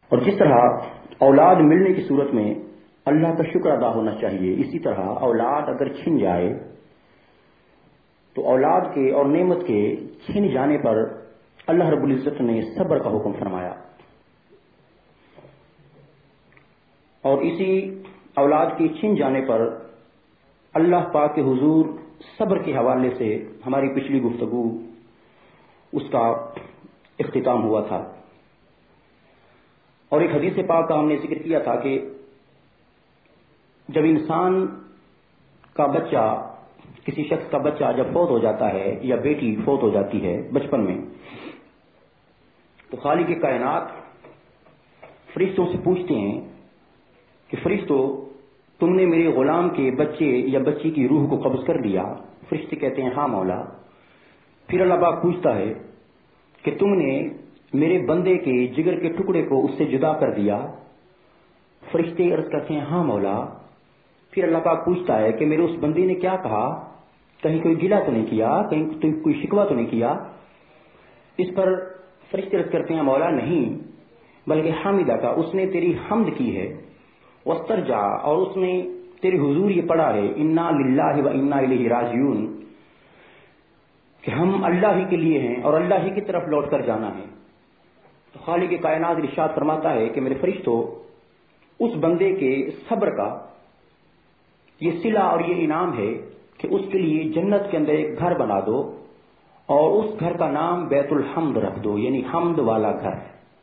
اور جس طرح اولاد ملنے کی صورت میں اللہ کا شکر ادا ہونا چاہیے، اسی طرح اولاد اگر چھن جائے تو اولاد کے اور نعمت کے چھن جانے پر اللہ رب العزت نے صبر کا حکم فرمایا، اور اسی اولاد کے چھن جانے پر اللہ پاک کے حضور صبر کے حوالے سے ہماری پچھلی گفتگو اس کا اختتام ہوا تھا، اور ایک حدیث پاک کا ہم نے ذکر کیا تھا کہ جب انسان کا بچہ، کسی شخص کا بچہ جب فوت ہو جاتا ہے یا بیٹی فوت ہو جاتی ہے بچپن میں، تو خالق کائنات فرشتوں سے پوچھتے ہیں کہ فرشتوں تم نے میرے غلام کے بچے یا بچی کی روح کو قبض کر دیا؟ فرشتے کہتے ہیں ہاں مولا۔ پھر اللہ پاک پوچھتا ہے کہ تم نے میرے بندے کے جگر کے ٹکڑے کو اس سے جدا کر دیا؟ فرشتے عرض کرتے ہیں ہاں مولا۔ پھر اللہ پاک پوچھتا ہے کہ میرے اس بندے نے کیا کہا؟ کہیں کوئی گلہ تو نہیں کیا؟ کہیں کوئی شکوہ تو نہیں کیا؟ اس پر فرشتے عرض کرتے ہیں مولا نہیں، بلکہ حامدہ کا، اس نے تیری حمد کی ہے، واسترجع، اور اس نے تیرے حضور یہ پڑھا ہے انا للہ و انا الیہ راجعون، کہ ہم اللہ ہی کے لیے ہیں اور اللہ ہی کی طرف لوٹ کر جانا ہے۔ تو خالق کائنات ارشاد فرماتا ہے کہ میرے فرشتوں، اس بندے کے صبر کا یہ صلہ اور یہ انعام ہے کہ اس کے لیے جنت کے اندر ایک گھر بنا دو اور اس گھر کا نام بیت الحمد رکھ دو، یعنی حمد والا گھر۔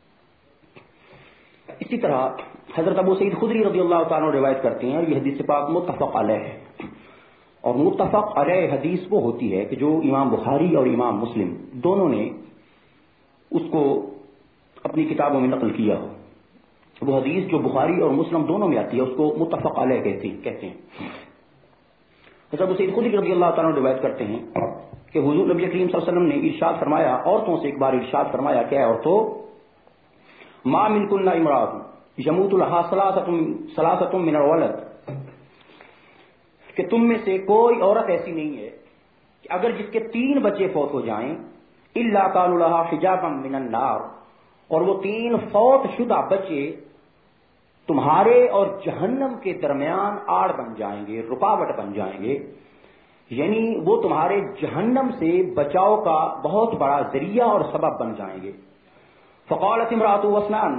اسی طرح حضرت ابو سعید خدری رضی اللہ تعالیٰ روایت کرتے ہیں، اور یہ حدیث پاک متفق علیہ ہے، اور متفق علیہ حدیث وہ ہوتی ہے کہ جو امام بخاری اور امام مسلم دونوں نے اس کو اپنی کتابوں میں نقل کیا ہو۔ وہ حدیث جو بخاری اور مسلم دونوں میں آتی ہے اس کو متفق علیہ کہتے ہیں۔ حضرت ابو سعید خدری رضی اللہ تعالیٰ روایت کرتے ہیں کہ حضور نبی کریم صلی اللہ علیہ وسلم نے ارشاد فرمایا، عورتوں سے ایک بار ارشاد فرمایا، کیا ہے عورتوں، ما منکن امرأۃ یموت لها ثلاثۃ من الولد، کہ تم میں سے کوئی عورت ایسی نہیں ہے کہ اگر جس کے 3 بچے فوت ہو جائیں، الا کانوا لها حجابا من النار، اور وہ 3 فوت شدہ بچے تمہارے اور جہنم کے درمیان آڑ بن جائیں گے، رکاوٹ بن جائیں گے، یعنی وہ تمہارے جہنم سے بچاؤ کا بہت بڑا ذریعہ اور سبب بن جائیں گے۔ فقالت امرأۃ واسنان،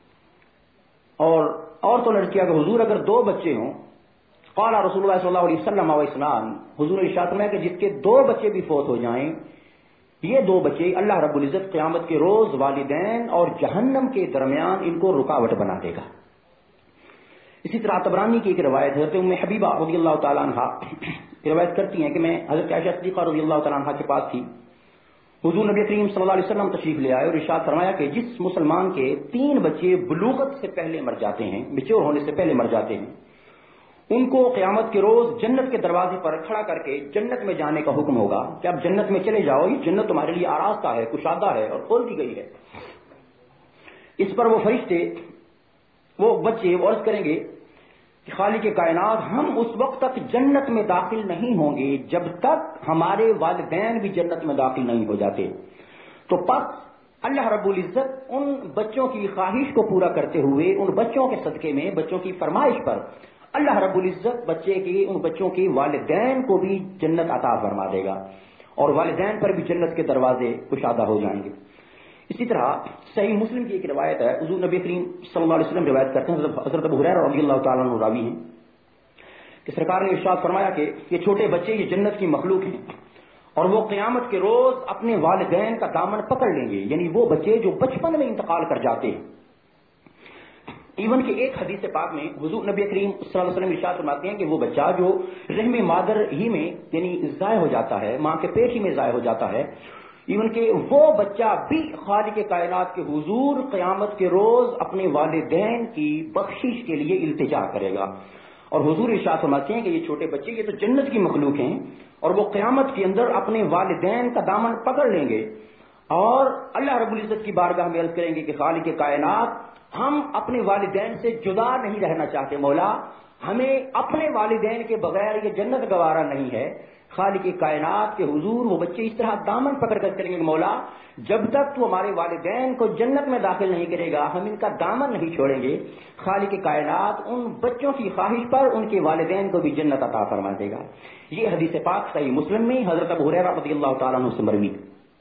اور تو لڑکیاں کہ حضور اگر 2 بچے ہوں، قال رسول اللہ صلی اللہ علیہ وسلم واسنان، حضور ارشاد فرمایا کہ جس کے 2 بچے بھی فوت ہو جائیں، یہ 2 بچے اللہ رب العزت قیامت کے روز والدین اور جہنم کے درمیان ان کو رکاوٹ بنا دے گا۔ اسی طرح طبرانی کی ایک روایت حضرت ام حبیبہ رضی اللہ تعالیٰ عنہ روایت کرتی ہیں کہ میں حضرت عائشہ صدیقہ رضی اللہ تعالیٰ عنہ کے پاس تھی، حضور نبی کریم صلی اللہ علیہ وسلم تشریف لے آئے اور ارشاد فرمایا کہ جس مسلمان کے 3 بچے بلوغت سے پہلے مر جاتے ہیں، میچور ہونے سے پہلے مر جاتے ہیں، ان کو قیامت کے روز جنت کے دروازے پر کھڑا کر کے جنت میں جانے کا حکم ہوگا کہ اب جنت میں چلے جاؤ، یہ جنت تمہارے لیے آراستہ ہے، کشادہ ہے اور کھول دی گئی ہے۔ اس پر وہ فرشتے، وہ بچے وہ عرض کریں گے کہ خالق کائنات، ہم اس وقت تک جنت میں داخل نہیں ہوں گے جب تک ہمارے والدین بھی جنت میں داخل نہیں ہو جاتے۔ تو پس اللہ رب العزت ان بچوں کی خواہش کو پورا کرتے ہوئے، ان بچوں کے صدقے میں، بچوں کی فرمائش پر اللہ رب العزت ان بچوں کے والدین کو بھی جنت عطا فرما دے گا، اور والدین پر بھی جنت کے دروازے کشادہ ہو جائیں گے۔ اسی طرح صحیح مسلم کی ایک روایت ہے، حضور نبی کریم صلی اللہ علیہ وسلم روایت کرتے ہیں، حضرت ابو ہریرہ رضی اللہ تعالیٰ عنہ راوی ہیں، کہ سرکار نے ارشاد فرمایا کہ یہ چھوٹے بچے یہ جنت کی مخلوق ہیں، اور وہ قیامت کے روز اپنے والدین کا دامن پکڑ لیں گے، یعنی وہ بچے جو بچپن میں انتقال کر جاتے ہیں۔ ایون کہ ایک حدیث پاک میں حضور نبی کریم صلی اللہ علیہ وسلم ارشاد فرماتے ہیں کہ وہ بچہ جو رحم مادر ہی میں یعنی ضائع ہو جاتا ہے، ماں کے پیٹ ہی میں ضائع ہو جاتا ہے، ایون کہ وہ بچہ بھی خالق کائنات کے حضور قیامت کے روز اپنے والدین کی بخشش کے لیے التجا کرے گا، اور حضور ارشاد فرماتے ہیں کہ یہ چھوٹے بچے یہ تو جنت کی مخلوق ہیں، اور وہ قیامت کے اندر اپنے والدین کا دامن پکڑ لیں گے اور اللہ رب العزت کی بارگاہ میں عرض کریں گے کہ خالق کائنات، ہم اپنے والدین سے جدا نہیں رہنا چاہتے، مولا ہمیں اپنے والدین کے بغیر یہ جنت گوارا نہیں ہے، خالق کائنات کے حضور وہ بچے اس طرح دامن پکڑ کر کریں گے کہ مولا جب تک تو ہمارے والدین کو جنت میں داخل نہیں کرے گا ہم ان کا دامن نہیں چھوڑیں گے. خالق کائنات ان بچوں کی خواہش پر ان کے والدین کو بھی جنت عطا فرما دے گا. یہ حدیث پاک صحیح مسلم میں حضرت ابو ہریرہ رضی اللہ تعالیٰ عنہ سے مروی.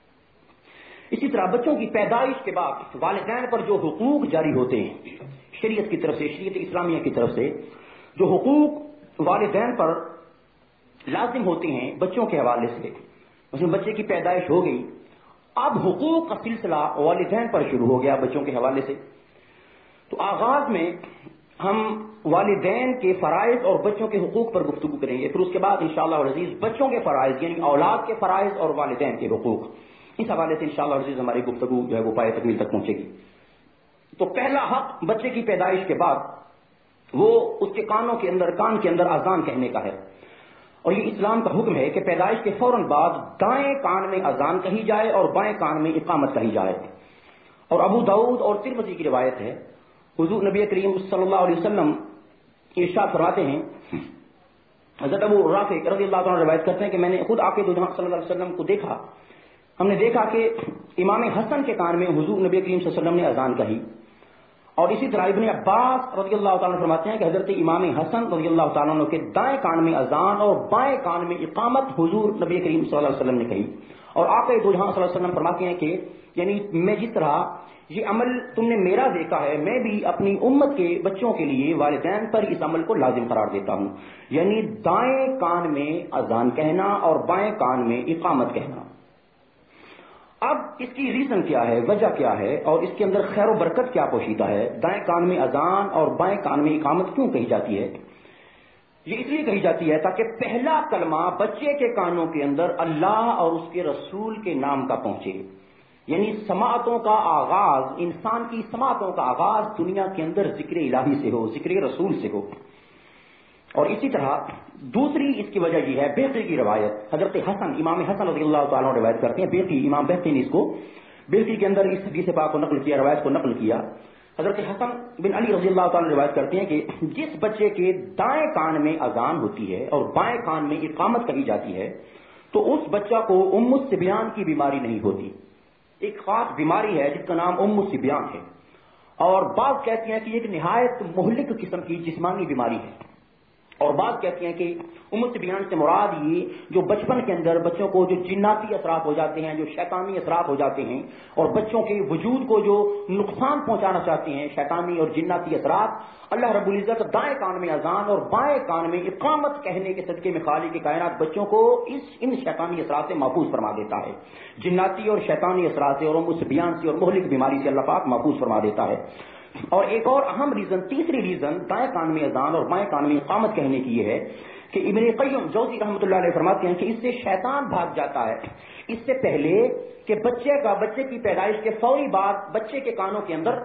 اسی طرح بچوں کی پیدائش کے بعد والدین پر جو حقوق جاری ہوتے ہیں شریعت کی طرف سے، شریعت اسلامیہ کی طرف سے جو حقوق والدین پر لازم ہوتے ہیں بچوں کے حوالے سے، مثلا بچے کی پیدائش ہو گئی، اب حقوق کا سلسلہ والدین پر شروع ہو گیا بچوں کے حوالے سے. تو آغاز میں ہم والدین کے فرائض اور بچوں کے حقوق پر گفتگو کریں گے، پھر اس کے بعد انشاءاللہ العزیز بچوں کے فرائض یعنی اولاد کے فرائض اور والدین کے حقوق، اس حوالے سے انشاءاللہ العزیز ہماری گفتگو جو ہے وہ پائے تکمیل تک پہنچے گی. تو پہلا حق بچے کی پیدائش کے بعد وہ اس کے کان کے اندر اذان کہنے کا ہے. اور یہ اسلام کا حکم ہے کہ پیدائش کے فوراً بعد دائیں کان میں اذان کہی جائے اور بائیں کان میں اقامت کہی جائے. اور ابو داؤد اور ترمذی کی روایت ہے، حضور نبی کریم صلی اللہ علیہ وسلم ارشاد فرماتے ہیں، حضرت ابو رافع رضی اللہ عنہ روایت کرتے ہیں کہ میں نے خود آقا دو جہاں صلی اللہ علیہ وسلم کو دیکھا، ہم نے دیکھا کہ امام حسن کے کان میں حضور نبی کریم صلی اللہ علیہ وسلم نے اذان کہی. اور اسی طرح ابن عباس رضی اللہ تعالیٰ عنہ فرماتے ہیں کہ حضرت امام حسن رضی اللہ تعالیٰ عنہ کے دائیں کان میں اذان اور بائیں کان میں اقامت حضور نبی کریم صلی اللہ علیہ وسلم نے کہی. اور آقا دو جہاں صلی اللہ علیہ وسلم فرماتے ہیں کہ یعنی میں جس طرح یہ عمل تم نے میرا دیکھا ہے میں بھی اپنی امت کے بچوں کے لیے والدین پر اس عمل کو لازم قرار دیتا ہوں، یعنی دائیں کان میں اذان کہنا اور بائیں کان میں اقامت کہنا. اب اس کی ریزن کیا ہے، وجہ کیا ہے، اور اس کے اندر خیر و برکت کیا پوشیدہ ہے؟ دائیں کان میں اذان اور بائیں کان میں اقامت کیوں کہی جاتی ہے؟ یہ اس لیے کہی جاتی ہے تاکہ پہلا کلمہ بچے کے کانوں کے اندر اللہ اور اس کے رسول کے نام کا پہنچے. یعنی سماعتوں کا آغاز، انسان کی سماعتوں کا آغاز دنیا کے اندر ذکر الہی سے ہو، ذکر رسول سے ہو. اور اسی طرح دوسری اس کی وجہ یہ ہے، بیقی کی روایت حضرت حسن امام حسن رضی اللہ تعالیٰ عنہ روایت کرتے ہیں، بیقی امام بیقی نے اس کو بیقی کے اندر اس حدیث پاک کو نقل کیا، روایت کو نقل کیا. حضرت حسن بن علی رضی اللہ تعالیٰ عنہ روایت کرتے ہیں کہ جس بچے کے دائیں کان میں اذان ہوتی ہے اور بائیں کان میں اقامت کہی جاتی ہے تو اس بچہ کو ام الصبیان کی بیماری نہیں ہوتی. ایک خاص بیماری ہے جس کا نام ام الصبیان ہے، اور بعض کہتے ہیں کہ ایک نہایت مہلک قسم کی جسمانی بیماری ہے، اور بعض کہتے ہیں کہ ام الصبیان سے مراد یہ جو بچپن کے اندر بچوں کو جو جناتی اثرات ہو جاتے ہیں، جو شیطانی اثرات ہو جاتے ہیں، اور بچوں کے وجود کو جو نقصان پہنچانا چاہتے ہیں شیطانی اور جناتی اثرات، اللہ رب العزت دائیں کان میں اذان اور بائیں کان میں اقامت کہنے کے صدقے میں خالق کائنات بچوں کو ان شیطانی اثرات سے محفوظ فرما دیتا ہے، جناتی اور شیطانی اثرات سے اور ام الصبیان سے اور مہلک بیماری سے اللہ پاک محفوظ فرما دیتا ہے. اور ایک اور اہم ریزن، تیسری ریزن دائیں کان میں اذان اور بائیں کان میں اقامت کہنے کی یہ ہے کہ ابن قیم جوزی رحمۃ اللہ علیہ فرماتے ہیں کہ اس سے شیطان بھاگ جاتا ہے. اس سے پہلے کہ بچے کی پیدائش کے فوری بعد بچے کے کانوں کے اندر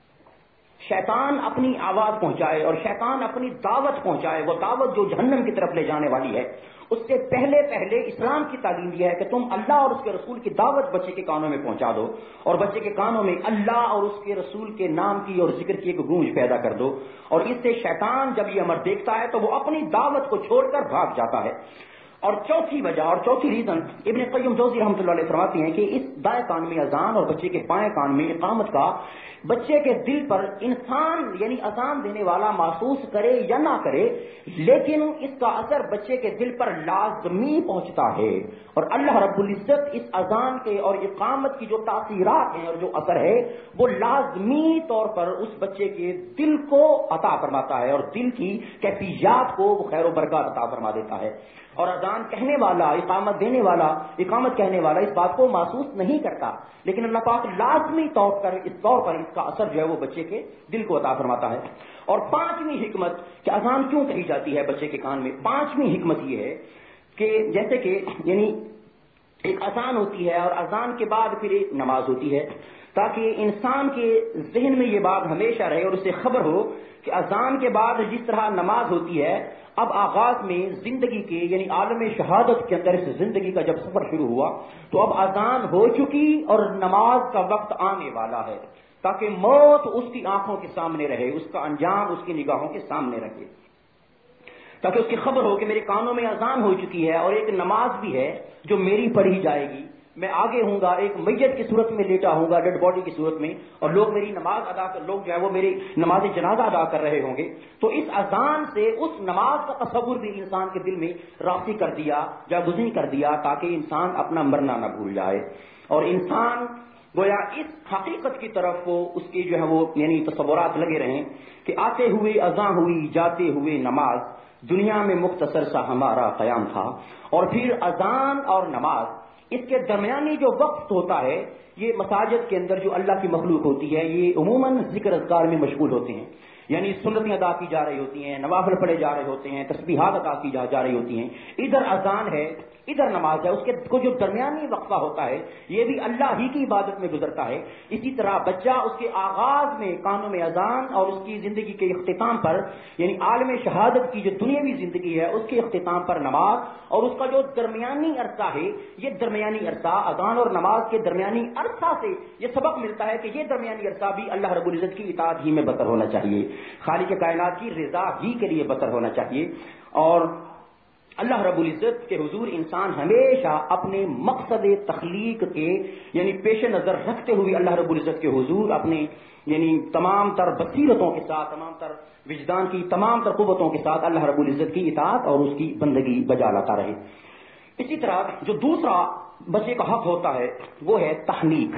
شیطان اپنی آواز پہنچائے اور شیطان اپنی دعوت پہنچائے، وہ دعوت جو جہنم کی طرف لے جانے والی ہے، اس سے پہلے اسلام کی تعلیم یہ ہے کہ تم اللہ اور اس کے رسول کی دعوت بچے کے کانوں میں پہنچا دو، اور بچے کے کانوں میں اللہ اور اس کے رسول کے نام کی اور ذکر کی ایک گونج پیدا کر دو. اور اس سے شیطان جب یہ امر دیکھتا ہے تو وہ اپنی دعوت کو چھوڑ کر بھاگ جاتا ہے. اور چوتھی وجہ اور چوتھی ریزن ابن قیم جوزی رحمۃ اللہ علیہ فرماتی ہیں کہ اس دائیں کان میں اذان اور بچے کے بائیں کان میں اقامت کا بچے کے دل پر انسان یعنی اذان دینے والا محسوس کرے یا نہ کرے، لیکن اس کا اثر بچے کے دل پر لازمی پہنچتا ہے. اور اللہ رب العزت اس اذان کے اور اقامت کی جو تاثیرات ہیں اور جو اثر ہے وہ لازمی طور پر اس بچے کے دل کو عطا فرماتا ہے، اور دل کی کیفیات کو وہ خیر و برکات عطا فرما دیتا ہے. اور اذان کہنے والا، اقامت دینے والا، اقامت کہنے والا اس بات کو محسوس نہیں کرتا، لیکن اللہ پاک لازمی طور پر اس کا اثر جو ہے وہ بچے کے دل کو عطا فرماتا ہے. اور پانچویں حکمت کہ اذان کیوں کہی جاتی ہے بچے کے کان میں، پانچویں حکمت یہ ہے کہ جیسے کہ یعنی ایک اذان ہوتی ہے اور اذان کے بعد پھر ایک نماز ہوتی ہے، تاکہ انسان کے ذہن میں یہ بات ہمیشہ رہے اور اسے خبر ہو کہ اذان کے بعد جس طرح نماز ہوتی ہے، اب آغاز میں زندگی کے یعنی عالم شہادت کے اندر اس زندگی کا جب سفر شروع ہوا تو اب اذان ہو چکی اور نماز کا وقت آنے والا ہے، تاکہ موت اس کی آنکھوں کے سامنے رہے، اس کا انجام اس کی نگاہوں کے سامنے رہے، تاکہ اس کی خبر ہو کہ میرے کانوں میں اذان ہو چکی ہے اور ایک نماز بھی ہے جو میری پڑھی جائے گی، میں آگے ہوں گا، ایک میت کی صورت میں لیٹا ہوں گا، ڈیڈ باڈی کی صورت میں، اور لوگ میری نماز ادا کر، لوگ جو ہے وہ میری نماز جنازہ ادا کر رہے ہوں گے. تو اس اذان سے اس نماز کا تصور بھی انسان کے دل میں راسخ کر دیا، جاگزین کر دیا، تاکہ انسان اپنا مرنا نہ بھول جائے، اور انسان گویا اس حقیقت کی طرف وہ اس کے جو ہے وہ یعنی تصورات لگے رہیں کہ آتے ہوئے اذان ہوئی، جاتے ہوئے نماز، دنیا میں مختصر سا ہمارا قیام تھا. اور پھر اذان اور نماز، اس کے درمیانی جو وقت ہوتا ہے، یہ مساجد کے اندر جو اللہ کی مخلوق ہوتی ہے یہ عموماً ذکر اذکار میں مشغول ہوتے ہیں، یعنی سنتیں ادا کی جا رہی ہوتی ہیں، نوافل پڑھے جا رہے ہوتے ہیں، تسبیحات ادا کی جا رہی ہوتی ہیں. ادھر اذان ہے، ادھر نماز ہے، اس کے کو جو درمیانی وقفہ ہوتا ہے یہ بھی اللہ ہی کی عبادت میں گزرتا ہے. اسی طرح بچہ اس کے آغاز میں کانوں میں اذان اور اس کی زندگی کے اختتام پر، یعنی عالم شہادت کی جو دنیاوی زندگی ہے اس کے اختتام پر نماز، اور اس کا جو درمیانی عرصہ ہے، یہ درمیانی عرصہ اذان اور نماز کے درمیانی عرصہ سے یہ سبق ملتا ہے کہ یہ درمیانی عرصہ بھی اللہ رب العزت کی اطاعت ہی میں بسر ہونا چاہیے، خالق کائنات کی رضا ہی کے لیے بسر ہونا چاہیے. اور اللہ رب العزت کے حضور انسان ہمیشہ اپنے مقصد تخلیق کے یعنی پیش نظر رکھتے ہوئے اللہ رب العزت کے حضور اپنے یعنی تمام تر بصیرتوں کے ساتھ، تمام تر وجدان کی تمام تر قوتوں کے ساتھ اللہ رب العزت کی اطاعت اور اس کی بندگی بجا لاتا رہے. اسی طرح جو دوسرا بچے کا حق ہوتا ہے وہ ہے تحنیک.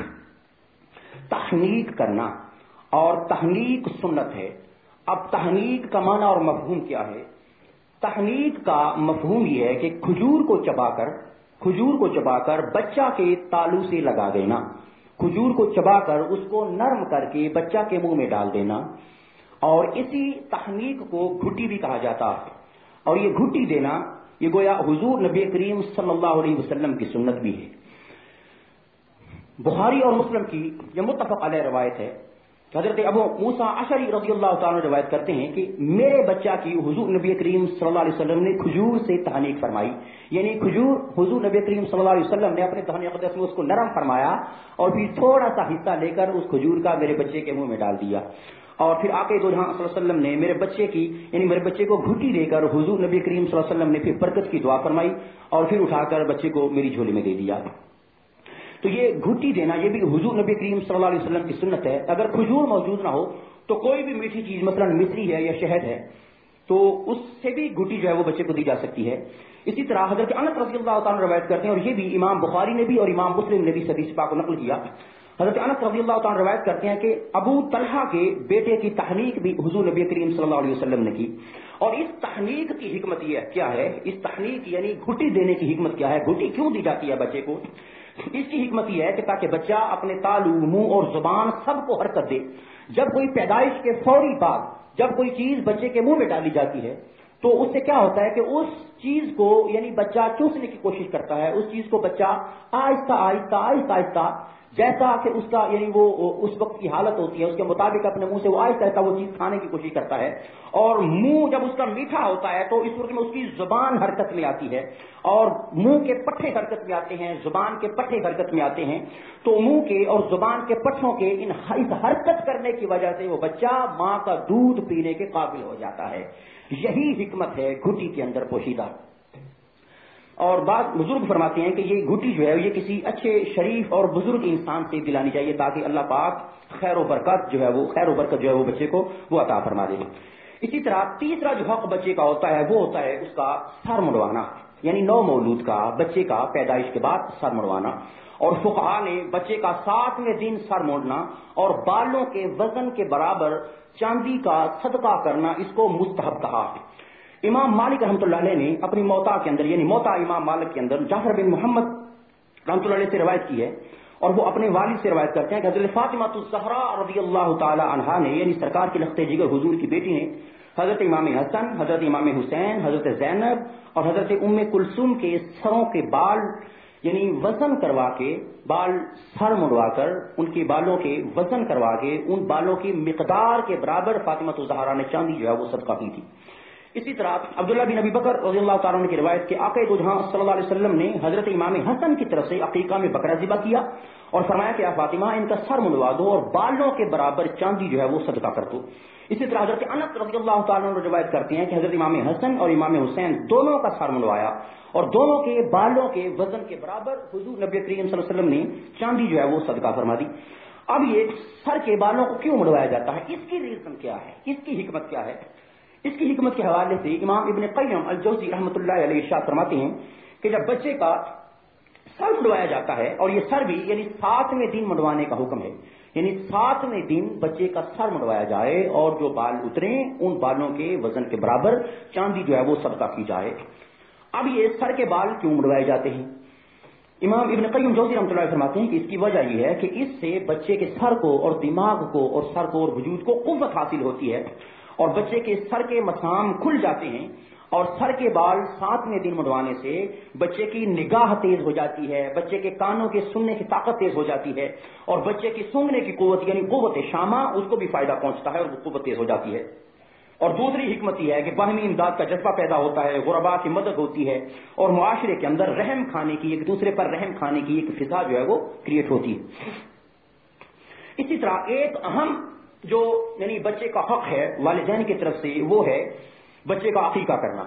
تحنیک کرنا، اور تحنیک سنت ہے. اب تحنیک کا معنی اور مفہوم کیا ہے؟ تحنیک کا مفہوم یہ ہے کہ کھجور کو چبا کر بچہ کے تالو سے لگا دینا، کھجور کو چبا کر اس کو نرم کر کے بچہ کے منہ میں ڈال دینا، اور اسی تحنیک کو گھٹی بھی کہا جاتا ہے. اور یہ گھٹی دینا یہ گویا حضور نبی کریم صلی اللہ علیہ وسلم کی سنت بھی ہے. بخاری اور مسلم کی یہ متفق علیہ روایت ہے. حضرت ابو موسیٰ اشعری رضی اللہ تعالیٰ روایت کرتے ہیں کہ میرے بچہ کی حضور نبی کریم صلی اللہ علیہ وسلم نے کھجور سے تحنیک فرمائی، یعنی کھجور حضور نبی کریم صلی اللہ علیہ وسلم نے اپنے دہن اقدس میں اس کو نرم فرمایا اور پھر تھوڑا سا حصہ لے کر اس کھجور کا میرے بچے کے منہ میں ڈال دیا. اور پھر آقا دو جہاں صلی اللہ علیہ وسلم نے میرے بچے کو گھٹی دے کر حضور نبی کریم صلی اللہ علیہ وسلم نے پھر برکت کی دعا فرمائی اور پھر اٹھا کر بچے کو میری جھولی میں دے دیا. تو یہ گھٹی دینا یہ بھی حضور نبی کریم صلی اللہ علیہ وسلم کی سنت ہے. اگر کھجور موجود نہ ہو تو کوئی بھی میٹھی چیز مثلا مصری ہے یا شہد ہے تو اس سے بھی گھٹی جو ہے وہ بچے کو دی جا سکتی ہے. اسی طرح حضرت انس رضی اللہ تعالیٰ روایت کرتے ہیں، اور یہ بھی امام بخاری نے بھی اور امام مسلم نے بھی حدیث پاک کو نقل کیا. حضرت انس رضی اللہ تعالیٰ روایت کرتے ہیں کہ ابو طلحہ کے بیٹے کی تحنیک بھی حضور نبی کریم صلی اللہ علیہ وسلم نے کی. اور اس تحنیک کی حکمت یہ کیا ہے؟ اس تحنیک یعنی گھٹی دینے کی حکمت کیا ہے؟ گھٹی کیوں دی جاتی ہے بچے کو؟ اس کی حکمت یہ ہے کہ تاکہ بچہ اپنے تالو، منہ اور زبان سب کو حرکت دے. جب کوئی پیدائش کے فوری بعد جب کوئی چیز بچے کے منہ میں ڈالی جاتی ہے تو اس سے کیا ہوتا ہے کہ اس چیز کو یعنی بچہ چوسنے کی کوشش کرتا ہے. اس چیز کو بچہ آہستہ آہستہ آہستہ آہستہ جیسا کہ اس کا یعنی وہ اس وقت کی حالت ہوتی ہے اس کے مطابق اپنے منہ سے وہ آہستہ آہستہ وہ چیز کھانے کی کوشش کرتا ہے. اور منہ جب اس کا میٹھا ہوتا ہے تو اس وقت میں اس کی زبان حرکت میں آتی ہے اور منہ کے پٹھے حرکت میں آتے ہیں، زبان کے پٹھے حرکت میں آتے ہیں. تو منہ کے اور زبان کے پٹھوں کے اس حرکت کرنے کی وجہ سے وہ بچہ ماں کا دودھ پینے کے قابل ہو جاتا ہے. یہی حکمت ہے گھٹی کے اندر پوشیدہ. اور بعض بزرگ فرماتے ہیں کہ یہ گھٹی جو ہے یہ کسی اچھے شریف اور بزرگ انسان سے دلانی چاہیے تاکہ اللہ پاک خیر و برکت جو ہے وہ بچے کو وہ عطا فرما دے. اسی طرح تیسرا جو حق بچے کا ہوتا ہے وہ ہوتا ہے اس کا سر مڑوانا، یعنی نو مولود کا بچے کا پیدائش کے بعد سر مڑوانا. اور فقہا نے بچے کا 60ویں دن سر موڑنا اور بالوں کے وزن کے برابر چاندی کا صدقہ کرنا اس کو مستحب کہا. امام مالک رحمۃ اللہ علیہ نے اپنی موطا کے اندر یعنی موطا امام مالک کے اندر جعفر بن محمد رحمۃ اللہ علیہ سے روایت کی ہے اور وہ اپنے والد سے روایت کرتے ہیں کہ حضرت فاطمہ الزہرا رضی اللہ تعالی عنہا نے یعنی سرکار کے لخت جگر حضور کی بیٹی نے حضرت امام حسن، حضرت امام حسین، حضرت زینب اور حضرت ام کلثوم کے سروں کے بال یعنی وزن کروا کے بال سر مڑوا کر ان کے بالوں کے وزن کروا کے ان بالوں کی مقدار کے برابر فاطمہ الزہرا نے چاندی جو ہے وہ صدقہ کی تھی. اسی طرح عبداللہ بن ابی بکر رضی اللہ تعالیٰ عنہ کی روایت کہ آقا دو جہاں صلی اللہ علیہ وسلم نے حضرت امام حسن کی طرف سے عقیقہ میں بکرا ذبح کیا اور فرمایا کہ آپ فاطمہ ان کا سر منڈوا دو اور بالوں کے برابر چاندی جو ہے وہ صدقہ کر دو. اسی طرح حضرت انس رضی اللہ تعالیٰ عنہ روایت کرتے ہیں کہ حضرت امام حسن اور امام حسین دونوں کا سر منڈوایا اور دونوں کے بالوں کے وزن کے برابر حضور نبی کریم صلی اللہ علیہ وسلم نے چاندی جو ہے وہ صدقہ فرما دی. اب یہ سر کے بالوں کو کیوں منڈوایا جاتا ہے؟ اس کی ریزن کیا ہے؟ اس کی حکمت کیا ہے؟ اس کی حکمت کے حوالے سے امام ابن قیم الجوزی رحمۃ اللہ علیہ ارشاد فرماتے ہیں کہ جب بچے کا سر منڈوایا جاتا ہے، اور یہ سر بھی یعنی 7ویں دن منڈوانے کا حکم ہے، یعنی 7ویں دن بچے کا سر منڈوایا جائے اور جو بال اتریں ان بالوں کے وزن کے برابر چاندی جو ہے وہ صدقہ کی جائے. اب یہ سر کے بال کیوں منڈوائے جاتے ہیں؟ امام ابن قیم جوزی رحمۃ اللہ فرماتے ہیں کہ اس کی وجہ یہ ہے کہ اس سے بچے کے سر کو اور دماغ کو اور سر کو اور وجود کو قوت حاصل ہوتی ہے اور بچے کے سر کے مسام کھل جاتے ہیں، اور سر کے بال 7ویں دن منڈوانے سے بچے کی نگاہ تیز ہو جاتی ہے، بچے کے کانوں کے سننے کی طاقت تیز ہو جاتی ہے اور بچے کی سونگنے کی قوت یعنی قوت شامہ اس کو بھی فائدہ پہنچتا ہے اور وہ قوت تیز ہو جاتی ہے. اور دوسری حکمت یہ ہے کہ باہمی امداد کا جذبہ پیدا ہوتا ہے، غرباء کی مدد ہوتی ہے اور معاشرے کے اندر رحم کھانے کی، ایک دوسرے پر رحم کھانے کی ایک فضا جو ہے وہ کریٹ ہوتی ہے. اسی طرح ایک اہم جو یعنی بچے کا حق ہے والدین کی طرف سے وہ ہے بچے کا عقیقہ کرنا.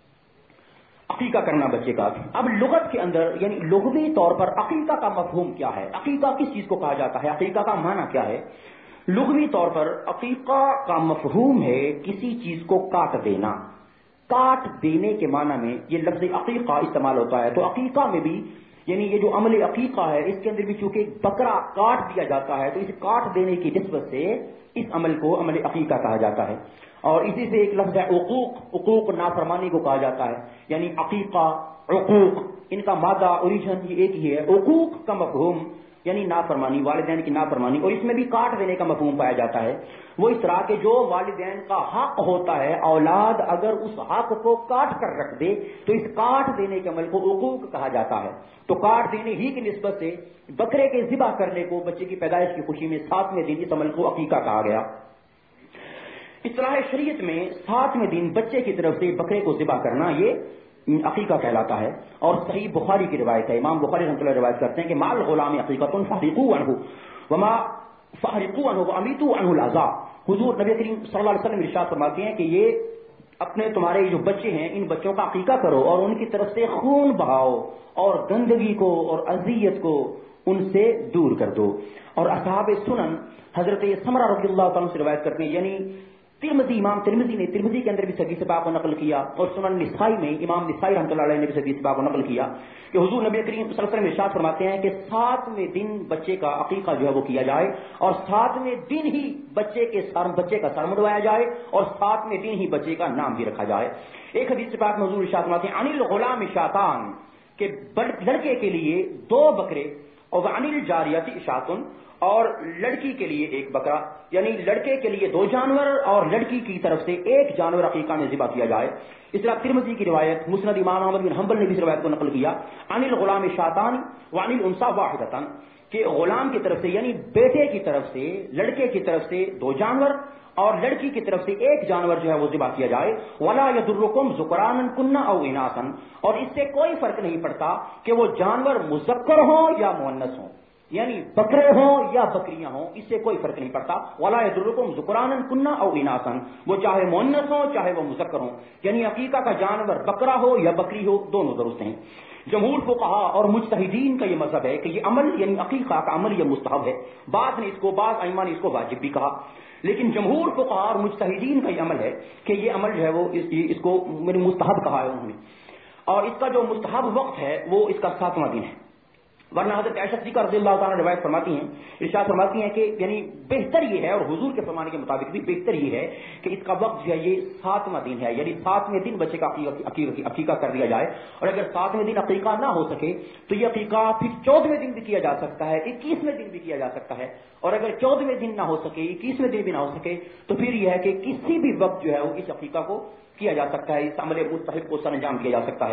عقیقہ کرنا بچے کا. اب لغت کے اندر یعنی لغوی طور پر عقیقہ کا مفہوم کیا ہے؟ عقیقہ کس چیز کو کہا جاتا ہے؟ عقیقہ کا معنی کیا ہے؟ لغوی طور پر عقیقہ کا مفہوم ہے کسی چیز کو کاٹ دینا. کاٹ دینے کے معنی میں یہ لفظ عقیقہ استعمال ہوتا ہے. تو عقیقہ میں بھی یعنی یہ جو عمل عقیقہ ہے اس کے اندر بھی چونکہ بکرا کاٹ دیا جاتا ہے تو اس کاٹ دینے کی نسبت سے اس عمل کو عمل عقیقہ کہا جاتا ہے. اور اسی سے ایک لفظ ہے عقوق. عقوق نافرمانی کو کہا جاتا ہے، یعنی عقیقہ عقوق ان کا مادہ اوریجن یہ ایک ہی ہے. عقوق کا مفہوم یعنی نافرمانی، والدین کی نافرمانی، اور اس میں بھی کاٹ دینے کا مفہوم پایا جاتا ہے. وہ اس طرح کے جو والدین کا حق ہوتا ہے، اولاد اگر اس حق کو کاٹ کر رکھ دے تو اس کاٹ دینے کے عمل کو عقوق کہا جاتا ہے. تو کاٹ دینے ہی کی نسبت سے بکرے کے ذبح کرنے کو بچے کی پیدائش کی خوشی میں 7ویں دن اس عمل کو عقیقہ کہا گیا. اصطلاح شریعت میں 7ویں دن بچے کی طرف سے بکرے کو ذبح کرنا یہ عقیقہ کہلاتا ہے. اور صحیح بخاری کی روایت ہے، امام بخاری رحمۃ اللہ روایت کرتے ہیں کہ مال غلام عقیقۃ فحرقوا عنہ وما فحرقوا عنہ وامیتوا عنہ العذاب. حضور نبی کریم صلی اللہ علیہ وسلم ارشاد فرماتے ہیں کہ یہ اپنے تمہارے جو بچے ہیں ان بچوں کا عقیقہ کرو اور ان کی طرف سے خون بہاؤ اور گندگی کو اور اذیت کو ان سے دور کر دو. اور اصحاب سنن حضرت سمرہ رضی اللہ تعالیٰ سے روایت کرتے ہیں، یعنی ترمذی امام ترمذی نے ترمذی کے اندر بھی صحیح سباق کو نقل کیا اور سنن نسائی میں امام نسائی رحمۃ اللہ علیہ نے بھی صحیح سباق کو نقل کیا کہ حضور نبی کریم صلی اللہ علیہ وسلم ارشاد فرماتے ہیں کہ 7ویں دن بچے کا عقیقہ جو ہے وہ کیا جائے اور 7ویں دن ہی بچے کا سر منڈوایا جائے اور 7ویں دن ہی بچے کا نام بھی رکھا جائے. ایک حدیث پاک میں حضور ارشاد فرماتے ہیں عن الغلام شاتان کہ لڑکے کے لیے 2 بکرے اور عن الجاریۃ شاتن اور لڑکی کے لیے 1 بکرا، یعنی لڑکے کے لیے 2 جانور اور لڑکی کی طرف سے 1 جانور عقیقہ میں ذبح کیا جائے. اس طرح ترمذی کی روایت مسند امام احمد بن حنبل نے بھی اس روایت کو نقل کیا عن الغلام شاتان وعن الانثى واحدۃ کہ غلام کی طرف سے یعنی بیٹے کی طرف سے لڑکے کی طرف سے 2 جانور اور لڑکی کی طرف سے 1 جانور جو ہے وہ ذبح کیا جائے. ولا يضركم ذكرانا كنا او اناثا اور اس سے کوئی فرق نہیں پڑتا کہ وہ جانور مذکر ہوں یا مؤنث ہوں، یعنی بکرے ہوں یا بکریاں ہوں، اس سے کوئی فرق نہیں پڑتا. ولا يضركم ذكرانا كنا او اناثا وہ چاہے مؤنث ہوں چاہے وہ مذکر ہوں، یعنی عقیقہ کا جانور بکرا ہو یا بکری ہو دونوں درست ہیں. جمہور فقہا اور مجتہدین کا یہ مذہب ہے کہ یہ عمل یعنی عقیقہ کا عمل یہ مستحب ہے. بعض ائمہ نے اس کو واجب بھی کہا، لیکن جمہور فقہا اور مجتہدین کا یہ عمل ہے کہ یہ عمل جو ہے وہ اس کو مستحب کہا ہے انہوں نے. اور اس کا جو مستحب وقت ہے وہ اس کا 7واں دن ہے. ورنہ حضرت عائشہ صدیقہ رضی اللہ تعالیٰ روایت فرماتی ہیں، ارشاد فرماتی ہیں کہ یعنی بہتر یہ ہے اور حضور کے فرمانے کے مطابق بھی بہتر یہ ہے کہ اس کا وقت جو ہے یہ 7واں دن ہے، یعنی 7ویں دن بچے کا عقیقہ کر دیا جائے. اور اگر 7ویں دن عقیقہ نہ ہو سکے تو یہ عقیقہ پھر 14ویں دن بھی کیا جا سکتا ہے، 21ویں دن بھی کیا جا سکتا ہے. اور اگر 14ویں دن نہ ہو سکے 21ویں دن بھی نہ ہو سکے تو پھر یہ ہے کہ کسی بھی وقت جو ہے وہ اس عقیقہ کو کیا جا سکتا ہے، اس عمل مستحب کو سر انجام دیا جا سکتا ہے.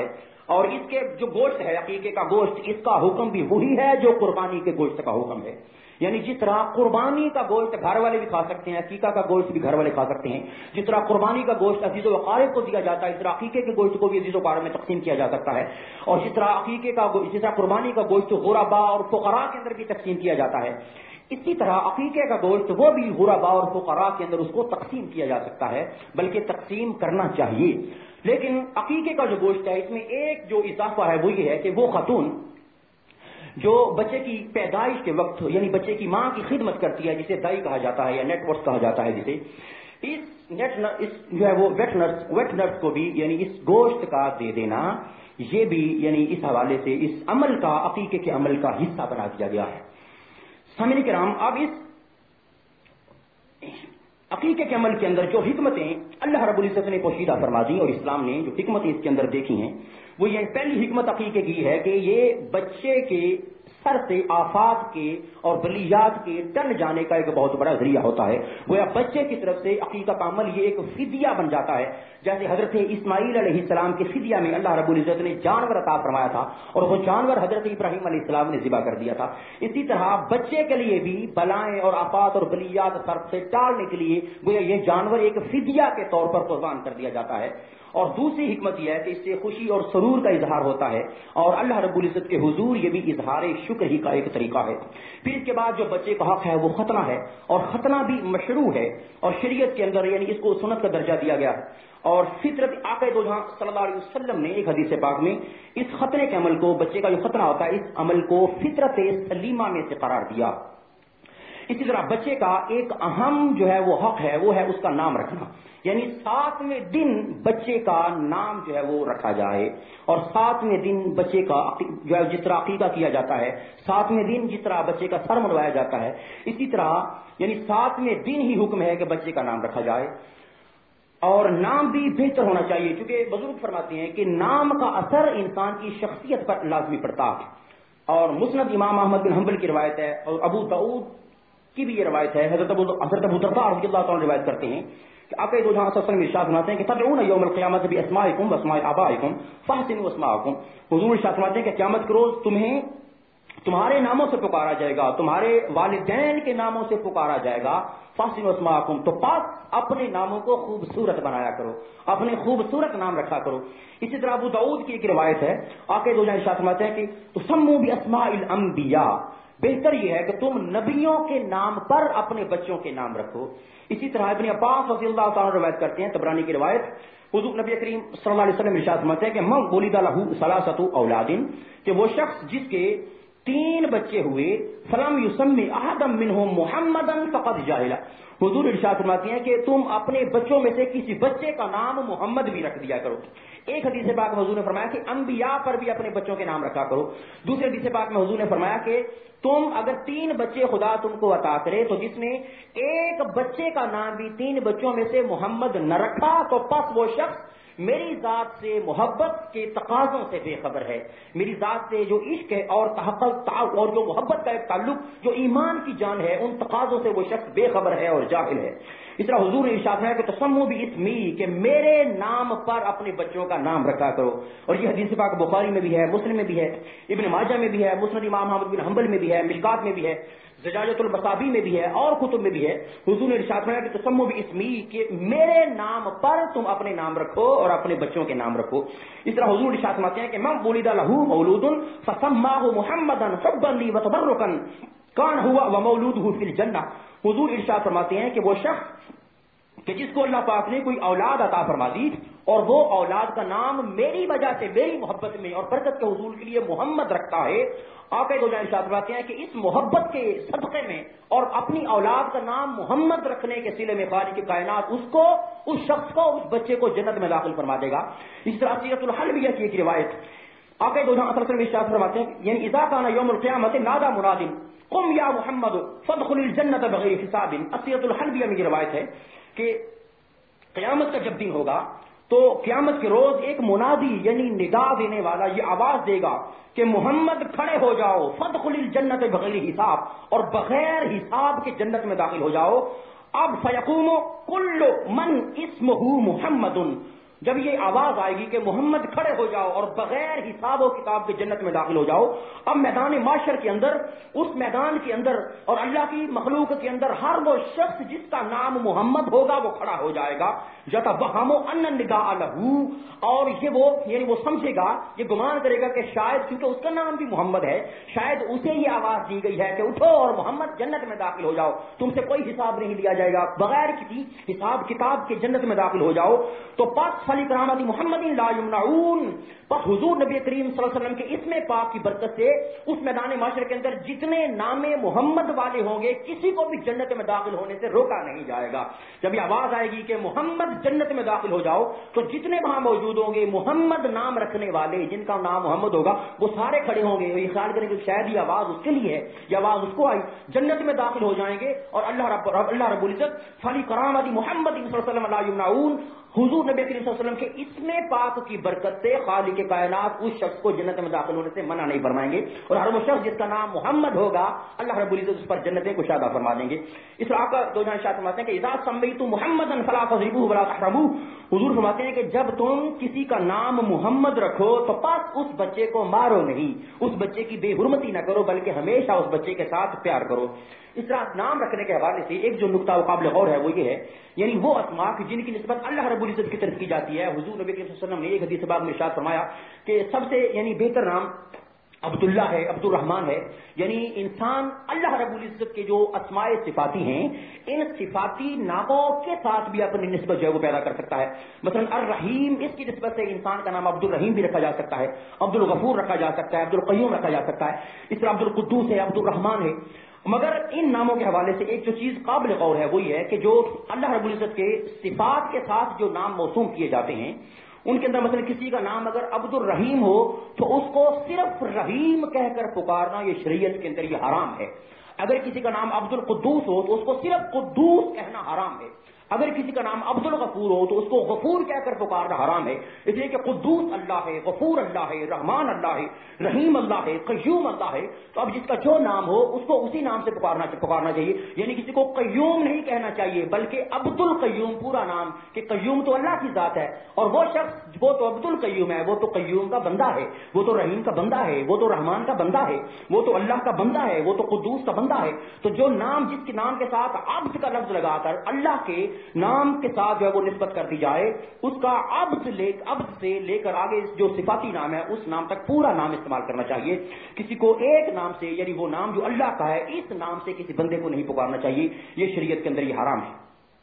اور اس کے جو گوشت ہے عقیقے کا گوشت، اس کا حکم بھی وہی ہے جو قربانی کے گوشت کا حکم ہے. یعنی جس طرح قربانی کا گوشت گھر والے بھی کھا سکتے ہیں، عقیقہ کا گوشت بھی گھر والے کھا سکتے ہیں. جس طرح قربانی کا گوشت عزیز و اقارب کو دیا جاتا ہے، اس طرح عقیقے کے گوشت کو بھی عزیز و اقارب میں تقسیم کیا جا سکتا ہے. اور جس طرح جس طرح قربانی کا گوشت غربا اور فقراء کے اندر بھی تقسیم کیا جاتا ہے، اسی طرح عقیقے کا گوشت وہ بھی غربا اور فقراء کے اندر اس کو تقسیم کیا جا سکتا ہے، بلکہ تقسیم کرنا چاہیے. لیکن عقیقے کا جو گوشت ہے اس میں ایک جو اضافہ ہے وہ یہ ہے کہ وہ خاتون جو بچے کی پیدائش کے وقت یعنی بچے کی ماں کی خدمت کرتی ہے، جسے دائی کہا جاتا ہے یا نیٹ ورس کہا جاتا ہے، جسے اس جو ہے وہ ویٹ نرس کو بھی یعنی اس گوشت کا دے دینا، یہ بھی یعنی اس حوالے سے اس عمل کا عقیقے کے عمل کا حصہ بنا دیا گیا ہے. سامعین کرام، اب اس عقیقے کے عمل کے اندر جو حکمتیں اللہ رب العزت نے پوشیدہ فرما دی اور اسلام نے جو حکمتیں اس کے اندر دیکھی ہیں، وہ یہ پہلی حکمت عقیقے کی ہے کہ یہ بچے کے سر سے آفات کے اور بلیات کے ٹل جانے کا ایک بہت بڑا ذریعہ ہوتا ہے. وہ بچے کی طرف سے عقیقہ کا عمل یہ ایک فدیہ بن جاتا ہے، جیسے حضرت اسماعیل علیہ السلام کے فدیہ میں اللہ رب العزت نے جانور عطا فرمایا تھا اور وہ جانور حضرت ابراہیم علیہ السلام نے ذبح کر دیا تھا. اسی طرح بچے کے لیے بھی بلائیں اور آفات اور بلیات سر سے ٹالنے کے لیے وہ یہ جانور ایک فدیہ کے طور پر قربان کر دیا جاتا ہے. اور دوسری حکمت یہ ہے کہ اس سے خوشی اور سرور کا اظہار ہوتا ہے اور اللہ رب العزت کے حضور یہ بھی اظہار شکر ہی کا ایک طریقہ ہے. پھر اس کے بعد جو بچے کا حق ہے وہ ختنہ ہے، اور ختنہ بھی مشروع ہے اور شریعت کے اندر یعنی اس کو سنت کا درجہ دیا گیا ہے. اور فطرت آقا دو جہاں صلی اللہ علیہ وسلم نے ایک حدیث پاک میں اس ختنے کے عمل کو، بچے کا جو ختنہ ہوتا ہے، اس عمل کو فطرت سلیمہ میں سے قرار دیا. اسی طرح بچے کا ایک اہم جو ہے وہ حق ہے، وہ ہے اس کا نام رکھنا. یعنی 7ویں دن بچے کا نام جو ہے وہ رکھا جائے، اور 7ویں دن بچے کا جو ہے جس طرح عقیقہ کیا جاتا ہے، 7ویں دن جس طرح بچے کا سر منڈوایا جاتا ہے، اسی طرح یعنی 7ویں دن ہی حکم ہے کہ بچے کا نام رکھا جائے. اور نام بھی بہتر ہونا چاہیے، کیونکہ بزرگ فرماتے ہیں کہ نام کا اثر انسان کی شخصیت پر لازمی پڑتا ہے. اور مسند امام احمد بن حنبل کی روایت ہے اور ابو داؤد کی بھی یہ روایت ہے، حضرت ابو درداء رضی اللہ تعالیٰ روایت کرتے ہیں کہ آقا دو جہاں صلی اللہ علیہ وسلم ارشاد فرماتے ہیں کہ تدعون یوم القیامت باسمائکم واسماء آبائکم فاحسنوا اسماءکم. حضور ارشاد فرماتے ہیں کہ قیامت کے روز تمہیں تمہارے ناموں سے پکارا جائے گا، تمہارے والدین کے ناموں سے پکارا جائے گا. فاحسنوا اسماءکم، تو پاس اپنے ناموں کو خوبصورت بنایا کرو، اپنے خوبصورت نام رکھا کرو. اسی طرح ابو داؤد کی ایک روایت ہے، آقا دو جہاں ارشاد فرماتے ہیں کہ تسموا باسماء الانبیاء، بہتر یہ ہے کہ تم نبیوں کے نام پر اپنے بچوں کے نام رکھو. اسی طرح ابن عباس رضی اللہ تعالیٰ روایت کرتے ہیں، طبرانی کی روایت، حضور نبی کریم صلی اللہ علیہ وسلم ارشاد فرماتے ہیں کہ من ولد لہ ثلاثۃ اولاد، کہ وہ شخص جس کے 3 بچے ہوئے، فلم یسمی احدا منہم محمدا فقد جاہل. حضور ارشاد فرماتے ہیں کہ تم اپنے بچوں میں سے کسی بچے کا نام محمد بھی رکھ دیا کرو. ایک حدیث پاک میں حضور نے فرمایا کہ انبیاء پر بھی اپنے بچوں کے نام رکھا کرو. دوسرے حدیث پاک میں حضور نے فرمایا کہ تم اگر 3 بچے خدا تم کو عطا کرے تو جس نے ایک بچے کا نام بھی 3 بچوں میں سے محمد نہ رکھا تو پس وہ شخص میری ذات سے محبت کے تقاضوں سے بے خبر ہے. میری ذات سے جو عشق ہے اور تحقق اور جو محبت کا ایک تعلق جو ایمان کی جان ہے، ان تقاضوں سے وہ شخص بے خبر ہے اور جاہل ہے. اس طرح حضور نے ارشاد ہے کہ تسموا باسمی، کہ میرے نام پر اپنے بچوں کا نام رکھا کرو. اور یہ حدیث پاک بخاری میں بھی ہے، مسلم میں بھی ہے، ابن ماجہ میں بھی ہے، مسند امام احمد بن حنبل میں بھی ہے، مشکات میں بھی ہے، زجاجۃ المصابیح میں بھی ہے اور کتب میں بھی ہے. حضور نے ارشاد فرمایا کہ تسموا باسمی، کہ میرے نام پر تم اپنے نام رکھو اور اپنے بچوں کے نام رکھو. اس طرح حضور ارشاد فرماتے ہیں کہ من ولد لہ مولود فسماه محمدا حبا لی وتبرکا کان ہوا ومولودہ فی الجنہ. حضور ارشاد فرماتے ہیں کہ وہ شخص کہ جس کو اللہ پاک نے کوئی اولاد عطا فرما دی اور وہ اولاد کا نام میری وجہ سے، میری محبت میں اور برکت کے حصول کے لیے محمد رکھتا ہے، آقا دو جہاں ارشاد فرماتے ہیں کہ اس محبت کے صدقے میں اور اپنی اولاد کا نام محمد رکھنے کے صلے میں خالق کائنات اس شخص کو، اس بچے کو جنت میں داخل فرما دے گا. اس طرح سیرۃ الحلبیہ کی ایک روایت، آقا دو جہاں اصل میں ارشاد فرماتے ہیں یعنی اذا کان یوم القیامت نادى مناد قم یا محمد فادخل الجنت بغیر حساب. سیرۃ الحلبیہ میں یہ روایت ہے کہ قیامت کا جب دن ہوگا تو قیامت کے روز ایک منادی یعنی ندا دینے والا یہ آواز دے گا کہ محمد کھڑے ہو جاؤ، فادخل الجنت بغیر حساب، اور بغیر حساب کے جنت میں داخل ہو جاؤ. اب فیقوم کل من اسمہ محمد، جب یہ آواز آئے گی کہ محمد کھڑے ہو جاؤ اور بغیر حساب و کتاب کے جنت میں داخل ہو جاؤ، اب میدان معاشر کے اندر، اس میدان کے اندر اور اللہ کی مخلوق کے اندر ہر وہ شخص جس کا نام محمد ہوگا وہ کھڑا ہو جائے گا، یتوہموا ان النداء لہ، اور یہ وہ سمجھے گا، یہ گمان کرے گا کہ شاید کیونکہ اس کا نام بھی محمد ہے، شاید اسے یہ آواز دی گئی ہے کہ اٹھو اور محمد جنت میں داخل ہو جاؤ، تم سے کوئی حساب نہیں لیا جائے گا، بغیر کسی حساب کتاب کے جنت میں داخل ہو جاؤ۔ تو پس فلی کرامت محمد لا یمنعون، پس حضور نبی کریم صلی اللہ علیہ وسلم کے اسم پاک کی برکت سے اس میدان معاشر کے اندر جتنے نام محمد والے ہوں گے کسی کو بھی جنت میں داخل ہونے سے روکا نہیں جائے گا۔ جب یہ آواز آئے گی کہ محمد جنت میں داخل ہو جاؤ تو جتنے وہاں موجود ہوں گے محمد نام رکھنے والے جن کا نام محمد ہوگا وہ سارے کھڑے ہوں گے، یہ خیال کریں کہ شاید یہ آواز اس کے لیے ہے، یہ آواز اس کو آئی، جنت میں داخل ہو جائیں گے، اور اللہ رب العزت فلی کرامت محمد صلی اللہ علیہ وسلم لا یمنعون، حضور نبی کریم صلی اللہ علیہ وسلم کے اسم پاک کی برکت سے خالق کائنات اس شخص کو جنت میں داخل ہونے سے منع نہیں فرمائیں گے، اور ہر وہ شخص جس کا نام محمد ہوگا اللہ رب العزت اس پر جنت کشادہ فرما دیں گے۔ اس آقا دو جہاں شاہ فرماتے ہیں کہ اذا سمیتم محمدا فلا تضربوه ولا تحرموه، حضور فرماتے ہیں کہ جب تم کسی کا نام محمد رکھو تو پس اس بچے کو مارو نہیں، اس بچے کی بے حرمتی نہ کرو بلکہ ہمیشہ اس بچے کے ساتھ پیار کرو۔ اس طرح نام رکھنے کے حوالے سے ایک جو نقطہ قابل غور ہے وہ یہ ہے، یعنی وہ اسماء جن کی نسبت اللہ رب العزت کی طرف کی جاتی ہے۔ حضور نبی صلی اللہ علیہ وسلم نے ایک حدیث پاک میں ارشاد فرمایا کہ سب سے بہتر نام عبداللہ ہے، عبد الرحمن ہے، یعنی انسان اللہ رب العزت کے جو اسماء صفاتی ہیں ان صفاتی ناموں کے ساتھ بھی اپنی نسبت جو ہے وہ پیدا کر سکتا ہے۔ مثلا الرحیم، اس کی نسبت سے انسان کا نام عبد الرحیم بھی رکھا جا سکتا ہے، عبد الغفور رکھا جا سکتا ہے، عبد القیوم رکھا جا سکتا ہے، اس طرح عبد القدوس ہے، عبد الرحمن ہے۔ مگر ان ناموں کے حوالے سے ایک جو چیز قابل غور ہے وہ یہ ہے کہ جو اللہ رب العزت کے صفات کے ساتھ جو نام موسوم کیے جاتے ہیں ان کے اندر مثلا کسی کا نام اگر عبد الرحیم ہو تو اس کو صرف رحیم کہہ کر پکارنا یہ شریعت کے اندر یہ حرام ہے۔ اگر کسی کا نام عبد القدوس ہو تو اس کو صرف قدوس کہنا حرام ہے۔ اگر کسی کا نام عبد الغفور ہو تو اس کو غفور کہہ کر پکارنا حرام ہے، اس لیے کہ قدوس اللہ ہے، غفور اللہ ہے، رحمان اللہ ہے، رحیم اللہ ہے، قیوم اللہ ہے، تو اب جس کا جو نام ہو اس کو اسی نام سے پکارنا چاہیے، یعنی کسی کو قیوم نہیں کہنا چاہیے بلکہ عبد القیوم پورا نام، کہ قیوم تو اللہ کی ذات ہے اور وہ شخص وہ تو عبد القیوم ہے، وہ تو قیوم کا بندہ ہے، وہ تو رحیم کا بندہ ہے، وہ تو رحمان کا بندہ ہے، وہ تو اللہ کا بندہ ہے، وہ تو قدوس کا بندہ ہے۔ تو جو نام جس کے نام کے ساتھ عبد کا لفظ لگا کر اللہ کے نام کے ساتھ جو ہے وہ نسبت کر دی جائے اس کا عبد سے لے کر آگے جو صفاتی نام ہے اس نام تک پورا نام استعمال کرنا چاہیے۔ کسی کو ایک نام سے یعنی وہ نام جو اللہ کا ہے اس نام سے کسی بندے کو نہیں پکارنا چاہیے، یہ شریعت کے اندر یہ حرام ہے۔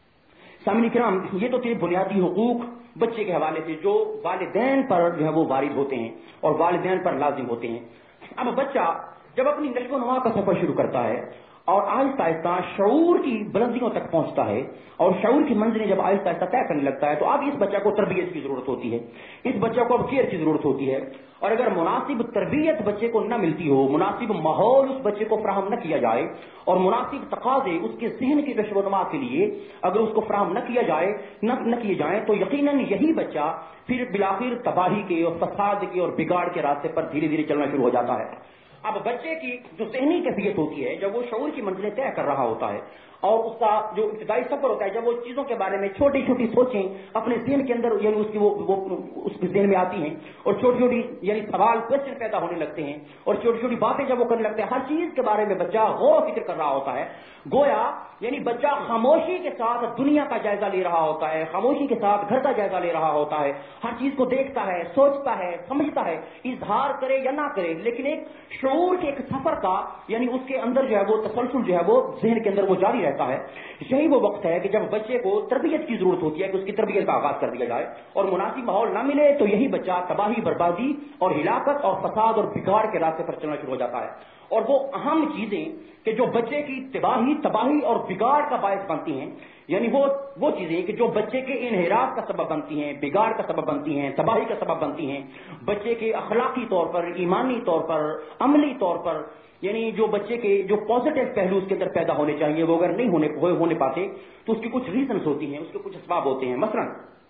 سامعین کرام، یہ تو تھے بنیادی حقوق بچے کے حوالے سے جو والدین پر جو ہے وہ وارد ہوتے ہیں اور والدین پر لازم ہوتے ہیں۔ اب بچہ جب اپنی نشو و نما کا سفر شروع کرتا ہے اور آہستہ آہستہ شعور کی بلندیوں تک پہنچتا ہے اور شعور کی منزلیں جب آہستہ آہستہ طے کرنے لگتا ہے تو اب اس بچہ کو تربیت کی ضرورت ہوتی ہے، اس بچہ کو اب کیئر کی ضرورت ہوتی ہے، اور اگر مناسب تربیت بچے کو نہ ملتی ہو، مناسب ماحول اس بچے کو فراہم نہ کیا جائے اور مناسب تقاضے اس کے ذہن کی نشو و نما کے لیے اگر اس کو فراہم نہ کیے جائیں تو یقیناً یہی بچہ پھر بالآخر تباہی کے اور فساد کے اور بگاڑ کے راستے پر دھیرے دھیرے چلنا شروع ہو جاتا ہے۔ اب بچے کی جو ذہنی کیفیت ہوتی ہے جب وہ شعور کی منزلیں طے کر رہا ہوتا ہے اور اس کا جو ابتدائی سفر ہوتا ہے جب وہ چیزوں کے بارے میں چھوٹی چھوٹی سوچیں اپنے ذہن کے اندر یعنی اس کی وہ اس کے ذہن میں آتی ہیں اور چھوٹی چھوٹی یعنی سوال کوشچن پیدا ہونے لگتے ہیں اور چھوٹی چھوٹی باتیں جب وہ کرنے لگتے ہیں، ہر چیز کے بارے میں بچہ غور و فکر کر رہا ہوتا ہے، گویا یعنی بچہ خاموشی کے ساتھ دنیا کا جائزہ لے رہا ہوتا ہے، خاموشی کے ساتھ گھر کا جائزہ لے رہا ہوتا ہے، ہر چیز کو دیکھتا ہے، سوچتا ہے، سمجھتا ہے، اظہار کرے یا نہ کرے، لیکن ایک شعور کے ایک سفر کا یعنی اس کے اندر جو ہے وہ تسلسل جو ہے وہ ذہن کے اندر وہ جاری رہتا ہے۔ یہی وہ وقت ہے کہ جب بچے کو تربیت کی ضرورت ہوتی ہے کہ اس کی تربیت کا آغاز کر دیا جائے، اور مناسب ماحول نہ ملے تو یہی بچہ تباہی، بربادی اور ہلاکت اور فساد اور بگاڑ کے راستے پر چلنا شروع ہو جاتا ہے۔ اور وہ اہم چیزیں کہ جو بچے کی تباہی اور بگاڑ کا باعث بنتی ہیں، یعنی وہ چیزیں کہ جو بچے کے انحراف کا سبب بنتی ہیں، بگاڑ کا سبب بنتی ہیں، تباہی کا سبب بنتی ہیں، بچے کے اخلاقی طور پر، ایمانی طور پر، عملی طور پر، یعنی جو بچے کے جو پازیٹیو پہلو اس کے اندر پیدا ہونے چاہیے وہ اگر نہیں ہونے پاتے تو اس کی کچھ ریزنز ہوتی ہیں، اس کے کچھ اسباب ہوتے ہیں۔ مثلا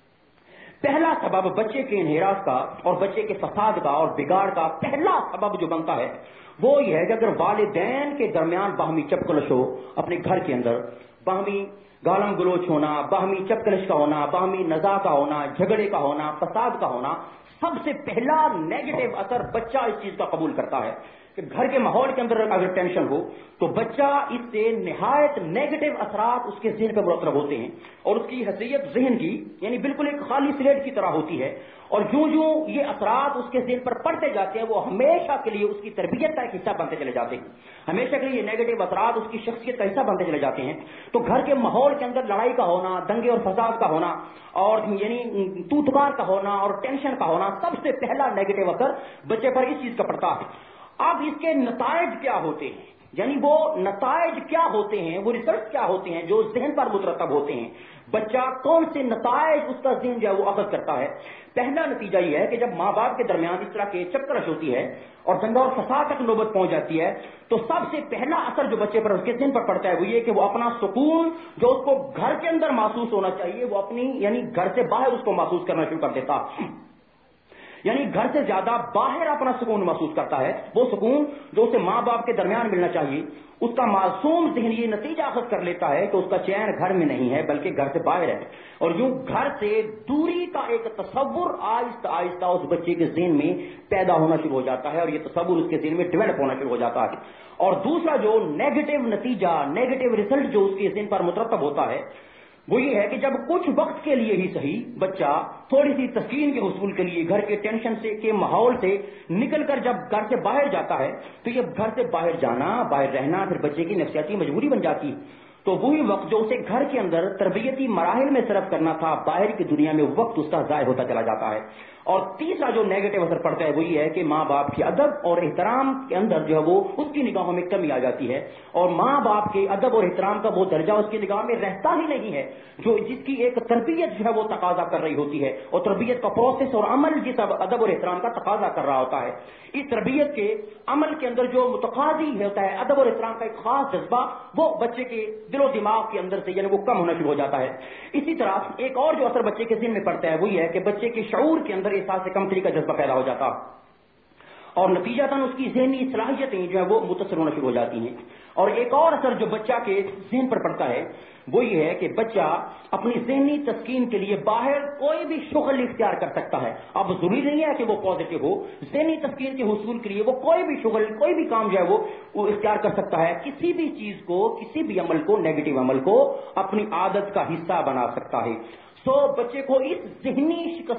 پہلا سبب بچے کے انحراف کا اور بچے کے فساد کا اور بگاڑ کا پہلا سبب جو بنتا ہے وہ یہ ہے کہ اگر والدین کے درمیان باہمی چپکلش ہو، اپنے گھر کے اندر باہمی گالم گلوچ ہونا، باہمی چپکلش کا ہونا، باہمی نزاع کا ہونا، جھگڑے کا ہونا، فساد کا ہونا، سب سے پہلا نیگیٹو اثر بچہ اس چیز کا قبول کرتا ہے کہ گھر کے ماحول کے اندر اگر ٹینشن ہو تو بچہ اس سے نہایت نیگیٹو اثرات اس کے ذہن پر مرتب ہوتے ہیں، اور اس کی حیثیت ذہن کی یعنی بالکل ایک خالی سلیٹ کی طرح ہوتی ہے، اور جو یہ اثرات اس کے ذہن پر پڑتے جاتے ہیں وہ ہمیشہ کے لیے اس کی تربیت کا ایک حصہ بنتے چلے جاتے ہیں، ہمیشہ کے لیے یہ نیگیٹو اثرات اس کی شخصیت کا حصہ بنتے چلے جاتے ہیں۔ تو گھر کے ماحول کے اندر لڑائی کا ہونا، دنگے اور فساد کا ہونا، اور یعنی تو تکار کا ہونا اور ٹینشن کا ہونا، سب سے پہلا نیگیٹو اثر بچے پر اس چیز کا پڑتا ہے۔ اب اس کے نتائج کیا ہوتے ہیں، یعنی وہ نتائج کیا ہوتے ہیں، وہ ریزلٹ کیا ہوتے ہیں جو ذہن پر مترتب ہوتے ہیں، بچہ کون سے نتائج اس کا ذہن جو ہے وہ اخذ کرتا ہے۔ پہلا نتیجہ یہ ہے کہ جب ماں باپ کے درمیان اس طرح کے چپکرش ہوتی ہے اور دنگا اور فساد تک نوبت پہنچ جاتی ہے تو سب سے پہلا اثر جو بچے پر اس کے ذہن پر پڑتا ہے وہ یہ کہ وہ اپنا سکون جو اس کو گھر کے اندر محسوس ہونا چاہیے وہ اپنی یعنی گھر سے باہر اس کو محسوس کرنا شروع کر دیتا، یعنی گھر سے زیادہ باہر اپنا سکون محسوس کرتا ہے، وہ سکون جو اسے ماں باپ کے درمیان ملنا چاہیے۔ اس کا معصوم ذہن یہ نتیجہ اخذ کر لیتا ہے کہ اس کا چین گھر میں نہیں ہے بلکہ گھر سے باہر ہے، اور یوں گھر سے دوری کا ایک تصور آہستہ آہستہ اس بچے کے ذہن میں پیدا ہونا شروع ہو جاتا ہے، اور یہ تصور اس کے ذہن میں ڈیولپ ہونا شروع ہو جاتا ہے۔ اور دوسرا جو نیگیٹو نتیجہ، نیگیٹو ریزلٹ جو اس کے ذہن پر مترتب ہوتا ہے وہ یہ ہے کہ جب کچھ وقت کے لیے ہی صحیح بچہ تھوڑی سی تسکین کے حصول کے لیے گھر کے ٹینشن سے کے ماحول سے نکل کر جب گھر سے باہر جاتا ہے تو یہ گھر سے باہر جانا، باہر رہنا پھر بچے کی نفسیاتی مجبوری بن جاتی ہے، تو وہی وقت جو اسے گھر کے اندر تربیتی مراحل میں صرف کرنا تھا باہر کی دنیا میں وقت اس کا ضائع ہوتا چلا جاتا ہے۔ اور تیسرا جو نیگیٹو اثر پڑتا ہے وہ یہ ہے کہ ماں باپ کے ادب اور احترام کے اندر جو ہے وہ اس کی نگاہوں میں کمی آ جاتی ہے، اور ماں باپ کے ادب اور احترام کا وہ درجہ اس کی نگاہ میں رہتا ہی نہیں ہے جو جس کی ایک تربیت جو ہے وہ تقاضا کر رہی ہوتی ہے، اور تربیت کا پروسیس اور عمل جس ادب اور احترام کا تقاضا کر رہا ہوتا ہے۔ اس تربیت کے عمل کے اندر جو متقاضی ہوتا ہے ادب اور احترام کا ایک خاص جذبہ وہ بچے کے دل و دماغ کے اندر سے یعنی وہ کم ہونا شروع ہو جاتا ہے۔ اسی طرح ایک اور جو اثر بچے کے ذہن میں پڑتا ہے وہ یہ ہے کہ بچے کے شعور کے اندر احساس کمتری کا جذبہ پیدا ہو جاتا، اور نتیجتاً اس کی ذہنی صلاحیتیں جو ہے وہ متاثر ہونا شروع ہو جاتی ہیں۔ اور ایک اور اثر جو بچہ کے ذہن پر پڑتا ہے وہ یہ ہے کہ بچہ اپنی ذہنی تسکین کے لیے باہر کوئی بھی شغل اختیار کر سکتا ہے۔ اب ضروری نہیں ہے کہ وہ پازیٹو ہو، ذہنی تسکین کے حصول کے لیے وہ کوئی بھی شغل، کوئی بھی کام جو ہے وہ اختیار کر سکتا ہے، کسی بھی چیز کو، کسی بھی عمل کو، نیگیٹو عمل کو اپنی عادت کا حصہ بنا سکتا ہے۔ بچے کو اس ذہنی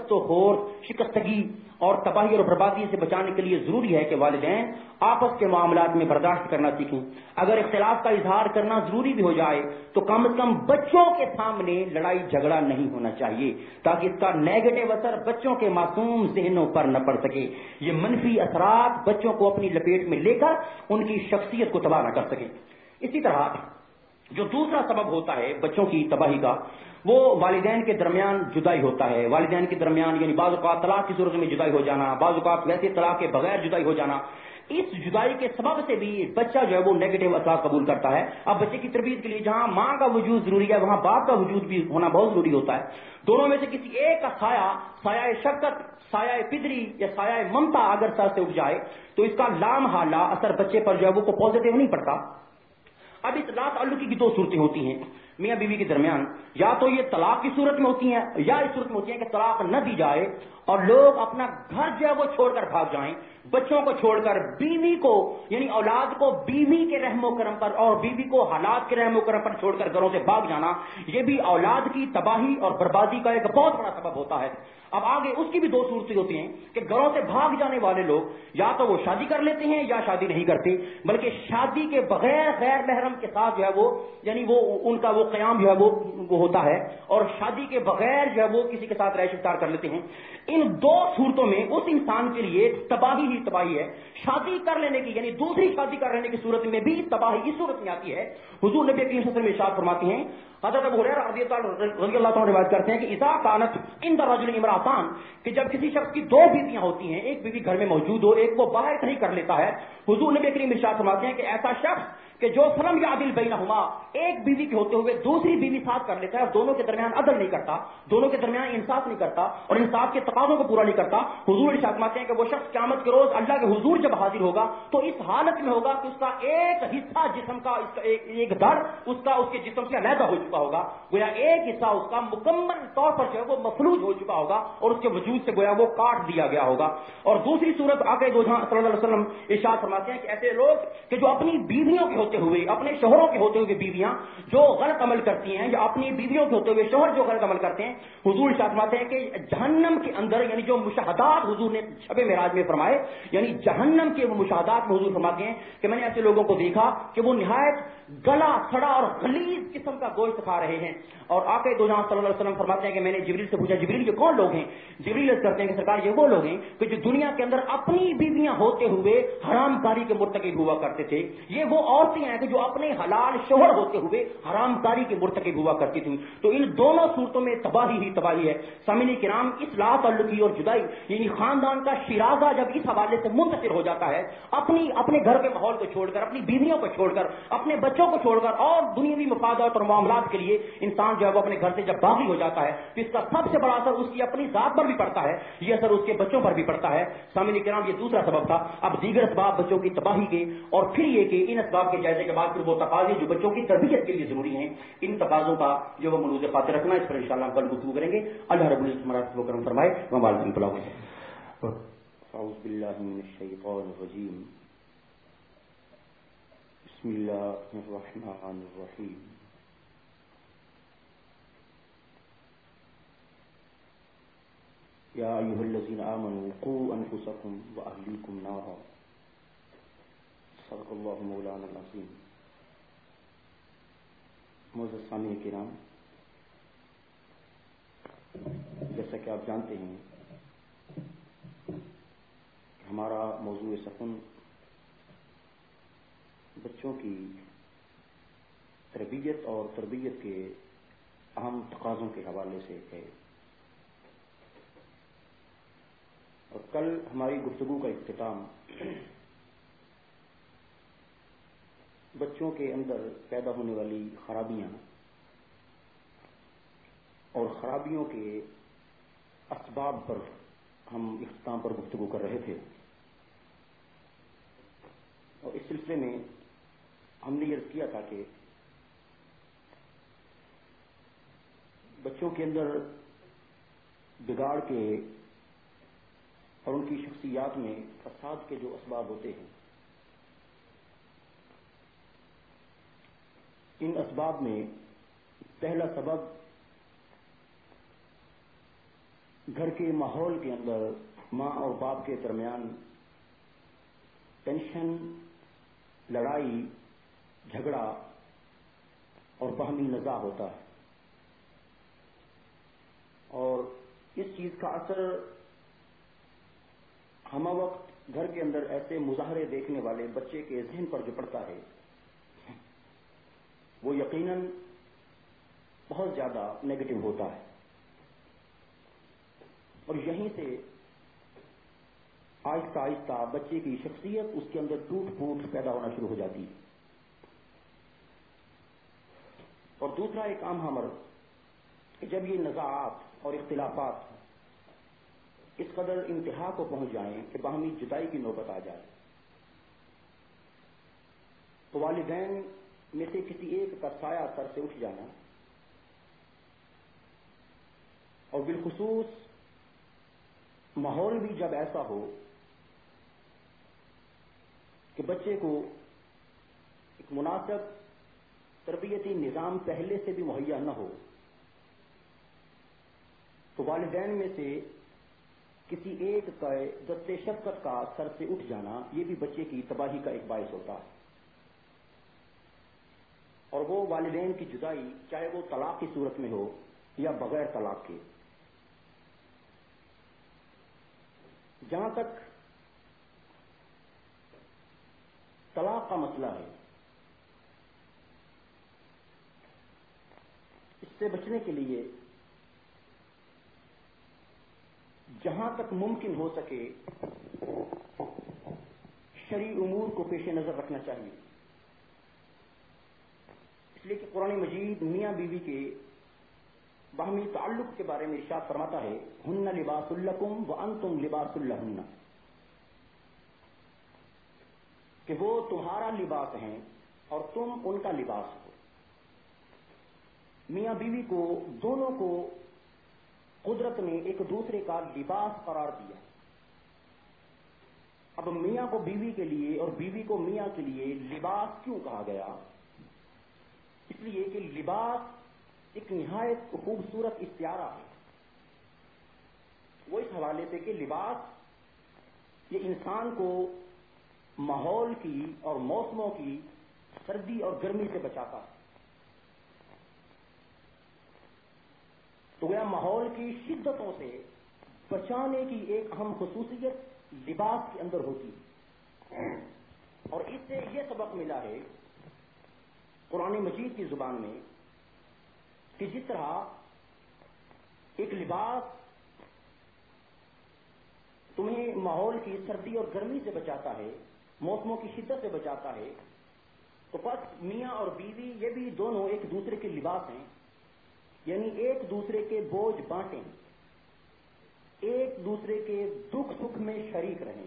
شکستگی اور تباہی اور بربادی سے بچانے کے لیے ضروری ہے کہ والدین آپس کے معاملات میں برداشت کرنا سیکھیں۔ اگر اختلاف کا اظہار کرنا ضروری بھی ہو جائے تو کم از کم بچوں کے سامنے لڑائی جھگڑا نہیں ہونا چاہیے تاکہ اس کا نیگیٹو اثر بچوں کے معصوم ذہنوں پر نہ پڑ سکے، یہ منفی اثرات بچوں کو اپنی لپیٹ میں لے کر ان کی شخصیت کو تباہ نہ کر سکے۔ اسی طرح جو دوسرا سبب ہوتا ہے بچوں کی تباہی کا وہ والدین کے درمیان جدائی ہوتا ہے۔ والدین کے درمیان یعنی بعض اوقات طلاق کی صورت میں جدائی ہو جانا، بعض اوقات ویسے طلاق کے بغیر جدائی ہو جانا، اس جدائی کے سبب سے بھی بچہ جو ہے وہ نیگیٹو اثرات قبول کرتا ہے۔ اب بچے کی تربیت کے لیے جہاں ماں کا وجود ضروری ہے وہاں باپ کا وجود بھی ہونا بہت ضروری ہوتا ہے۔ دونوں میں سے کسی ایک کا سایہ شفقت، سایہ پدری یا سایہ ممتا اگر سر سے اٹھ جائے تو اس کا لامحالہ اثر بچے پر جو ہے وہ پازیٹو نہیں پڑتا۔ اب اس لا تعلقی کی دو صورتیں ہوتی ہیں میاں بیوی کے درمیان، یا تو یہ طلاق کی صورت میں ہوتی ہیں یا اس صورت میں ہوتی ہیں کہ طلاق نہ دی جائے اور لوگ اپنا گھر جو ہے وہ چھوڑ کر بھاگ جائیں، بچوں کو چھوڑ کر، بیوی کو یعنی اولاد کو بیوی کے رحم و کرم پر اور بیوی کو حالات کے رحم و کرم پر چھوڑ کر گھروں سے بھاگ جانا، یہ بھی اولاد کی تباہی اور بربادی کا ایک بہت بڑا سبب ہوتا ہے۔ اب آگے اس کی بھی دو صورتیں ہوتی ہیں کہ گھروں سے بھاگ جانے والے لوگ یا تو وہ شادی کر لیتے ہیں یا شادی نہیں کرتے، بلکہ شادی کے بغیر غیر محرم کے ساتھ جو ہے وہ یعنی وہ ان کا وہ قیام جو ہے وہ ہوتا ہے، اور شادی کے بغیر جو ہے وہ کسی کے ساتھ رہائش اختیار کر لیتے ہیں۔ ان دو صورتوں میں اس انسان کے لیے تباہی ہی تباہی ہے۔ شادی کر لینے کی یعنی دوسری شادی کر لینے کی صورت میں بھی تباہی اس صورت میں آتی ہے۔ حضور نبی کریم صلی اللہ علیہ وسلم ارشاد فرماتے ہیں، حضرت ابو ہریرہ رضی اللہ تعالیٰ روایت کرتے ہیں کہ اذا کانت عند الرجل امرأتان، کہ جب کسی شخص کی دو بیویاں ہوتی ہیں، ایک بیوی گھر میں موجود ہو، ایک وہ باہر کہیں کر لیتا ہے، حضور نبی کریم ارشاد فرماتے ہیں کہ ایسا شخص کہ جو فلم یعدل بینہما، ایک بیوی کے ہوتے ہوئے ایک دوسری بیوی ساتھ کر لیتا ہے اور دونوں کے درمیان عدل نہیں کرتا، دونوں کے درمیان انصاف نہیں کرتا اور انصاف کے تقاضوں کو پورا نہیں کرتا، حضور ارشاد فرماتے ہیں کہ وہ شخص قیامت کے روز اللہ کے حضور جب حاضر ہوگا تو اس حالت میں ہوگا کہ اس کا ایک حصہ جسم کا، اس کا ایک دھڑ اس کے جسم سے علیحدہ ہو چکا ہوگا، گویا ایک حصہ اس کا مکمل طور پر جو ہے وہ مفلوج ہو چکا ہوگا اور اس کے وجود سے گویا وہ کاٹ دیا گیا ہوگا۔ اور دوسری صورت آقا دو جہاں صلی اللہ علیہ وسلم ارشاد فرماتے ہیں کہ ایسے لوگ کہ جو اپنی بیویوں کے ہوتے ہوئے، اپنے شوہروں کے ہوتے ہوئے بیویاں جو غلط عمل کرتی ہیں یا اپنی بیویوں کے ہوتے ہوئے شوہر جو غلط عمل کرتے ہیں، حضور ارشاد فرماتے ہیں کہ جہنم کے اندر یعنی جو مشاہدات حضور نے شب معراج میں فرمائے، یعنی جہنم کے وہ مشاہدات میں حضور فرماتے ہیں کہ میں نے ایسے لوگوں کو دیکھا کہ وہ نہایت گلا سڑا اور غلیظ قسم کا گوشت کھا رہے ہیں۔ اور آقا دو جہاں صلی اللہ علیہ وسلم فرماتے ہیں کہ میں نے جبریل سے پوچھا جبریل یہ کون لوگ ہیں؟ جبریل عرض کرتے ہیں کہ سرکار یہ وہ لوگ ہیں کہ جو دنیا کے اندر اپنی بیویاں ہوتے ہوئے حرام کاری کے مرتکب ہوا کرتے تھے، یہ وہ عورتیں ہیں کہ جو اپنے حلال شوہر ہوتے ہوئے حرام کاری کے مرتکب ہوا کرتی تھیں۔ تو ان دونوں صورتوں میں تباہی ہی تباہی ہے۔ سامعین کرام، اصلاح تعلقی اور جدائی یعنی خاندان کا شیرازہ جب اس حوالے سے منتصر ہو جاتا ہے، اپنے گھر کے ماحول کو چھوڑ کر، اپنی بیویوں کو چھوڑ کر، اپنے بچوں کو چھوڑ کر اور دنیاوی مفادات اور معاملات کے لیے انسان جو ہے وہ اپنے گھر سے جب باغی ہو جاتا ہے تو اس کا سب سے بڑا اثر اس کی اپنی ذات پر بھی پڑتا ہے، یہ اثر اس کے بچوں پر بھی پڑتا ہے۔ سامعین کرام، یہ دوسرا سبب تھا۔ اب دیگر اسباب بچوں کی تباہی کے، اور پھر یہ کہ ان اسباب کے جائزے کے بعد پھر وہ تقاضے جو بچوں کی تربیت کے لیے ضروری ہیں، ان تقاضوں کا جو وہ ملوز خاطر رکھنا، اس پر انشاءاللہ ہم کل گفتگو کریں گے۔ اللہ رب العزت ہمارا و کرم فرمائے۔ اعوذ باللہ من الشیطان الرجیم، بسم اللہ الرحمن الرحیم۔ یا ایھا الذین آمنوا قوا انفسکم واہلیکم نارا، صدق اللہ مولانا العظیم۔ معزز سامعین کرام، جیسا کہ آپ جانتے ہیں کہ ہمارا موضوع سخن بچوں کی تربیت اور تربیت کے اہم تقاضوں کے حوالے سے ہے، اور کل ہماری گفتگو کا اختتام بچوں کے اندر پیدا ہونے والی خرابیاں اور خرابیوں کے اسباب پر ہم اختتام پر گفتگو کر رہے تھے، اور اس سلسلے میں ہم نے یہ عرض کیا تھا کہ بچوں کے اندر بگاڑ کے اور ان کی شخصیات میں فساد کے جو اسباب ہوتے ہیں، ان اسباب میں پہلا سبب گھر کے ماحول کے اندر ماں اور باپ کے درمیان ٹینشن، لڑائی، جھگڑا اور باہمی نزاع ہوتا ہے، اور اس چیز کا اثر ہمہ وقت گھر کے اندر ایسے مظاہرے دیکھنے والے بچے کے ذہن پر جو پڑتا ہے وہ یقیناً بہت زیادہ نیگیٹو ہوتا ہے، اور یہیں سے آہستہ آہستہ بچے کی شخصیت اس کے اندر ٹوٹ پھوٹ پیدا ہونا شروع ہو جاتی ہے۔ اور دوسرا ایک عام امر کہ جب یہ نزاعات اور اختلافات اس قدر انتہا کو پہنچ جائیں کہ باہمی جدائی کی نوبت آ جائے تو والدین میں سے کسی ایک کا سایہ سر سے اٹھ جانا، اور بالخصوص ماحول بھی جب ایسا ہو کہ بچے کو ایک مناسب تربیتی نظام پہلے سے بھی مہیا نہ ہو، تو والدین میں سے کسی ایک کا دست شفقت کا سر سے اٹھ جانا یہ بھی بچے کی تباہی کا ایک باعث ہوتا ہے، اور وہ والدین کی جدائی چاہے وہ طلاق کی صورت میں ہو یا بغیر طلاق کے۔ جہاں تک طلاق کا مسئلہ ہے، اس سے بچنے کے لیے جہاں تک ممکن ہو سکے شرعی امور کو پیش نظر رکھنا چاہیے۔ اس لیے کہ قرآن مجید میاں بیوی کے باہمی تعلق کے بارے میں ارشاد فرماتا ہے ہن لباس لکم وانتم لباس لہن، کہ وہ تمہارا لباس ہیں اور تم ان کا لباس ہو. میاں بیوی کو دونوں کو قدرت نے ایک دوسرے کا لباس قرار دیا. اب میاں کو بیوی کے لیے اور بیوی کو میاں کے لیے لباس کیوں کہا گیا؟ اس لیے کہ لباس ایک نہایت خوبصورت استعارہ ہے. وہ اس حوالے سے کہ لباس یہ انسان کو ماحول کی اور موسموں کی سردی اور گرمی سے بچاتا ہے. تو گویا ماحول کی شدتوں سے بچانے کی ایک اہم خصوصیت لباس کے اندر ہوتی ہے. اور اس سے یہ سبق ملا ہے قرآن مجید کی زبان میں کہ جس طرح ایک لباس تمہیں ماحول کی سردی اور گرمی سے بچاتا ہے، موسموں کی شدت سے بچاتا ہے، تو بس میاں اور بیوی یہ بھی دونوں ایک دوسرے کے لباس ہیں. یعنی ایک دوسرے کے بوجھ بانٹیں، ایک دوسرے کے دکھ سکھ میں شریک رہیں.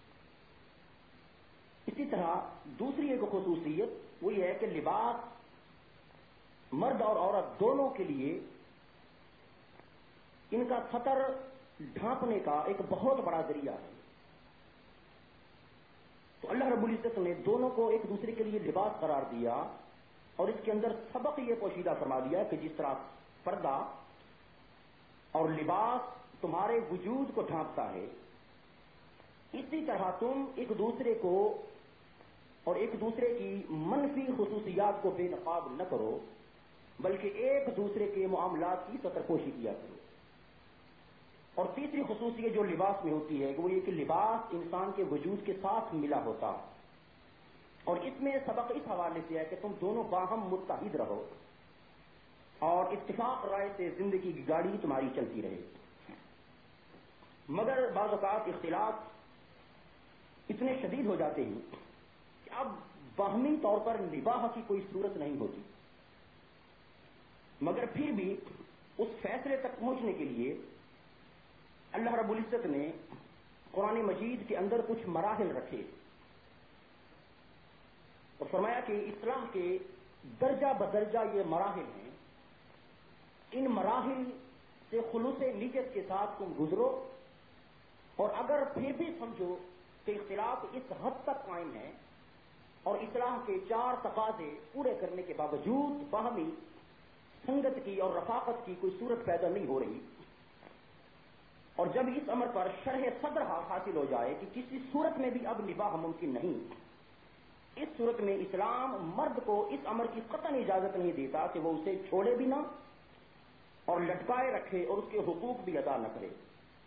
اسی طرح دوسری ایک خصوصیت وہ یہ ہے کہ لباس مرد اور عورت دونوں کے لیے ان کا سطر ڈھانپنے کا ایک بہت بڑا ذریعہ ہے. تو اللہ رب العزت نے دونوں کو ایک دوسرے کے لیے لباس قرار دیا اور اس کے اندر سبق یہ پوشیدہ فرما دیا کہ جس طرح پردہ اور لباس تمہارے وجود کو ڈھانپتا ہے، اسی طرح تم ایک دوسرے کو اور ایک دوسرے کی منفی خصوصیات کو بے نقاب نہ کرو، بلکہ ایک دوسرے کے معاملات کی سطرپوشی کیا کرو. اور تیسری خصوصیت جو لباس میں ہوتی ہے وہ یہ کہ لباس انسان کے وجود کے ساتھ ملا ہوتا ہے. اور اس میں سبق اس حوالے سے ہے کہ تم دونوں باہم متحد رہو اور اتفاق رائے سے زندگی کی گاڑی تمہاری چلتی رہے. مگر بعض اوقات اختلاف اتنے شدید ہو جاتے ہیں کہ اب باہمی طور پر نباہ کی کوئی صورت نہیں ہوتی، مگر پھر بھی اس فیصلے تک پہنچنے کے لیے اللہ رب العزت نے قرآن مجید کے اندر کچھ مراحل رکھے اور فرمایا کہ اصلاح کے درجہ بدرجہ یہ مراحل ہیں. ان مراحل سے خلوص نیت کے ساتھ تم گزرو، اور اگر پھر بھی سمجھو کہ اختلاف اس حد تک قائم ہے اور اصلاح کے 4 تقاضے پورے کرنے کے باوجود باہمی سنگت کی اور رفاقت کی کوئی صورت پیدا نہیں ہو رہی، اور جب اس امر پر شرح صدر حاصل ہو جائے کہ کسی صورت میں بھی اب نباہ ممکن نہیں، اس صورت میں اسلام مرد کو اس امر کی قطعاً اجازت نہیں دیتا کہ وہ اسے چھوڑے بھی نہ اور لٹکائے رکھے اور اس کے حقوق بھی ادا نہ کرے.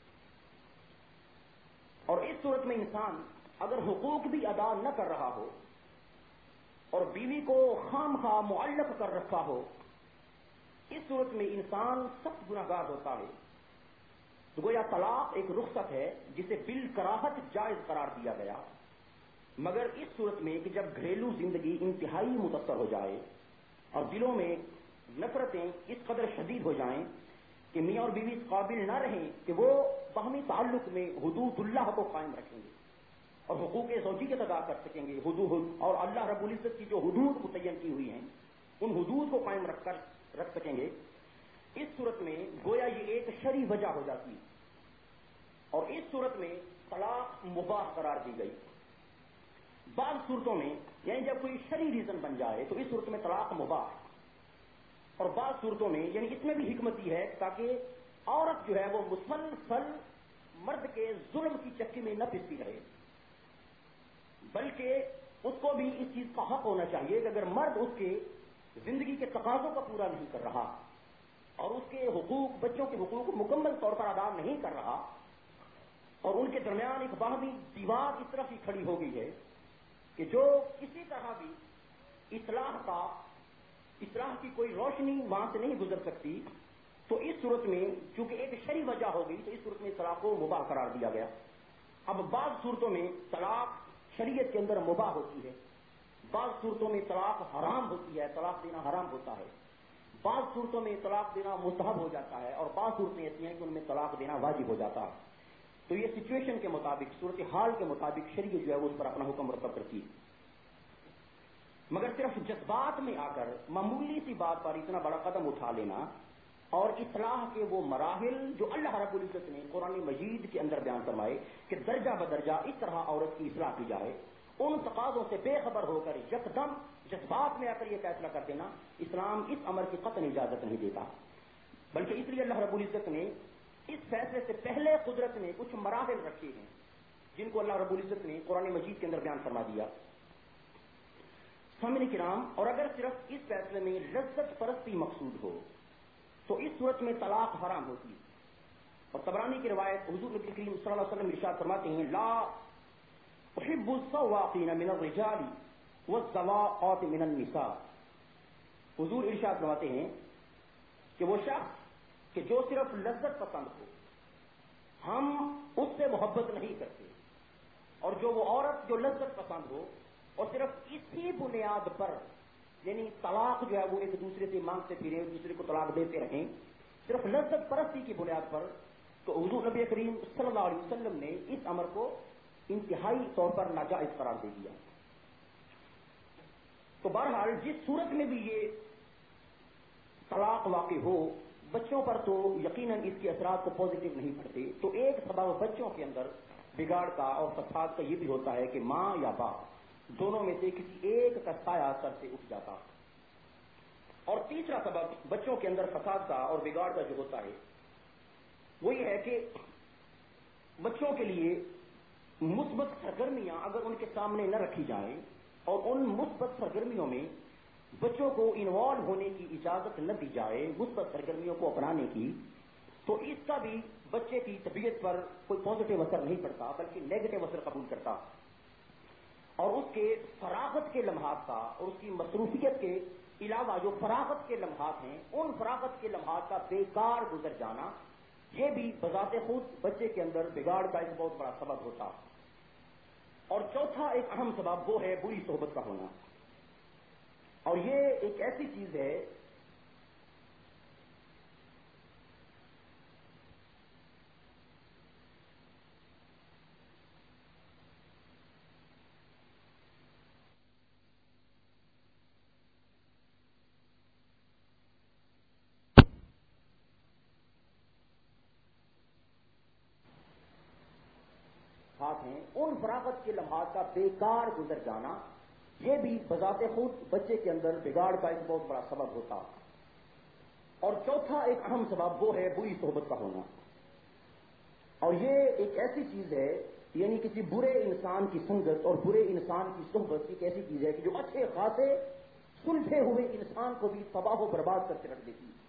اور اس صورت میں انسان اگر حقوق بھی ادا نہ کر رہا ہو اور بیوی کو خام خواہ معلق کر رکھا ہو، اس صورت میں انسان سخت گناہگار ہوتا ہے. تو گویا طلاق ایک رخصت ہے جسے بالکراہت جائز قرار دیا گیا، مگر اس صورت میں کہ جب گھریلو زندگی انتہائی متاثر ہو جائے اور دلوں میں نفرتیں اس قدر شدید ہو جائیں کہ میاں اور بیوی اس قابل نہ رہیں کہ وہ باہمی تعلق میں حدود اللہ کو قائم رکھیں گے اور حقوق زوجیت ادا کر سکیں گے، حدود اور اللہ رب العزت کی جو حدود متعین کی ہوئی ہیں ان حدود کو قائم رکھ سکیں گے، اس صورت میں گویا یہ ایک شرعی وجہ ہو جاتی ہے اور اس صورت میں طلاق مباح قرار دی گئی. بعض صورتوں میں یعنی جب کوئی شرعی ریزن بن جائے تو اس صورت میں طلاق مباح، اور بعض صورتوں میں یعنی اس میں بھی حکمت یہ ہے تاکہ عورت جو ہے وہ مسلسل مرد کے ظلم کی چکی میں نہ پھنستی رہے، بلکہ اس کو بھی اس چیز کا حق ہونا چاہیے کہ اگر مرد اس کے زندگی کے تقاضوں کا پورا نہیں کر رہا اور اس کے حقوق بچوں کے حقوق مکمل طور پر ادا نہیں کر رہا اور ان کے درمیان ایک باہمی دیوار اس طرح کی کھڑی ہو گئی ہے کہ جو کسی طرح بھی اصلاح کی کوئی روشنی وہاں سے نہیں گزر سکتی، تو اس صورت میں چونکہ ایک شرعی وجہ ہو گئی تو اس صورت میں طلاق کو مباح قرار دیا گیا. اب بعض صورتوں میں طلاق شریعت کے اندر مباح ہوتی ہے، بعض صورتوں میں طلاق حرام ہوتی ہے، طلاق دینا حرام ہوتا ہے، بعض صورتوں میں طلاق دینا مستحب ہو جاتا ہے، اور بعض صورتیں ایسی ہیں کہ ان میں طلاق دینا واجب ہو جاتا ہے. تو یہ سچویشن کے مطابق، صورتحال کے مطابق شریعت جو ہے وہ اس پر اپنا حکم مرتب کرتی ہے. مگر صرف جذبات میں آ کر معمولی سی بات پر اتنا بڑا قدم اٹھا لینا اور اصلاح کے وہ مراحل جو اللہ رب العزت نے قرآن مجید کے اندر بیان فرمائے کہ درجہ بدرجہ اس طرح عورت کی اصلاح کی جائے، ان تقاضوں سے بے خبر ہو کر یکدم جذبات میں آ کر یہ فیصلہ کر دینا، اسلام اس امر کی قطعی اجازت نہیں دیتا. بلکہ اس لیے اللہ رب العزت نے اس فیصلے سے پہلے قدرت نے کچھ مراحل رکھے ہیں جن کو اللہ رب العزت نے قرآن مجید کے اندر بیان فرما دیا. سامعین کرام، اور اگر صرف اس فیصلے میں لذت پرستی مقصود ہو تو اس صورت میں طلاق حرام ہوتی ہے. اور طبرانی کی روایت حضور نبی کریم صلی اللہ علیہ وسلم ارشاد فرماتے ہیں لا احب السواقین من الرجال والزواقات من النساء. حضور ارشاد فرماتے ہیں کہ وہ شخص کہ جو صرف لذت پسند ہو ہم اس سے محبت نہیں کرتے، اور جو وہ عورت جو لذت پسند ہو اور صرف اسی بنیاد پر یعنی طلاق جو ہے وہ ایک دوسرے سے مانگتے پھریں، ایک دوسرے کو طلاق دیتے رہیں صرف لذت پرستی کی بنیاد پر، تو حضور نبی کریم صلی اللہ علیہ وسلم نے اس امر کو انتہائی طور پر ناجائز قرار دے دیا. تو بہرحال جس صورت میں بھی یہ طلاق واقع ہو، بچوں پر تو یقیناً اس کے اثرات کو پازیٹو نہیں پڑتے. تو ایک سبب بچوں کے اندر بگاڑ کا اور فساد کا یہ بھی ہوتا ہے کہ ماں یا باپ دونوں میں سے کسی ایک کا سایہ سر سے اٹھ جاتا. اور تیسرا سبب بچوں کے اندر فساد کا اور بگاڑ کا جو ہوتا ہے وہ یہ ہے کہ بچوں کے لیے مثبت سرگرمیاں اگر ان کے سامنے نہ رکھی جائیں اور ان مثبت سرگرمیوں میں بچوں کو انوالو ہونے کی اجازت نہ دی جائے، مثبت سرگرمیوں کو اپنانے کی، تو اس کا بھی بچے کی طبیعت پر کوئی پازیٹو اثر نہیں پڑتا بلکہ نیگیٹو اثر قبول کرتا. اور اس کے فراغت کے لمحات کا اور اس کی مصروفیت کے علاوہ جو فراغت کے لمحات ہیں ان فراغت کے لمحات کا بیکار گزر جانا یہ بھی بذات خود بچے کے اندر بگاڑ کا ایک بہت بڑا سبب ہوتا. اور چوتھا ایک اہم سبب وہ ہے بری صحبت کا ہونا. اور یہ ایک ایسی چیز ہے ہیں ان فراغت کے لمحات کا بیکار گزر جانا یہ بھی بذات خود بچے کے اندر بگاڑ کا ایک بہت بڑا سبب ہوتا. اور چوتھا ایک اہم سبب وہ ہے بری صحبت کا ہونا. اور یہ ایک ایسی چیز ہے یعنی کسی برے انسان کی سنگت اور برے انسان کی صحبت ایک ایسی چیز ہے کہ جو اچھے خاصے سلجھے ہوئے انسان کو بھی تباہ و برباد کر کے رکھ دیتی ہے.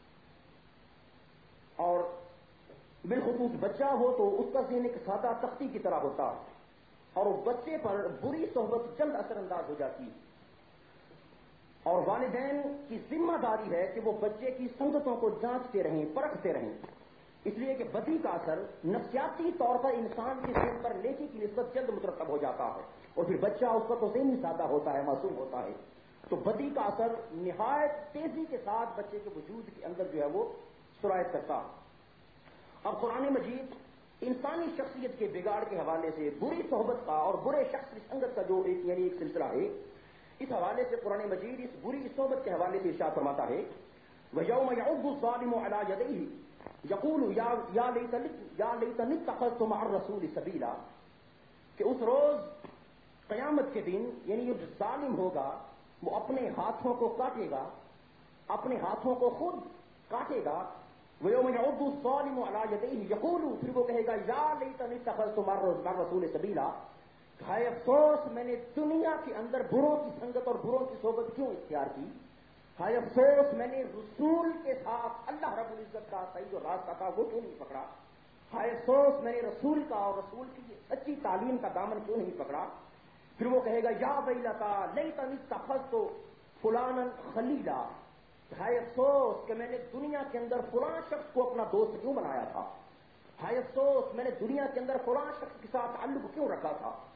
اور بالخصوص بچہ ہو تو اس کا ذہن ایک سادہ تختی کی طرح ہوتا اور وہ بچے پر بری صحبت جلد اثر انداز ہو جاتی ہے. اور والدین کی ذمہ داری ہے کہ وہ بچے کی سنگتوں کو جانچتے رہیں، پرکھتے رہیں، اس لیے کہ بدی کا اثر نفسیاتی طور پر انسان کے ذہن پر نیکی کی نسبت جلد مترتب ہو جاتا ہے اور پھر بچہ اس کا تو ذہن ہی سادہ ہوتا ہے، معصوم ہوتا ہے، تو بدی کا اثر نہایت تیزی کے ساتھ بچے کے وجود کے اندر جو ہے وہ سرایت کرتا. اب قرآن مجید انسانی شخصیت کے بگاڑ کے حوالے سے بری صحبت کا اور برے شخص کی سنگت کا جو ایک سلسلہ ہے، اس حوالے سے قرآن مجید اس بری صحبت کے حوالے سے ارشاد فرماتا ہے وَيَوْمَ يَعُضُّ الظَّالِمُ عَلَى يَدَيْهِ يَقُولُ يَا لَيْتَنِي اتَّخَذْتُ مَعَ الرَّسُولِ سَبِيلًا، کہ اس روز قیامت کے دن یعنی جو ظالم ہوگا وہ اپنے ہاتھوں کو کاٹے گا، اپنے ہاتھوں کو خود کاٹے گا. وَيَوْمَ يَعُضُّ الظَّالِمُ عَلَى يَدَيْهِ يَقُولُ، پھر وہ کہے گا یا لَيْتَنِي اتَّخَذْتُ مَعَ الرَّسُولِ سَبِيلًا، ہائے افسوس میں نے دنیا کے اندر بروں کی سنگت اور بروں کی صحبت کیوں اختیار کی، ہائے افسوس میں نے رسول کے ساتھ اللہ رب العزت کا صحیح جو راستہ تھا وہ کیوں نہیں پکڑا، ہائے افسوس میں نے رسول کا اور رسول کی سچی تعلیم کا دامن کیوں نہیں پکڑا. پھر وہ کہے گا یا ویلتا لیتنی اتخذت فلانا خلیلا، ہائے افسوس کہ میں نے دنیا کے اندر فلاں شخص کو اپنا دوست کیوں بنایا تھا، ہائے افسوس میں نے دنیا کے اندر فلاں شخص کے ساتھ تعلق کیوں رکھا تھا.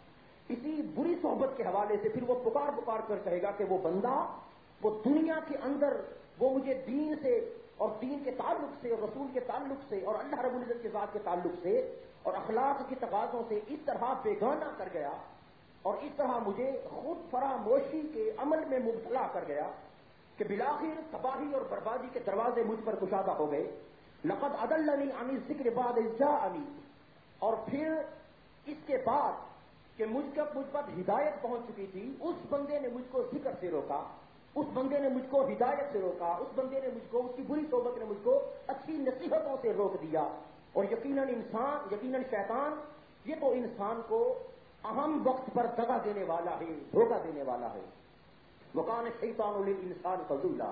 اسی بری صحبت کے حوالے سے پھر وہ پکار پکار کر کہے گا کہ وہ بندہ وہ دنیا کے اندر وہ مجھے دین سے اور دین کے تعلق سے اور رسول کے تعلق سے اور اللہ رب العزت کے ذات کے تعلق سے اور اخلاق کی تقاضوں سے اس طرح بیگانہ کر گیا اور اس طرح مجھے خود فراموشی کے عمل میں مبتلا کر گیا کہ بالآخر تباہی اور بربادی کے دروازے مجھ پر کشادہ ہو گئے. لقد اضلنی عن الذکر بعد اذ جاءنی، اور پھر اس کے بعد کہ مجھ پر ہدایت پہنچ چکی تھی اس بندے نے مجھ کو ذکر سے روکا، اس بندے نے مجھ کو ہدایت سے روکا، اس بندے نے مجھ کو اس کی بری صحبت نے مجھ کو اچھی نصیحتوں سے روک دیا. اور یقیناً شیطان یہ تو انسان کو اہم وقت پر دغا دینے والا ہے، دھوکہ دینے والا ہے. وکان الشیطان للانسان خذولا.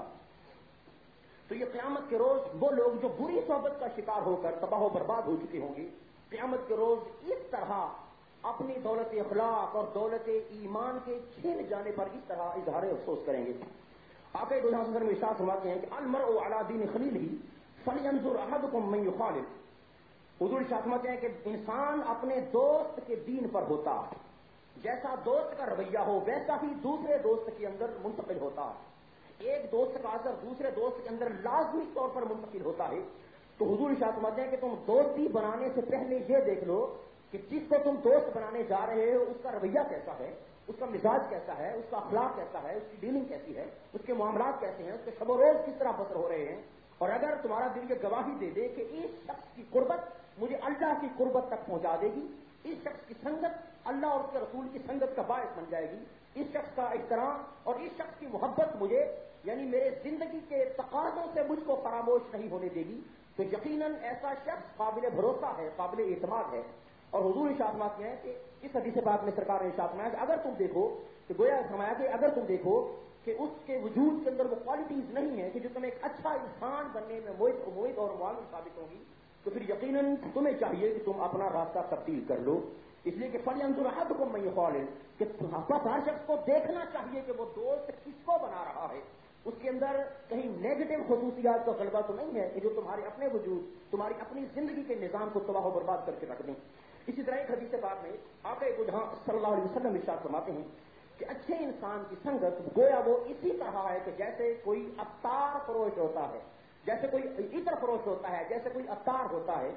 تو یہ قیامت کے روز وہ لوگ جو بری صحبت کا شکار ہو کر تباہ و برباد ہو چکے ہوں گے، قیامت کے روز اس طرح اپنی دولت اخلاق اور دولت ایمان کے چھین جانے پر اس طرح اظہار افسوس کریں گے. آقا دو جہاں میں ارشاد فرماتے ہیں کہ المرء علی دین خلیلہ فلینظر احدکم من یخالف. حضور ارشاد فرماتے ہیں کہ انسان اپنے دوست کے دین پر ہوتا ہے، جیسا دوست کا رویہ ہو ویسا ہی دوسرے دوست کے اندر منتقل ہوتا ہے. ایک دوست کا اثر دوسرے دوست کے اندر لازمی طور پر منتقل ہوتا ہے. تو حضور ارشاد فرماتے ہیں کہ تم دوستی بنانے سے پہلے یہ دیکھ لو کہ جس کو تم دوست بنانے جا رہے ہو اس کا رویہ کیسا ہے، اس کا مزاج کیسا ہے، اس کا اخلاق کیسا ہے، اس کی ڈیلنگ کیسی ہے، اس کے معاملات کیسے ہیں، اس کے شب و روز کس طرح بسر ہو رہے ہیں. اور اگر تمہارا دل یہ گواہی دے دے کہ اس شخص کی قربت مجھے اللہ کی قربت تک پہنچا دے گی، اس شخص کی سنگت اللہ اور اس کے رسول کی سنگت کا باعث بن جائے گی، اس شخص کا احترام اور اس شخص کی محبت مجھے یعنی میرے زندگی کے تقاضوں سے مجھ کو فراموش نہیں ہونے دے گی، تو یقیناً ایسا شخص قابل بھروسہ ہے، قابل اعتماد ہے. اور حضور ارشاد فرماتے ہیں کہ اس حدیث پاک میں سرکار نے ارشاد فرمایا کہ اگر تم دیکھو کہ گویا فرمایا کہ اگر تم دیکھو کہ اس کے وجود کے اندر وہ کوالٹیز نہیں ہیں کہ جو تمہیں ایک اچھا انسان بننے میں موئد اور معاون ثابت ہوگی، تو پھر یقیناً تمہیں چاہیے کہ تم اپنا راستہ تبدیل کر لو. اس لیے کہ فلینظر احدکم من یخالف، کہ ہر شخص کو دیکھنا چاہیے کہ وہ دوست کس کو بنا رہا ہے، اس کے اندر کہیں نیگیٹو خصوصیات کا غلبہ تو نہیں ہے کہ جو تمہارے اپنے وجود تمہاری اپنی زندگی کے نظام کو تباہ و برباد کر کے رکھ دیں. اسی طرح ایک حدیث پاک میں آقا دو جہاں صلی اللہ علیہ وسلم ارشاد فرماتے ہیں کہ اچھے انسان کی سنگت گویا وہ اسی طرح ہے کہ جیسے کوئی عطار فروش ہوتا ہے، جیسے کوئی عطر فروش ہوتا ہے، جیسے کوئی عطار ہوتا ہے.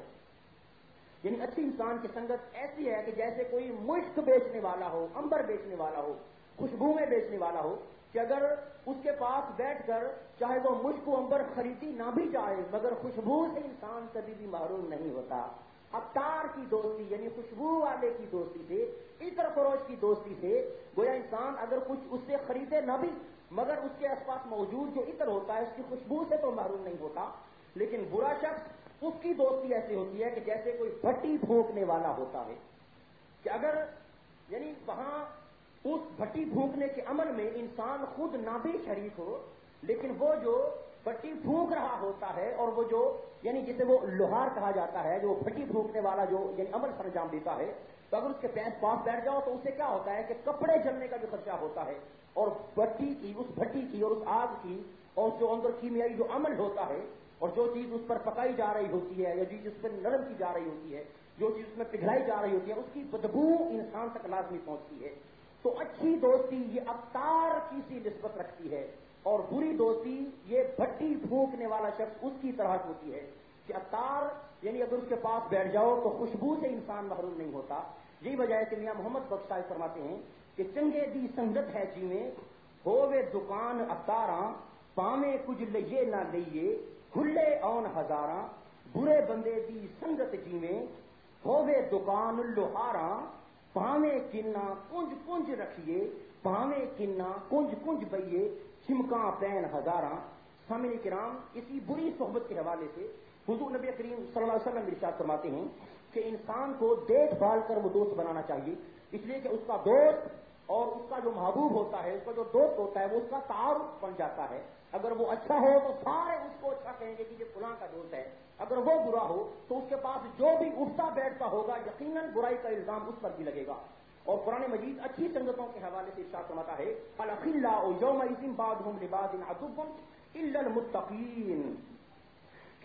یعنی اچھی انسان کی سنگت ایسی ہے کہ جیسے کوئی مشک بیچنے والا ہو، عنبر بیچنے والا ہو، خوشبوئیں بیچنے والا ہو، کہ اگر اس کے پاس بیٹھ کر چاہے وہ مشک و عنبر خریدی نہ بھی جائے مگر خوشبو سے انسان کبھی بھی محروم نہیں ہوتا. عطار کی دوستی یعنی خوشبو والے کی دوستی سے، عطر فروش کی دوستی سے گویا انسان اگر کچھ اس سے خریدے نہ بھی مگر اس کے آس پاس موجود جو عطر ہوتا ہے اس کی خوشبو سے تو محروم نہیں ہوتا. لیکن برا شخص اس کی دوستی ایسی ہوتی ہے کہ جیسے کوئی بھٹی پھونکنے والا ہوتا ہے، کہ اگر یعنی وہاں اس بھٹی پھونکنے کے عمل میں انسان خود نہ بھی شریک ہو لیکن وہ جو بھٹی پھونک رہا ہوتا ہے اور وہ جو یعنی جسے وہ لوہار کہا جاتا ہے جو بھٹی پھونکنے والا جو یعنی عمل سر انجام دیتا ہے، تو اگر اس کے پاس بیٹھ جاؤ تو اسے کیا ہوتا ہے کہ کپڑے جلنے کا جو خدشہ ہوتا ہے اور بھٹی کی اس بھٹی کی اور اس آگ کی اور جو اندر کیمیائی جو عمل ہوتا ہے اور جو چیز اس پر پکائی جا رہی ہوتی ہے یا جو چیز اس پر نرم کی جا رہی ہوتی ہے، جو چیز اس میں پگھلائی جا رہی ہوتی ہے، اس کی بدبو انسان تک لازمی پہنچتی ہے. تو اچھی دوستی یہ عطار کی سی نسبت رکھتی ہے اور بری دوستی یہ بھٹی پھونکنے والا شخص اس کی طرح ہوتی ہے کہ عطار یعنی اگر اس کے پاس بیٹھ جاؤ تو خوشبو سے انسان محروم نہیں ہوتا. یہی وجہ ہے کہ میاں محمد بخش صاحب فرماتے ہیں کہ چنگے دی سنگت ہے جیویں ہووے دکان عطاراں پاویں کچھ لئیے نہ لئیے کھلے اون ہزاراں برے بندے دی سنگت جیویں ہووے دکان لوہاراں پاویں کنہ کنج کنج رکھیے پاویں کنہ کنج کنج بئیے چمکاں پین ہزاراں. سامعین کرام اسی بری صحبت کے حوالے سے حضور نبی کریم صلی اللہ علیہ وسلم ارشاد فرماتے ہیں کہ انسان کو دیکھ بھال کر وہ دوست بنانا چاہیے، اس لیے کہ اس کا دوست اور اس کا جو محبوب ہوتا ہے، اس کا جو دوست ہوتا ہے وہ اس کا تعارف بن جاتا ہے. اگر وہ اچھا ہو تو سارے اس کو اچھا کہیں گے کہ یہ فلاں کا دوست ہے، اگر وہ برا ہو تو اس کے پاس جو بھی اٹھتا بیٹھتا ہوگا یقیناً برائی کا الزام اس پر بھی لگے گا. اور قرآن مجید اچھی سنگتوں کے حوالے سے ارشاد فرماتا ہے الاخلاء یومئذ بعضهم لبعض عدو الا المتقین،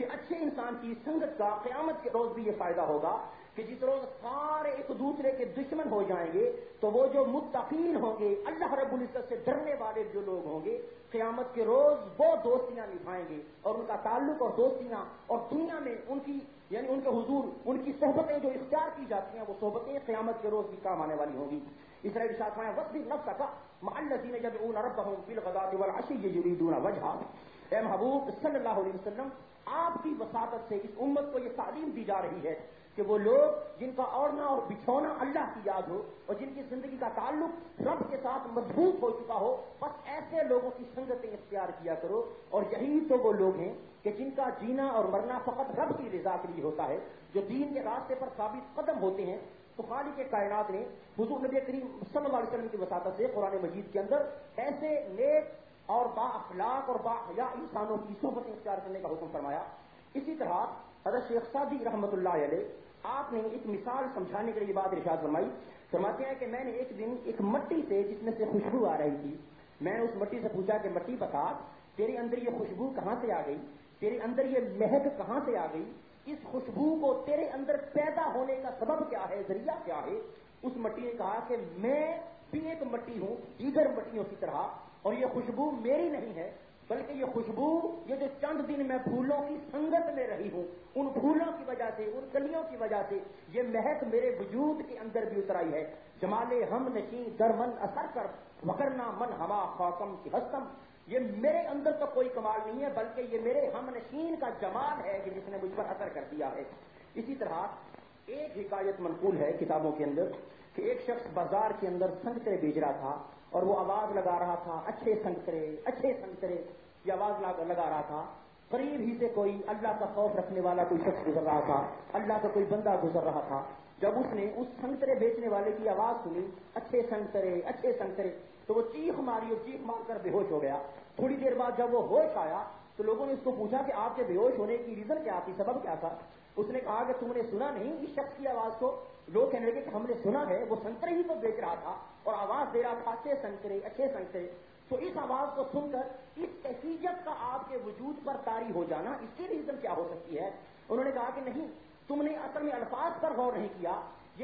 کہ اچھے انسان کی سنگت کا قیامت کے روز بھی یہ فائدہ ہوگا کہ جس روز سارے ایک دوسرے کے دشمن ہو جائیں گے تو وہ جو متقین ہوں گے، اللہ رب العزت سے ڈرنے والے جو لوگ ہوں گے، قیامت کے روز وہ دوستیاں نبھائیں گے، اور ان کا تعلق اور دوستیاں اور دنیا میں ان کی یعنی ان کے حضور ان کی صحبتیں جو اختیار کی جاتی ہیں وہ صحبتیں قیامت کے روز بھی کام آنے والی ہوں گی۔ اس طرح ارشاد فرمایا وَاصْبِرْ نَفْسَكَ مَعَ الَّذِينَ يَدْعُونَ رَبَّهُمْ بِالْغَدَاةِ وَالْعَشِيِّ يُرِيدُونَ وَجْهَهُ۔ اے محبوب صلی اللہ علیہ وسلم، آپ کی وساطت سے اس امت کو یہ تعلیم دی جا رہی ہے کہ وہ لوگ جن کا اوڑھنا اور بچھونا اللہ کی یاد ہو اور جن کی زندگی کا تعلق رب کے ساتھ مضبوط ہو چکا ہو، بس ایسے لوگوں کی سنگتیں اختیار کیا کرو، اور یہی تو وہ لوگ ہیں کہ جن کا جینا اور مرنا فقط رب کی رضا کے لیے ہوتا ہے، جو دین کے راستے پر ثابت قدم ہوتے ہیں۔ تو خالق کائنات نے حضور نبی کریم صلی اللہ علیہ وسلم کی وساطت سے قرآن مجید کے اندر ایسے نیک اور با اخلاق اور با حیا انسانوں کی صحبتیں اختیار کرنے کا حکم فرمایا۔ اسی طرح حضرت شیخ سعدی رحمۃ اللہ علیہ آپ نے ایک مثال سمجھانے کے لیے بات ارشاد فرمائی، فرماتے ہیں کہ میں نے ایک دن ایک مٹی سے جس میں سے خوشبو آ رہی تھی، میں نے اس مٹی سے پوچھا کہ مٹی بتا تیرے اندر یہ خوشبو کہاں سے آ گئی، تیرے اندر یہ مہک کہاں سے آ گئی، اس خوشبو کو تیرے اندر پیدا ہونے کا سبب کیا ہے، ذریعہ کیا ہے؟ اس مٹی نے کہا کہ میں بھی ایک مٹی ہوں دیگر مٹیوں کی طرح، اور یہ خوشبو میری نہیں ہے بلکہ یہ خوشبو یہ جو چند دن میں پھولوں کی سنگت میں رہی ہوں، ان پھولوں کی وجہ سے، ان کلیوں کی وجہ سے یہ مہک میرے وجود کے اندر بھی اتر آئی ہے۔ جمالے ہم نشیں در من اثر کر وکرنا من ہوا خاکم کی ہستم، یہ میرے اندر تو کوئی کمال نہیں ہے بلکہ یہ میرے ہم نشین کا جمال ہے کہ جس نے مجھ پر اثر کر دیا ہے۔ اسی طرح ایک حکایت منقول ہے کتابوں کے اندر کہ ایک شخص بازار کے اندر سنگترے بیچ رہا تھا اور وہ آواز لگا رہا تھا اچھے سنگترے اچھے سنگترے، یہ آواز لگا رہا تھا۔ قریب ہی سے کوئی اللہ کا خوف رکھنے والا کوئی شخص گزر رہا تھا، اللہ کا کوئی بندہ گزر رہا تھا۔ جب اس نے اس سنگترے بیچنے والے کی آواز سنی اچھے سنگترے اچھے سنگترے، تو وہ چیخ ماری اور چیخ مار کر بے ہوش ہو گیا۔ تھوڑی دیر بعد جب وہ ہوش آیا تو لوگوں نے اس کو پوچھا کہ آپ کے بے ہوش ہونے کی ریزن کیا تھی، سبب کیا تھا؟ اس نے کہا کہ تم نے سنا نہیں اس شخص کی آواز کو؟ لوگ کہنے لگے کہ ہم نے سنا ہے، وہ سنترے ہی تو بیچ رہا تھا اور آواز دے رہا تھا اچھے سنترے اچھے سنترے۔ تو اس آواز کو سن کر اس کیفیت کا آپ کے وجود پر طاری ہو جانا، اس کی ریزن کیا ہو سکتی ہے؟ انہوں نے کہا کہ نہیں، تم نے اصل میں الفاظ پر غور نہیں کیا،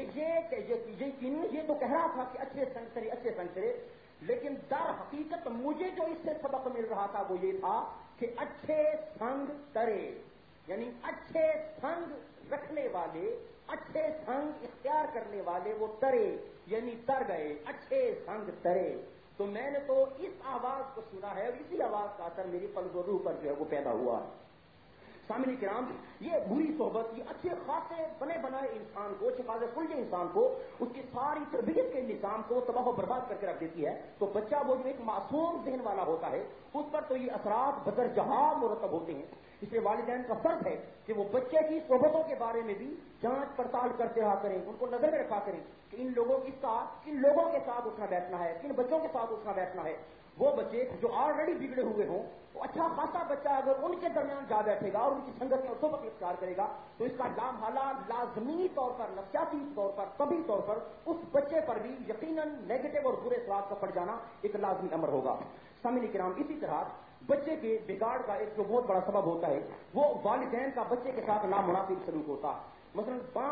یہ تو کہہ رہا تھا کہ اچھے سنترے اچھے سنترے، لیکن در حقیقت مجھے جو اس سے سبق مل رہا تھا وہ یہ تھا کہ اچھے سنگ ترے، یعنی اچھے سنگ رکھنے والے، اچھے سنگ اختیار کرنے والے وہ ترے یعنی تر گئے، اچھے سنگ ترے۔ تو میں نے تو اس آواز کو سنا ہے اور اسی آواز کا اثر میری قلب و روح پر جو ہے وہ پیدا ہوا۔ سامعین کرام، یہ بری صحبت، یہ اچھے خاصے بنے بنائے انسان کو، اچھے خاصے سلجھے انسان کو، اس کی ساری تربیت کے نظام کو تباہ و برباد کر کے رکھ دیتی ہے۔ تو بچہ وہ جو ایک معصوم ذہن والا ہوتا ہے اس پر تو یہ اثرات بدرجہاں مرتب ہوتے ہیں۔ اس لیے والدین کا فرض ہے کہ وہ بچے کی صحبتوں کے بارے میں بھی جانچ پڑتال کرتے رہا کریں، ان کو نظر میں رکھا کریں کہ کن لوگوں کے ساتھ اٹھنا بیٹھنا ہے، کن بچوں کے ساتھ اٹھنا بیٹھنا ہے۔ وہ بچے جو آلریڈی بگڑے ہوئے ہوں، وہ اچھا خاصا بچہ اگر ان کے درمیان جا بیٹھے گا اور ان کی سنگت میں صحبت اختیار کرے گا تو اس کا لامحالہ لازمی طور پر، نفسیاتی طور پر، طبی طور پر اس بچے پر بھی یقیناً نیگیٹو اور برے اثرات کا پڑ جانا ایک لازمی امر ہوگا۔ سامعین کرام، اسی طرح بچے کے بگاڑ کا ایک جو بہت بڑا سبب ہوتا ہے وہ والدین کا بچے کے ساتھ نامناسب سلوک ہوتا ہے۔ مثلا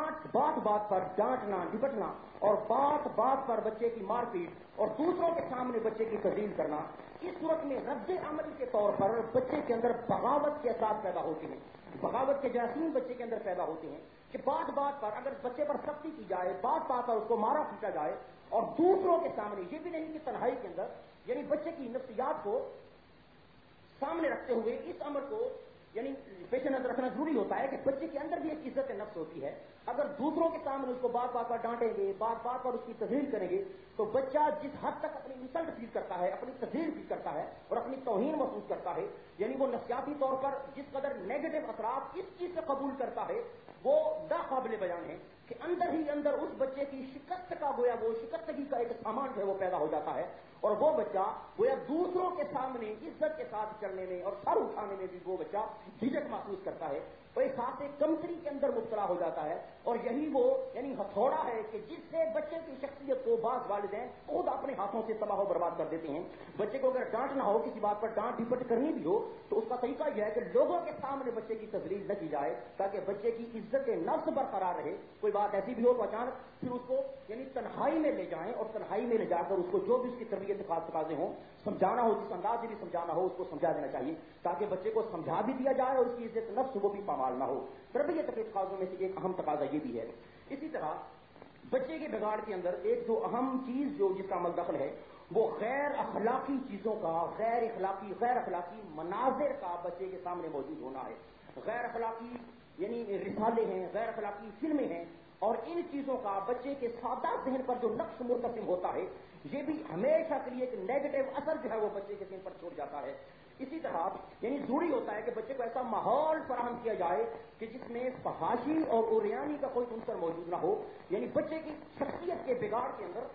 بات پر ڈانٹنا ڈپٹنا اور بات پر بچے کی مار پیٹ اور دوسروں کے سامنے بچے کی تذلیل کرنا، اس صورت میں رد عمل کے طور پر بچے کے اندر بغاوت کے احساس پیدا ہوتے ہیں، بغاوت کے جراثیم بچے کے اندر پیدا ہوتے ہیں کہ بات پر اگر بچے پر سختی کی جائے، بات پر اس کو مارا پیٹا جائے اور دوسروں کے سامنے، یہ بھی نہیں کہ تنہائی کے اندر، یعنی بچے کی نفسیات کو سامنے رکھتے ہوئے اس امر کو یعنی پیش نظر رکھنا ضروری ہوتا ہے کہ بچے کے اندر بھی ایک عزت نفس ہوتی ہے۔ اگر دوسروں کے سامنے اس کو بات پر ڈانٹیں گے، بات پر اس کی تذلیل کریں گے تو بچہ جس حد تک اپنی انسلٹ فیل کرتا ہے، اپنی تذلیل فیل کرتا ہے اور اپنی توہین محسوس کرتا ہے، یعنی وہ نفسیاتی طور پر جس قدر نیگیٹو اثرات اس چیز سے قبول کرتا ہے وہ ناقابل بیان ہے کہ اندر ہی اندر اس بچے کی شکست کا گویا وہ شکستگی کا ایک سامان جو ہے وہ پیدا ہو جاتا ہے اور وہ بچہ گویا دوسروں کے سامنے عزت کے ساتھ چلنے میں اور سر اٹھانے میں بھی وہ بچہ جھجک محسوس کرتا ہے۔ وہ احساس کمتری کے اندر مبتلا ہو جاتا ہے، اور یہی وہ یعنی ہتھوڑا ہے کہ جس سے بچے کی شخصیت کو بعض والدین خود اپنے ہاتھوں سے تباہ و برباد کر دیتے ہیں۔ بچے کو اگر ڈانٹنا ہو، کسی بات پر ڈانٹ ڈپٹ کرنی بھی ہو، تو اس کا طریقہ یہ ہے کہ لوگوں کے سامنے بچے کی تذلیل نہ کی جائے تاکہ بچے کی عزت نفس برقرار رہے۔ کوئی بات ایسی بھی ہو تو اچانک پھر اس کو یعنی تنہائی میں لے جائیں، اور تنہائی میں لے جا کر اس کو جو بھی اس کی تربیت کے خاص تقاضے ہوں سمجھانا ہو، جس انداز سے بھی سمجھانا ہو اس کو سمجھا دینا چاہیے تاکہ بچے کو سمجھا بھی دیا جائے اور اس کی عزت نفس وہ بھی پامال نہ ہو۔ تربیت کے تقاضوں میں سے ایک اہم تقاضا یہ بھی ہے۔ اسی طرح بچے کے بگاڑ کے اندر ایک جو اہم چیز جو جس کا عمل دخل ہے وہ غیر اخلاقی چیزوں کا، غیر اخلاقی مناظر کا بچے کے سامنے موجود ہونا ہے۔ غیر اخلاقی یعنی رسالے ہیں، غیر اخلاقی فلمیں ہیں، اور ان چیزوں کا بچے کے سادہ ذہن پر جو نقش مرتسم ہوتا ہے یہ بھی ہمیشہ کے لیے ایک نیگیٹو اثر جو ہے وہ بچے کے ذہن پر چھوڑ جاتا ہے۔ اسی طرح یعنی ضروری ہوتا ہے کہ بچے کو ایسا ماحول فراہم کیا جائے کہ جس میں فحاشی اور عریانی کا کوئی عنصر موجود نہ ہو۔ یعنی بچے کی شخصیت کے بگاڑ کے اندر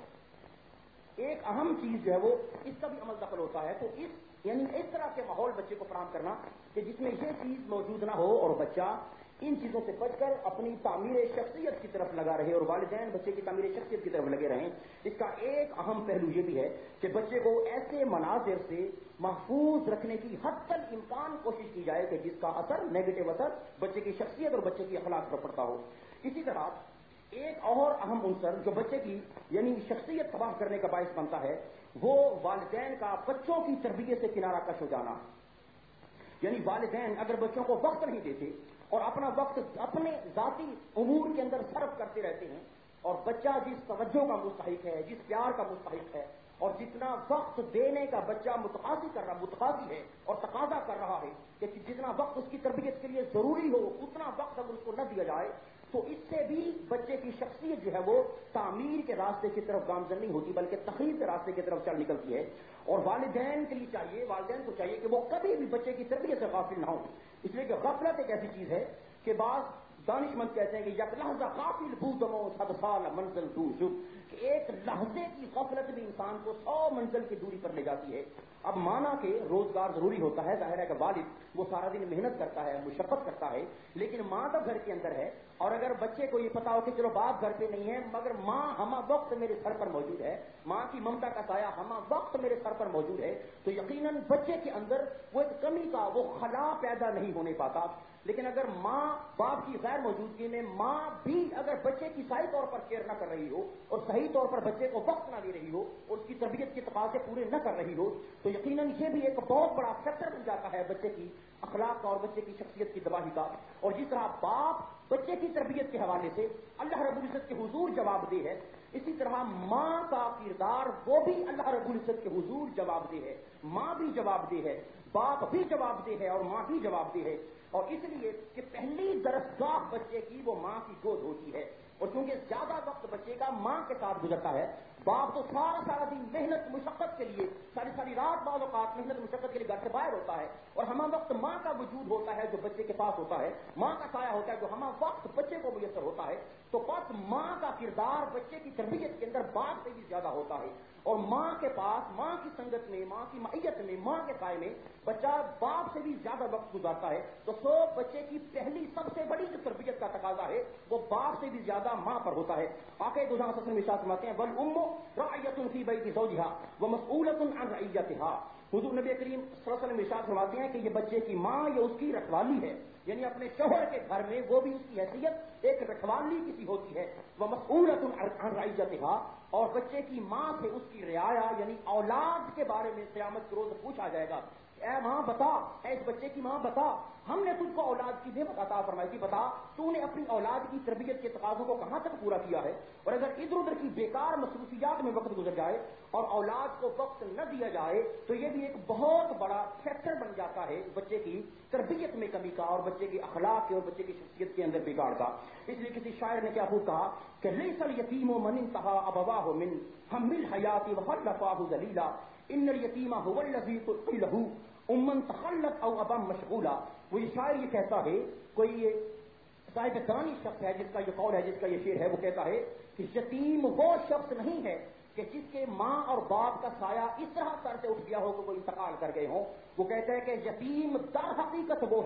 ایک اہم چیز جو ہے وہ اس کا بھی عمل دخل ہوتا ہے۔ تو اس طرح کے ماحول بچے کو فراہم کرنا کہ جس میں یہ چیز موجود نہ ہو اور بچہ ان چیزوں سے بچ کر اپنی تعمیر شخصیت کی طرف لگا رہے، اور والدین بچے کی تعمیر شخصیت کی طرف لگے رہیں۔ اس کا ایک اہم پہلو یہ بھی ہے کہ بچے کو ایسے مناظر سے محفوظ رکھنے کی حتی الامکان کوشش کی جائے کہ جس کا اثر نیگیٹو اثر بچے کی شخصیت اور بچے کی اخلاق پر پڑتا ہو۔ اسی طرح ایک اور اہم عنصر جو بچے کی یعنی شخصیت تباہ کرنے کا باعث بنتا ہے وہ والدین کا بچوں کی تربیت سے کنارہ کش ہو جانا۔ یعنی والدین اگر بچوں کو وقت نہیں دیتے اور اپنا وقت اپنے ذاتی امور کے اندر صرف کرتے رہتے ہیں، اور بچہ جس توجہ کا مستحق ہے، جس پیار کا مستحق ہے، اور جتنا وقت دینے کا بچہ متقاضی ہے اور تقاضا کر رہا ہے کہ جتنا وقت اس کی تربیت کے لیے ضروری ہو اتنا وقت اگر اس کو نہ دیا جائے تو اس سے بھی بچے کی شخصیت جو ہے وہ تعمیر کے راستے کی طرف گامزن نہیں ہوتی بلکہ تخریب کے راستے کی طرف چل نکلتی ہے۔ اور والدین کو چاہیے کہ وہ کبھی بھی بچے کی تربیت سے غافل نہ ہو، اس لیے کہ غفلت ایک ایسی چیز ہے کہ بعض دانشمند کہتے ہیں کہ یک لحظہ غافل بودمو صد سال منزل دور شب، کہ ایک لحظے کی غفلت بھی انسان کو 100 منزل کی دوری پر لے جاتی ہے۔ اب مانا کہ روزگار ضروری ہوتا ہے، ظاہر ہے کہ والد وہ سارا دن محنت کرتا ہے، مشقت کرتا ہے، لیکن ماں تو گھر کے اندر ہے، اور اگر بچے کو یہ پتا ہو کہ چلو باپ گھر پہ نہیں ہے مگر ماں ہمہ وقت میرے سر پر موجود ہے، ماں کی ممتا کا سایہ ہمہ وقت میرے سر پر موجود ہے، تو یقیناً بچے کے اندر وہ ایک کمی کا وہ خلا پیدا نہیں ہونے پاتا۔ لیکن اگر ماں باپ کی غیر موجودگی میں ماں بھی اگر بچے کی صحیح طور پر کیئر نہ کر رہی ہو اور صحیح طور پر بچے کو وقت نہ دے رہی ہو اور اس کی تربیت کے تقاضے پورے نہ کر رہی ہو تو یقیناً یہ بھی ایک بہت بڑا فیکٹر بن جاتا ہے بچے کی اخلاق کا اور بچے کی شخصیت کی تباہی کا۔ اور جس طرح باپ بچے کی تربیت کے حوالے سے اللہ رب العزت کے حضور جواب دہ ہے، اسی طرح ماں کا کردار وہ بھی اللہ رب العزت کے حضور جواب دہ ہے۔ ماں بھی جواب دہ ہے، باپ بھی جواب دہ ہے، اور ماں بھی جواب دہ ہے۔ اور اس لیے کہ پہلی درسگاہ بچے کی وہ ماں کی گود ہوتی ہے، اور کیونکہ زیادہ وقت بچے کا ماں کے ساتھ گزرتا ہے، باپ تو سارا دن محنت مشقت کے لیے ساری رات بعض اوقات محنت مشقت کے لیے گھر سے باہر ہوتا ہے، اور ہمہ وقت ماں کا وجود ہوتا ہے جو بچے کے پاس ہوتا ہے، ماں کا سایہ ہوتا ہے جو ہمہ وقت بچے کو میسر ہوتا ہے۔ تو بس ماں کا کردار بچے کی تربیت کے اندر باپ سے بھی زیادہ ہوتا ہے، اور ماں کے پاس ماں کی سنگت میں، ماں کی معیت میں، ماں کے سائے میں بچہ باپ سے بھی زیادہ وقت گزارتا ہے۔ تو بچے کی پہلی سب سے بڑی جو تربیت کا تقاضا ہے وہ باپ سے بھی زیادہ ماں پر ہوتا ہے۔ آقا دو جہاں وسلم ارشاد فرماتے ہیں والام راعیۃ فی بیت زوجها ومسئولۃ عن رعیتها۔ حضور نبی کریم صلی اللہ علیہ وسلم ارشاد فرماتے ہیں کہ یہ بچے کی ماں یا اس کی رکھوالی ہے، یعنی اپنے شوہر کے گھر میں وہ بھی اس کی حیثیت ایک رکھوالی کسی ہوتی ہے۔ ومسئولۃ عن رعیتها، اور بچے کی ماں سے اس کی رعایا یعنی اولاد کے بارے میں قیامت کے روز پوچھا جائے گا، اے ماں بتا، اے اس بچے کی ماں بتا، ہم نے تجھ کو اولاد کی نعمت عطا فرمائی تھی، بتا تو نے اپنی اولاد کی تربیت کے تقاضوں کو کہاں تک پورا کیا ہے؟ اور اگر ادھر ادھر کی بیکار مصروفیات میں وقت گزر جائے اور اولاد کو وقت نہ دیا جائے تو یہ بھی ایک بہت بڑا فیکٹر بن جاتا ہے بچے کی تربیت میں کمی کا اور بچے کی اخلاق کے اور بچے کی شخصیت کے اندر بگاڑ کا۔ اس لیے کسی شاعر نے کیا خوب کہا کہ لیس الیتیم من انتہا ابواہ من ہم الحیات وخلفاہ ذلیلا ان الیتیم هو الذی تلقی لہ امن تخلت او ابا مشغولا۔ وہ یہ شاعر یہ کہتا ہے، کوئی صاحب دانی شخص ہے جس کا یہ قول ہے، جس کا یہ شعر ہے، وہ کہتا ہے کہ یتیم وہ شخص نہیں ہے کہ جس کے ماں اور باپ کا سایہ اس طرح سر سے اٹھ گیا ہو کہ وہ انتقال کر گئے ہوں۔ وہ کہتا ہے کہ یتیم در حقیقت وہ ہے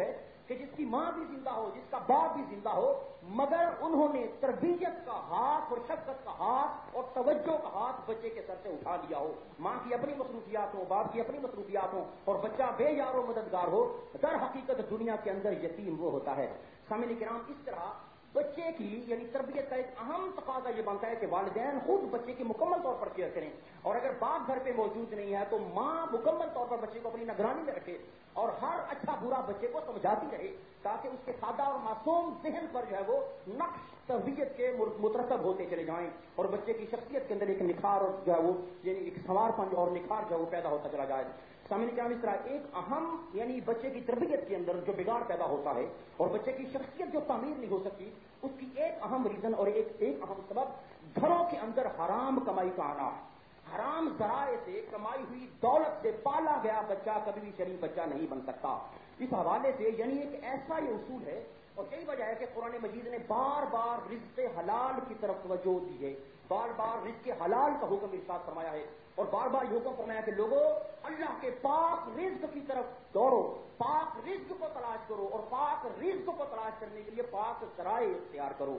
کہ جس کی ماں بھی زندہ ہو، جس کا باپ بھی زندہ ہو، مگر انہوں نے تربیت کا ہاتھ اور شفقت کا ہاتھ اور توجہ کا ہاتھ بچے کے سر سے اٹھا لیا ہو. ماں کی اپنی مصروفیات ہو، باپ کی اپنی مصروفیات ہو اور بچہ بے یار و مددگار ہو، در حقیقت دنیا کے اندر یتیم وہ ہوتا ہے. سامعین کرام، اس طرح بچے کی یعنی تربیت کا ایک اہم تقاضا یہ بنتا ہے کہ والدین خود بچے کی مکمل طور پر کیئر کریں، اور اگر باپ گھر پہ موجود نہیں ہے تو ماں مکمل طور پر بچے کو اپنی نگرانی میں رکھے اور ہر اچھا برا بچے کو سمجھاتی رہے، تاکہ اس کے سادہ اور معصوم ذہن پر جو ہے وہ نقش تربیت کے مترتب ہوتے چلے جائیں اور بچے کی شخصیت کے اندر ایک نکھار اور جو ہے وہ یعنی ایک سنوار پن اور نکھار جو ہے وہ پیدا ہوتا چلا جائے. سامنے کیا اس طرح ایک اہم یعنی بچے کی تربیت کے اندر جو بگاڑ پیدا ہوتا ہے اور بچے کی شخصیت جو تعمیر نہیں ہو سکتی، اس کی ایک اہم ریزن اور ایک اہم سبب گھروں کے اندر حرام کمائی کا آنا. حرام ذرائع سے کمائی ہوئی دولت سے پالا گیا بچہ کبھی بھی شریف بچہ نہیں بن سکتا. اس حوالے سے یعنی ایک ایسا یہ اصول ہے اور یہی وجہ ہے کہ قرآن مجید نے بار بار رزق حلال کی طرف توجہ دی ہے، بار بار رزق حلال کا حکم ارشاد فرمایا ہے اور بار بار یہ حکم فرمایا کہ لوگوں اللہ کے پاک رزق کی طرف دوڑو، پاک رزق کو تلاش کرو اور پاک رزق کو تلاش کرنے کے لیے پاک ذرائع اختیار کرو.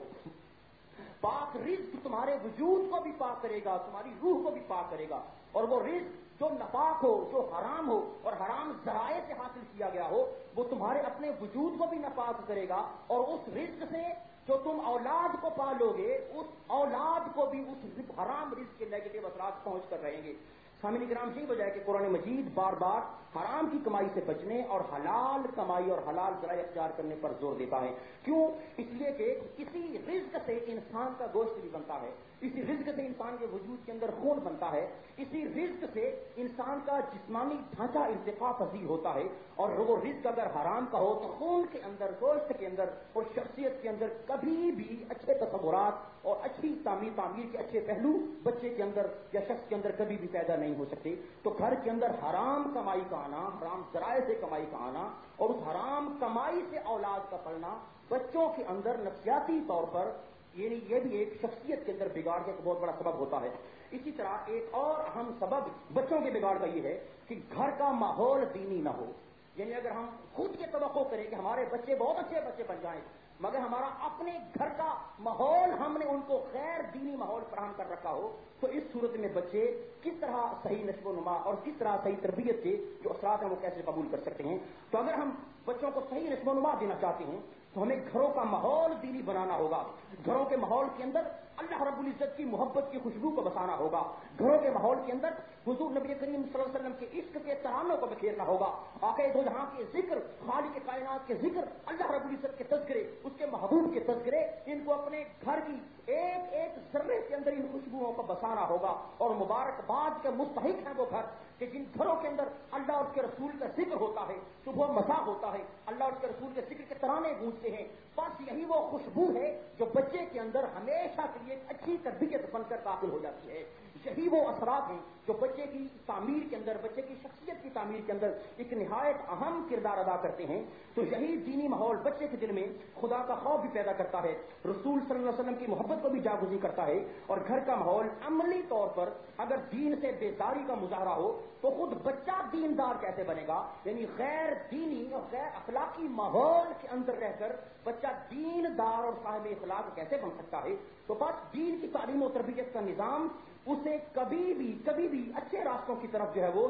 پاک رزق تمہارے وجود کو بھی پاک کرے گا، تمہاری روح کو بھی پاک کرے گا، اور وہ رزق جو ناپاک ہو، جو حرام ہو اور حرام ذرائع سے حاصل کیا گیا ہو، وہ تمہارے اپنے وجود کو بھی ناپاک کرے گا، اور اس رزق سے جو تم اولاد کو پالو گے اس اولاد کو بھی اس حرام رزق کے نیگیٹو اثرات پہنچ کر رہیں گے. سامعین کرام، یہی وجہ ہے کہ قرآن مجید بار بار حرام کی کمائی سے بچنے اور حلال کمائی اور حلال ذرائع اختیار کرنے پر زور دیتا ہے. کیوں؟ اس لیے کہ اسی رزق سے انسان کا گوشت بھی بنتا ہے، اسی رزق سے انسان کے وجود کے اندر خون بنتا ہے، اسی رزق سے انسان کا جسمانی ڈھانچہ ارتقاء پذیر ہوتا ہے، اور وہ رزق اگر حرام کا ہو تو خون کے اندر، گوشت کے اندر اور شخصیت کے اندر کبھی بھی اچھے تصورات اور اچھی تعمیر کے اچھے پہلو بچے کے اندر یا شخص کے اندر کبھی بھی پیدا نہیں ہو سکتے. تو گھر کے اندر حرام کمائی کا آنا، حرام ذرائع سے کمائی کا آنا اور اس حرام کمائی سے اولاد کا پلنا بچوں کے اندر نفسیاتی طور پر یعنی یہ بھی ایک شخصیت کے اندر بگاڑ کا ایک بہت بڑا سبب ہوتا ہے. اسی طرح ایک اور اہم سبب بچوں کے بگاڑ کا یہ ہے کہ گھر کا ماحول دینی نہ ہو. یعنی اگر ہم خود کی توقع کریں کہ ہمارے بچے بہت اچھے بچے بن جائیں، مگر ہمارا اپنے گھر کا ماحول ہم نے ان کو غیر دینی ماحول فراہم کر رکھا ہو، تو اس صورت میں بچے کس طرح صحیح نشو و نما اور کس طرح صحیح تربیت کے جو اثرات ہیں وہ کیسے قبول کر سکتے ہیں. تو اگر ہم بچوں کو صحیح نشو و نما دینا چاہتے ہیں تو ہمیں گھروں کا ماحول دینی بنانا ہوگا. گھروں کے ماحول کے اندر اللہ رب العزت کی محبت کی خوشبو کو بسانا ہوگا. گھروں کے ماحول کے اندر حضور نبی کریم صلی اللہ علیہ وسلم کے عشق کے ترانوں کو بکھیرنا ہوگا. آقا دو جہاں کے ذکر، خالق کائنات کے ذکر، اللہ رب العزت کے تذکرے، اس کے محبوب کے تذکرے، ان کو اپنے گھر کی ایک ایک ذرے کے اندر ان خوشبوؤں کو بسانا ہوگا. اور مبارکباد کے مستحق ہیں وہ گھر کہ جن گھروں کے اندر اللہ اور اس کے رسول کا ذکر ہوتا ہے، صبح مساء ہوتا ہے، اللہ اور اس کے رسول کے ذکر کے ترانے گونجتے ہیں. بس یہی وہ خوشبو ہے جو بچے کے اندر ہمیشہ کے لیے ایک اچھی تربیت بن کر داخل ہو جاتی ہے. یہی وہ اثرات ہیں جو بچے کی تعمیر کے اندر، بچے کی شخصیت کی تعمیر کے اندر ایک نہایت اہم کردار ادا کرتے ہیں. تو یہی دینی ماحول بچے کے دل میں خدا کا خوف بھی پیدا کرتا ہے، رسول صلی اللہ علیہ وسلم کی محبت کو بھی جاگزی کرتا ہے. اور گھر کا ماحول عملی طور پر اگر دین سے بیزاری کا مظاہرہ ہو تو خود بچہ دیندار کیسے بنے گا؟ یعنی غیر دینی اور غیر اخلاقی ماحول کے اندر رہ کر بچہ دیندار اور صاحب اخلاق کیسے بن سکتا ہے؟ تو بس دین کی تعلیم و تربیت کا نظام اسے کبھی بھی اچھے راستوں کی طرف جو ہے وہ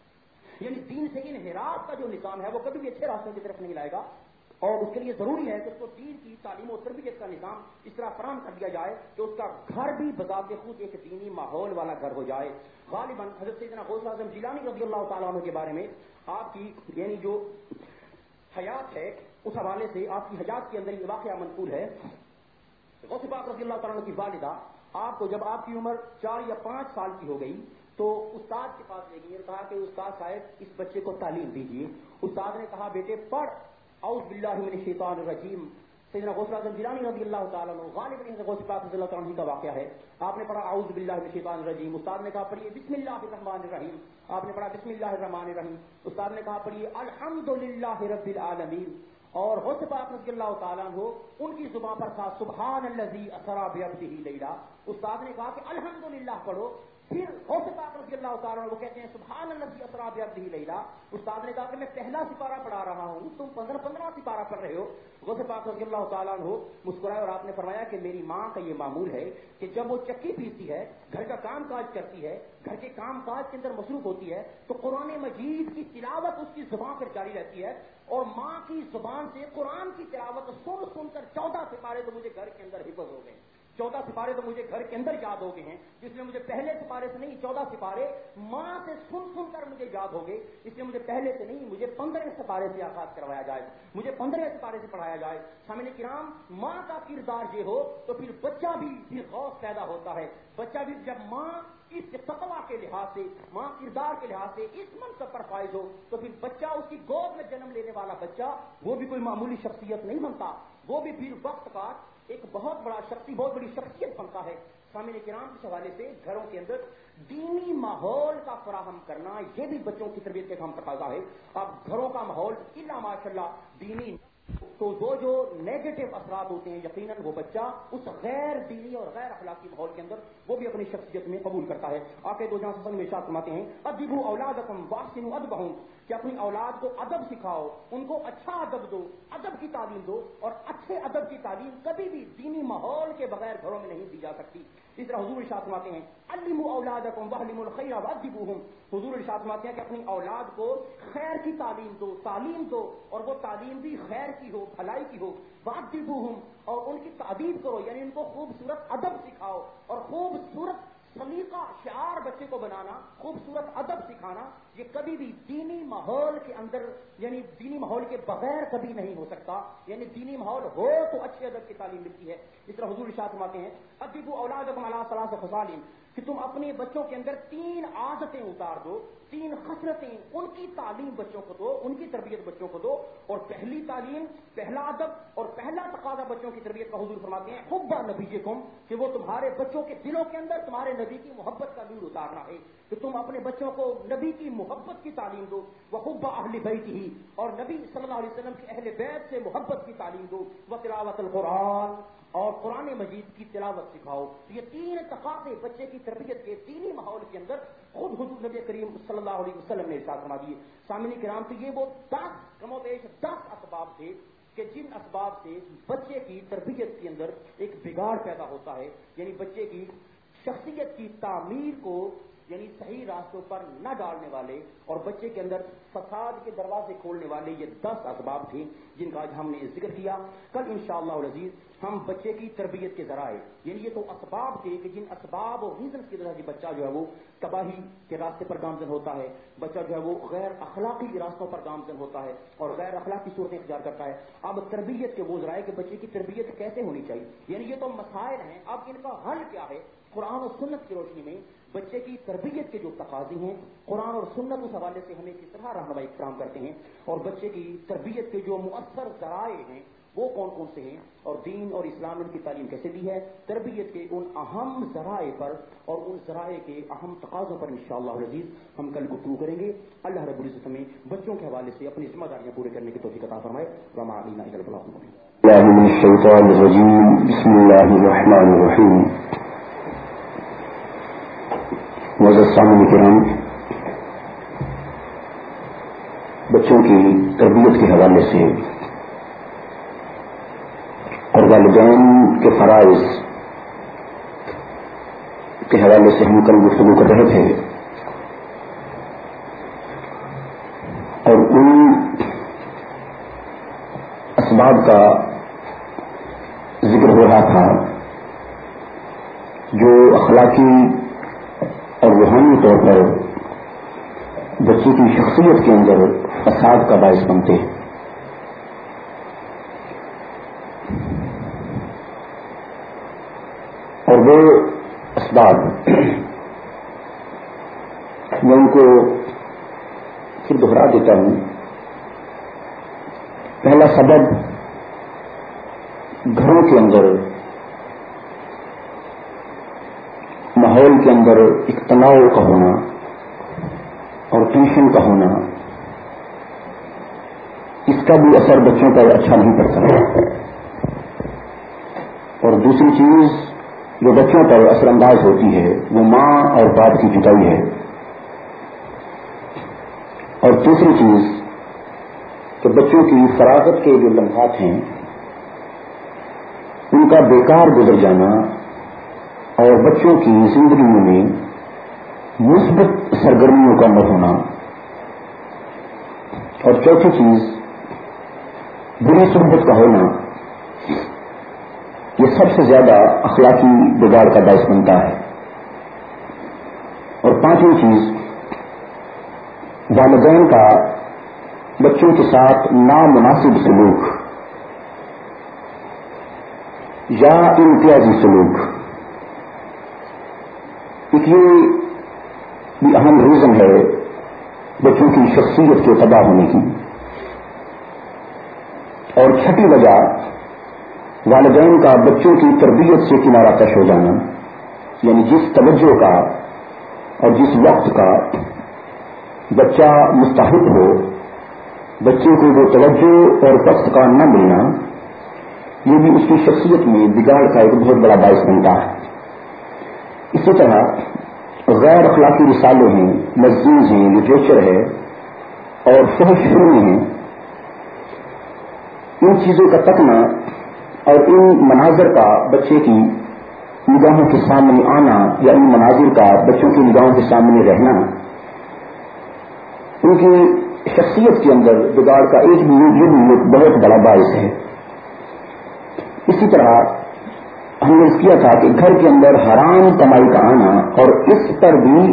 یعنی دین سے انحراف کا جو نظام ہے وہ کبھی بھی اچھے راستوں کی طرف نہیں لائے گا. اور اس کے لیے ضروری ہے کہ اس کو دین کی تعلیم و تربیت کا نظام اس طرح فراہم کر دیا جائے کہ اس کا گھر بھی بذات خود ایک دینی ماحول والا گھر ہو جائے. غالباً حضرت سیدنا غوث اعظم جیلانی رضی اللہ تعالیٰ عنہ کے بارے میں آپ کی یعنی جو حیات ہے اس حوالے سے آپ کی حیات کے اندر یہ واقعہ منقول ہے. غوث پاک رضی اللہ تعالیٰ عنہ کی والدہ آپ کو جب آپ کی عمر 4 یا 5 سال کی ہو گئی تو استاد کے پاس لے گئی اور کہا کہ استاد صاحب اس بچے کو تعلیم دیجیے. استاد نے کہا بیٹے پڑھ اعوذ باللہ من الشیطان الرجیم. سیدنا غوث اعظم جیلانی رضی اللہ تعالیٰ عنہ غالباً غوث پاک رضی اللہ تعالیٰ عنہ کا واقعہ ہے. آپ نے پڑھا اعوذ باللہ من الشیطان الرجیم، استاد نے کہا پڑھیے بسم اللہ الرحمن الرحیم. آپ نے پڑھا بسم اللہ الرحمن الرحیم. استاد نے کہا پڑھیے الحمدللہ رب العالمین. اور غوث پاک رضی اللہ تعالیٰ عنہ ان کی زبان پر تھا سبحان الذی اسری بعبدہ لیلا. استاد نے کہا کہ الحمدللہ پڑھو، پھر غوث پاک رضی اللہ تعالیٰ وہ کہتے ہیں سبحان الذی اسری بعبدہ لیلا. استاد نے کہا کہ میں پہلا سپارہ پڑھا رہا ہوں, تم 15 سپارہ پڑھ رہے ہو. غوث پاک رضی اللہ تعالیٰ عنہ مسکرائے اور آپ نے فرمایا کہ میری ماں کا یہ معمول ہے کہ جب وہ چکی پیستی ہے, گھر کا کام کاج کرتی ہے, گھر کے کام کاج کے اندر مصروف ہوتی ہے, تو قرآن مجید کی تلاوت اس کی زبان پر جاری رہتی ہے, اور ماں کی زبان سے قرآن کی تلاوت سن سن کر 14 سپارے تو مجھے گھر کے اندر حفظ ہو گئے. 14 سپارے تو مجھے گھر کے اندر یاد ہو گئے ہیں, جس میں مجھے پہلے سپارے سے نہیں 14 سپارے ماں سے سن سن کر مجھے یاد ہو گئے. اس لیے مجھے پہلے سے نہیں, مجھے 15 سپارے سے آغاز کروایا جائے, مجھے 15 سپارے سے پڑھایا جائے. سامعین کرام, ماں کا کردار یہ ہو تو پھر بچہ بھی غوث پیدا ہوتا ہے. بچہ بھی جب ماں اس تقویٰ کے لحاظ سے, ماں کردار کے لحاظ سے اس منصب پر فائز ہو تو پھر بچہ, اس کی گود میں جنم لینے والا بچہ, وہ بھی کوئی معمولی شخصیت نہیں بنتا, وہ بھی پھر وقت کا ایک بہت بڑی شخصیت بنتا ہے. سامعین کرام, اس حوالے سے گھروں کے اندر دینی ماحول کا فراہم کرنا یہ بھی بچوں کی تربیت کے کام تقاضا ہے. اب گھروں کا ماحول الا ماشاءاللہ دینی, تو وہ جو نیگیٹو اثرات ہوتے ہیں یقیناً وہ بچہ اس غیر دینی اور غیر اخلاقی ماحول کے اندر وہ بھی اپنی شخصیت میں قبول کرتا ہے. آقا دو جہاں میں ارشاد فرماتے ہیں ادبوا اولادکم واحسنوا ادبہم, کہ اپنی اولاد کو ادب سکھاؤ, ان کو اچھا ادب دو, ادب کی تعلیم دو. اور اچھے ادب کی تعلیم کبھی بھی دینی ماحول کے بغیر گھروں میں نہیں دی جا سکتی. اس طرح حضور ارشاد فرماتے ہیں علموا اولادکم واعلموا الخیر وادبوہم. حضور ارشاد فرماتے ہیں کہ اپنی اولاد کو خیر کی تعلیم دو, اور وہ تعلیم بھی خیر کی ہو, بھلائی کی ہو. وادبوہم, اور ان کی تعدیب کرو, یعنی ان کو خوبصورت ادب سکھاؤ, اور خوبصورت سلیقہ شعار بچے کو بنانا, خوبصورت ادب سکھانا, یہ کبھی بھی دینی ماحول کے اندر, یعنی دینی ماحول کے بغیر کبھی نہیں ہو سکتا. یعنی دینی ماحول ہو تو اچھے ادب کی تعلیم ملتی ہے. اس طرح حضور ارشاد فرماتے ہیں ادبوا اولادکم علی ثلاث خصال, کہ تم اپنے بچوں کے اندر 3 عادتیں اتار دو, 3 خصلتیں, ان کی تعلیم بچوں کو دو, ان کی تربیت بچوں کو دو. اور پہلی تعلیم, پہلا ادب اور پہلا تقاضا بچوں کی تربیت کا حضور فرماتے ہیں حب نبیکم, کہ وہ تمہارے بچوں کے دلوں کے اندر تمہارے نبی کی محبت کا نور اتارنا ہے, کہ تم اپنے بچوں کو نبی کی محبت کی تعلیم دو. وحب اہل بیتہ, اور نبی صلی اللہ علیہ وسلم کے اہل بیت سے محبت کی تعلیم دو. وتلاوت القرآن, اور قرآن مجید کی تلاوت سکھاؤ. یہ 3 تقاضے بچے کی تربیت کے دینی ماحول کے اندر خود حضور نبی کریم صلی اللہ علیہ وسلم نے ارشاد فرما دیے. سامعین کرام, تو یہ وہ 10 کم و بیش 10 اسباب تھے کہ جن اسباب سے بچے کی تربیت کے اندر ایک بگاڑ پیدا ہوتا ہے, یعنی بچے کی شخصیت کی تعمیر کو یعنی صحیح راستوں پر نہ ڈالنے والے اور بچے کے اندر فساد کے دروازے کھولنے والے یہ 10 اسباب تھے جن کا آج ہم نے ذکر کیا. کل انشاءاللہ العزیز ہم بچے کی تربیت کے ذرائع, یعنی یہ تو اسباب تھے کہ جن اسباب اور ریزنس کی وجہ سے بچہ جو ہے وہ تباہی کے راستے پر گامزن ہوتا ہے, بچہ جو ہے وہ غیر اخلاقی راستوں پر گامزن ہوتا ہے اور غیر اخلاقی صورتیں اختیار کرتا ہے. اب تربیت کے وہ ذرائع کہ بچے کی تربیت کیسے ہونی چاہیے, یعنی یہ تو مسائل ہیں, اب ان کا حل کیا ہے. قرآن و سنت کی روشنی میں بچے کی تربیت کے جو تقاضے ہیں, قرآن اور سنت اس حوالے سے ہمیں کس طرح رہنمائی فراہم کرتے ہیں, اور بچے کی تربیت کے جو مؤثر ذرائع ہیں وہ کون کون سے ہیں, اور دین اور اسلام ان کی تعلیم کیسے دی ہے. تربیت کے ان اہم ذرائع پر اور ان ذرائع کے اہم تقاضوں پر انشاءاللہ العزیز ہم کل گفتگو کریں گے. اللہ رب العزت ہمیں بچوں کے حوالے سے اپنی ذمہ داریاں پورے کرنے کی توفیق عطا فرمائے. وما علینا الا البلاغ المبین. من الشیطان الرجیم. بسم اللہ الرحمن الرحیم. معزز سامعین کرام, بچوں کی تربیت کے حوالے سے اور والدین کے فرائض کے حوالے سے ہم کل گفتگو کر رہے تھے, اور ان اسباب کا ذکر ہو رہا تھا جو اخلاقی اور روحانی طور پر بچے کی شخصیت کے اندر فساد کا باعث بنتے ہیں. اور وہ اسباب میں ان کو پھر دوہرا دیتا ہوں. پہلا سبب گھروں کے اندر ماحول کے اندر ایک تناؤ کا ہونا اور ٹینشن کا ہونا, اس کا بھی اثر بچوں پر اچھا نہیں پڑتا. اور دوسری چیز جو بچوں پر اثر انداز ہوتی ہے وہ ماں اور باپ کی جدائی ہے، اور دوسری چیز کہ بچوں کی فراغت کے جو لمحات ہیں ان کا بیکار گزر جانا اور بچوں کی زندگیوں میں مثبت سرگرمیوں کا نہ ہونا، اور چوتھی چیز بری صحبت کا ہونا، یہ سب سے زیادہ اخلاقی بگاڑ کا باعث بنتا ہے۔ اور پانچویں چیز والدین کا بچوں کے ساتھ نامناسب سلوک یا امتیازی سلوک، ایک یہ بھی اہم ریزن ہے بچوں کی شخصیت کے تباہ ہونے کی۔ اور چھٹی وجہ والدین کا بچوں کی تربیت سے کنارہ کش ہو جانا، یعنی جس توجہ کا اور جس وقت کا بچہ مستحق ہو، بچے کو وہ توجہ اور وقت کا نہ ملنا، یہ بھی اس کی شخصیت میں بگاڑ کا ایک بہت بڑا باعث بنتا ہے۔ اسی طرح غیر اخلاقی رسالے ہیں، میگزینز ہیں، لٹریچر ہے اور فحش فلمیں ہیں، ان چیزوں کا تکنا اور ان مناظر کا بچے کی نگاہوں کے سامنے آنا یا ان مناظر کا بچوں کی نگاہوں کے سامنے رہنا ان کی شخصیت کے اندر بگاڑ کا ایک بہت بڑا باعث ہے۔ اسی طرح ہم نے کیا تھا کہ گھر کے اندر حرام کمائی کا آنا اور اس پر بھی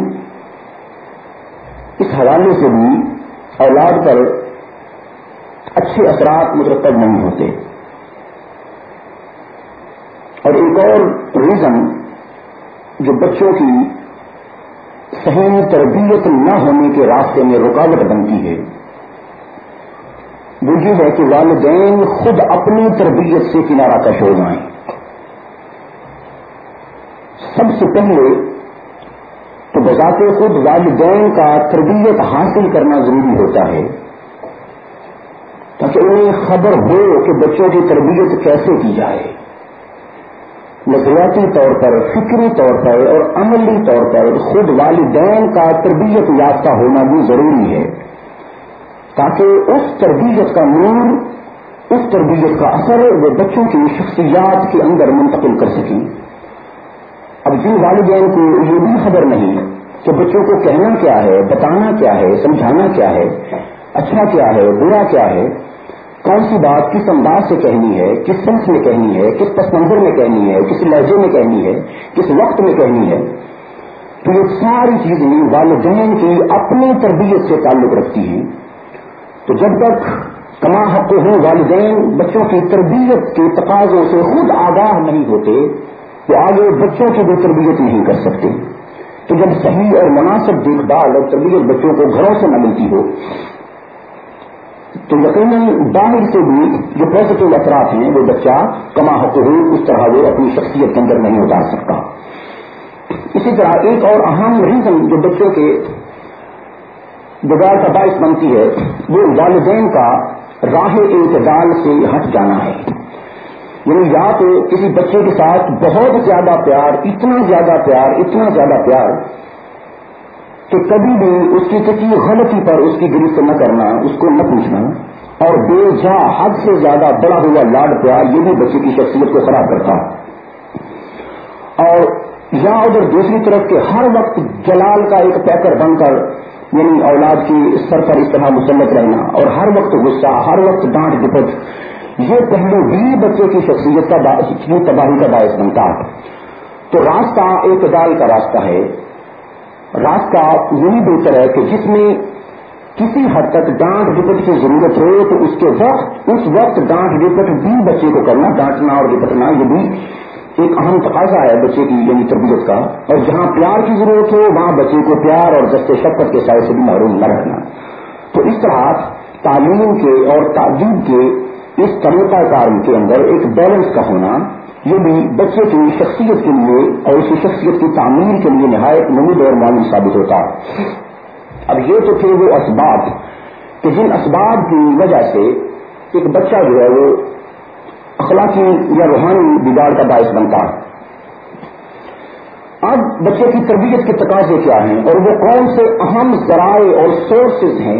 اس حوالے سے بھی اولاد پر اچھے اثرات مترتب نہیں ہوتے۔ اور ایک اور ریزن جو بچوں کی صحیح تربیت نہ ہونے کے راستے میں رکاوٹ بنتی ہے وہ یہ ہے کہ والدین خود اپنی تربیت سے کنارہ کش ہو جائیں۔ سب سے پہلے تو بذات خود والدین کا تربیت حاصل کرنا ضروری ہوتا ہے تاکہ انہیں خبر ہو کہ بچوں کی تربیت کیسے کی جائے، نظریاتی طور پر، فکری طور پر اور عملی طور پر خود والدین کا تربیت یافتہ ہونا بھی ضروری ہے تاکہ اس تربیت کا نور، اس تربیت کا اثر وہ بچوں کی شخصیات کے اندر منتقل کر سکیں۔ اب جن والدین کو یہ بھی خبر نہیں کہ بچوں کو کہنا کیا ہے، بتانا کیا ہے، سمجھانا کیا ہے، اچھا کیا ہے، برا کیا ہے، کون سی بات کس انداز سے کہنی ہے، کس سمت میں کہنی ہے، کس پس منظر میں کہنی ہے، کس لہجے میں کہنی ہے، کس وقت میں کہنی ہے، تو یہ ساری چیزیں والدین کی اپنی تربیت سے تعلق رکھتی ہیں۔ تو جب تک کما حق ہوں والدین بچوں کی تربیت کے تقاضوں سے خود آگاہ نہیں ہوتے تو آگے بچوں کی بھی تربیت نہیں کر سکتے۔ تو جب صحیح اور مناسب دیکھ بھال اور تربیت بچوں کو گھروں سے نہ ملتی ہو تو یقیناً باہر سے بھی جو پازیٹیو اثرات ہیں وہ بچہ کما حق ہو اس طرح وہ اپنی شخصیت کے اندر نہیں اتار سکتا۔ اسی طرح ایک اور اہم ریزن جو بچوں کے بگاڑ کا باعث بنتی ہے وہ والدین کا راہ اعتدال سے ہٹ جانا ہے۔ یعنی یا تو کسی بچے کے ساتھ بہت زیادہ پیار، اتنا زیادہ پیار کہ کبھی بھی اس کی کسی غلطی پر اس کی گرفت نہ کرنا، اس کو نہ پوچھنا، اور بے جا حد سے زیادہ بڑا ہوا لاڈ پیار یہ بھی بچے کی شخصیت کو خراب کرتا ہے۔ اور یا ادھر دوسری طرف کے ہر وقت جلال کا ایک پیکر بن کر یعنی اولاد کی سر پر اس طرح مسلط رہنا اور ہر وقت غصہ، ہر وقت ڈانٹ ڈپٹ، یہ پہلو بھی بچے کی شخصیت کا تباہی کا باعث بنتا ہے۔ تو راستہ اعتدال کا راستہ ہے، راستہ یہی بہتر ہے کہ جس میں کسی حد تک ڈانٹ ڈپٹ کی ضرورت ہو تو اس وقت ڈانٹ ڈپٹ بھی بچے کو کرنا، ڈانٹنا اور ڈپٹنا یہ بھی ایک اہم تقاضا ہے بچے کی یعنی تربیت کا، اور جہاں پیار کی ضرورت ہو وہاں بچے کو پیار اور دست شفقت کے سائے سے بھی محروم نہ رکھنا۔ تو اس طرح تعلیم کے اور تعلیم کے اس طریقہ کار کے اندر ایک بیلنس کا ہونا یہ بھی بچے کی شخصیت کے لیے اور اس کی شخصیت کی تعمیر کے لیے نہایت مفید اور معلوم ثابت ہوتا ہے۔ اب یہ تو تھے وہ اسباب کہ جن اسباب کی وجہ سے ایک بچہ جو ہے وہ اخلاقی یا روحانی بگاڑ کا باعث بنتا ہے۔ اب بچے کی تربیت کے تقاضے کیا ہیں اور وہ کون سے اہم ذرائع اور سورسز ہیں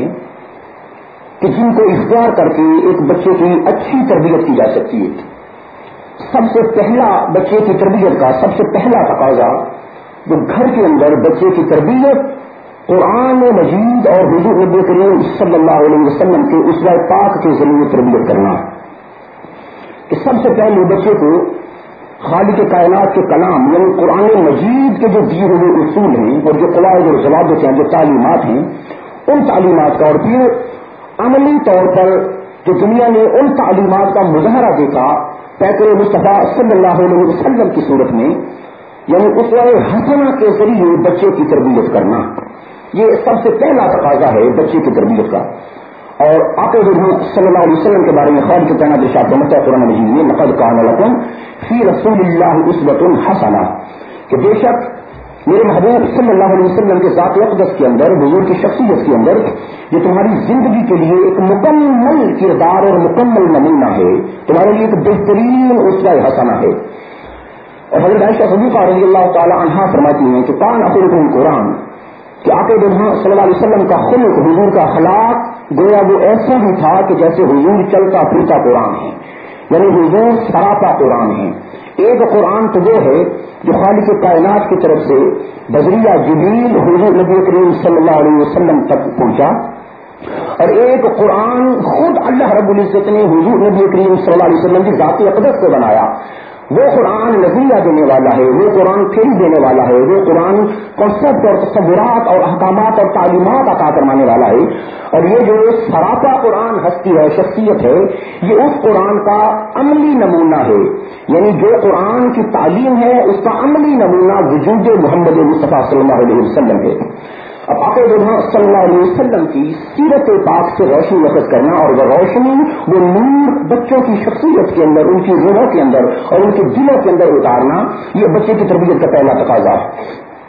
کہ جن کو اختیار کر کے ایک بچے کی اچھی تربیت کی جا سکتی ہے؟ سب سے پہلا بچے کی تربیت کا سب سے پہلا تقاضا جو گھر کے اندر بچے کی تربیت قرآن مجید اور حضور نبی کریم صلی اللہ علیہ وسلم کے اسوہ پاک کے ذریعے تربیت کرنا ہے کہ سب سے پہلے بچے کو خالق کائنات کے کلام یعنی قرآن مجید کے جو دیے ہوئے اصول ہیں اور جو قواعد اور ضوابط ہیں جو تعلیمات ہیں ان تعلیمات کا اور پھر عملی طور پر جو دنیا نے ان تعلیمات کا مظاہرہ دیکھا پیکر مصطفیٰ صلی اللہ علیہ وسلم کی صورت میں یعنی اسوہ حسنہ کے ذریعے بچے کی تربیت کرنا یہ سب سے پہلا تقاضا ہے بچے کی تربیت کا. اور آقا صلی اللہ علیہ وسلم کے بارے میں خالق کے کائنات ارشاد فرماتا ہے قرآن مجید میں لقد کان لکم فی رسول اللہ اسوۃ حسنہ کہ بے شک میرے محبوب صلی اللہ علیہ وسلم کے ذات اقدس کے اندر حضور کی شخصیت کے اندر یہ تمہاری زندگی کے لیے ایک مکمل کردار اور مکمل نمونہ ہے، تمہارے لیے ایک بہترین اسوہ حسنہ ہے. اور حضرت عائشہ صدیقہ رضی اللہ تعالی عنہا فرماتی ہیں کہ کان خلقکم قرآن کہ آقا صلی اللہ علیہ وسلم کا خلق حضور کا اخلاق گویا وہ ایسا ہی تھا کہ جیسے حضور چلتا پھرتا قرآن ہے، یعنی حضور سراپا قرآن ہے. ایک قرآن تو وہ ہے جو خالق کائنات کی طرف سے بذریعہ جبریل حضور نبی کریم صلی اللہ علیہ وسلم تک پہنچا، اور ایک قرآن خود اللہ رب العزت نے حضور نبی کریم صلی اللہ علیہ وسلم کی ذات اقدس سے بنایا. وہ قرآن نظریہ دینے والا ہے، وہ قرآن کھیل دینے والا ہے، وہ قرآن کنسپٹ اور تصورات اور احکامات اور تعلیمات عطا کروانے والا ہے. اور یہ جو سراپا قرآن ہستی ہے، شخصیت ہے، یہ اس قرآن کا عملی نمونہ ہے، یعنی جو قرآن کی تعلیم ہے اس کا عملی نمونہ وجود محمد مصطفیٰ صلی اللہ علیہ وسلم ہے. اب آقا صلی اللہ علیہ وسلم کی سیرت پاک سے روشنی وقت کرنا اور وہ روشنی وہ نور بچوں کی شخصیت کے اندر، ان کی روحوں کے اندر اور ان کے دلوں کے اندر اتارنا، یہ بچے کی تربیت کا پہلا تقاضا ہے.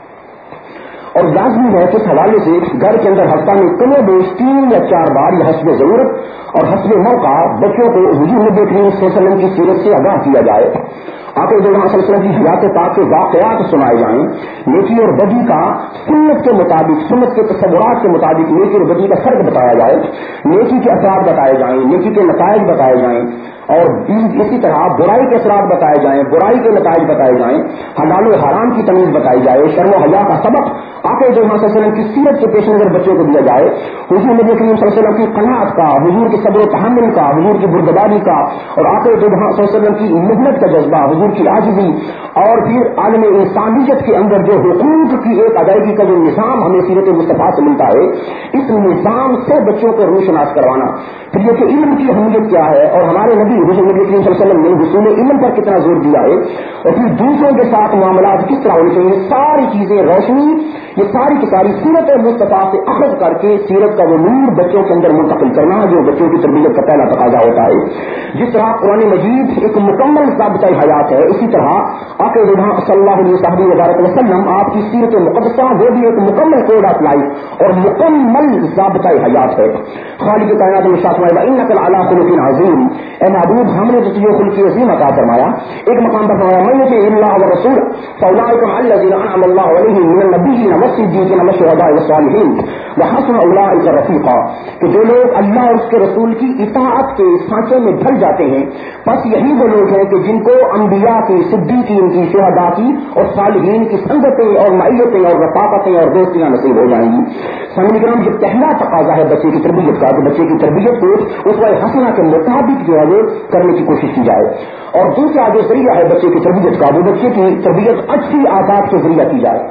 اور لازمی ہے کہ اس حوالے سے گھر کے اندر ہفتہ میں کم و بیش 3 یا 4 بار یہ حسب ضرورت اور حسب موقع بچوں کو حضور نبی کریم صلی اللہ علیہ وسلم کی سیرت سے آگاہ کیا جائے. آقا صلی اللہ علیہ وسلم کی حیات پاک کے واقعات سنائے جائیں، نیکی اور بدی کا سنت کے مطابق، سنت کے تصورات کے مطابق نیکی اور بدی کا فرق بتایا جائے، نیکی کے اثرات بتائے جائیں، نیکی کے نتائج بتائے جائیں، اور اسی طرح برائی کے اثرات بتائے جائیں، برائی کے نتائج بتائے جائیں، حلال و حرام کی تمیز بتائی جائے، شرم و حیا کا سبق آقا صلی اللہ علیہ وسلم کی سیرت کے پیش نظر بچوں کو دیا جائے. حضور نبی کریم صلی اللہ علیہ وسلم کی قناعت کا، حضور کے صبر و تحمل کا، حضور کی بردباری کا، اور آقا صلی اللہ علیہ وسلم کی محنت کا جذبہ، حضور کی عاجزی، اور پھر عالم انسانیت کے اندر جو حقوق کی ایک ادائیگی کا جو نظام ہمیں سیرت مصطفیٰ سے ملتا ہے، اس نظام سے بچوں کو روشناس کروانا. پھر یہ کہ علم کی اہمیت کیا ہے اور ہمارے نبی حضور نبی کریم صلی اللہ علیہ وسلم نے حصول علم پر کتنا زور دیا ہے، اور پھر دوسروں کے ساتھ معاملات کس طرح ہونے چاہیے، ساری چیزیں روشنی یہ ساری کی ساری سیرت مصطفیٰ سے اخذ کر کے سیرت کا وہ نور بچوں کے اندر منتقل کرنا جو بچوں کی تربیت کا پہلا تقاضا ہوتا ہے. جس طرح قرآن مجید ایک مکمل ضابطۂ حیات ہے، اسی طرح آقا صلی اللہ علیہ وسلم آپ کی سیرت مقدسہ وہ بھی ایک مکمل کوڈ آف لائف اور مکمل ضابطۂ حیات ہے. خالق کائنات میں شاہ انک لعلی خلق عظیم، اے محبوب ہم نے تجھے خلق عظیم عطا فرمایا. ایک مقام پر فرمایا من یطع اللہ ورسولہ فاولئک مع الذین انعم اللہ علیہم من النبیین والصدیقین والشہداء والصالحین وحسن اولئک رفیقا، کہ جو لوگ اللہ اور اس کے رسول کی اطاعت کے سانچے میں ڈھل جاتے ہیں بس یہی وہ لوگ ہیں کہ جن کو انبیاء کی، صدیقین کی، شہداء کی اور صالحین کی سنگتیں اور معیتیں اور رفاقتیں اور دوستیاں نصیب ہو جائیں گی. سامعین کرام، یہ پہلا تقاضا ہے بچے کی تربیت کا کہ بچے کی تربیت کو اسوہ حسنہ کے مطابق جو ہے وہ کرنے کی کوشش کی جائے. اور دوسرا جو ذریعہ ہے بچے کی تربیت کا وہ بچے کی تربیت اچھی عادات کے ذریعہ کی جائے.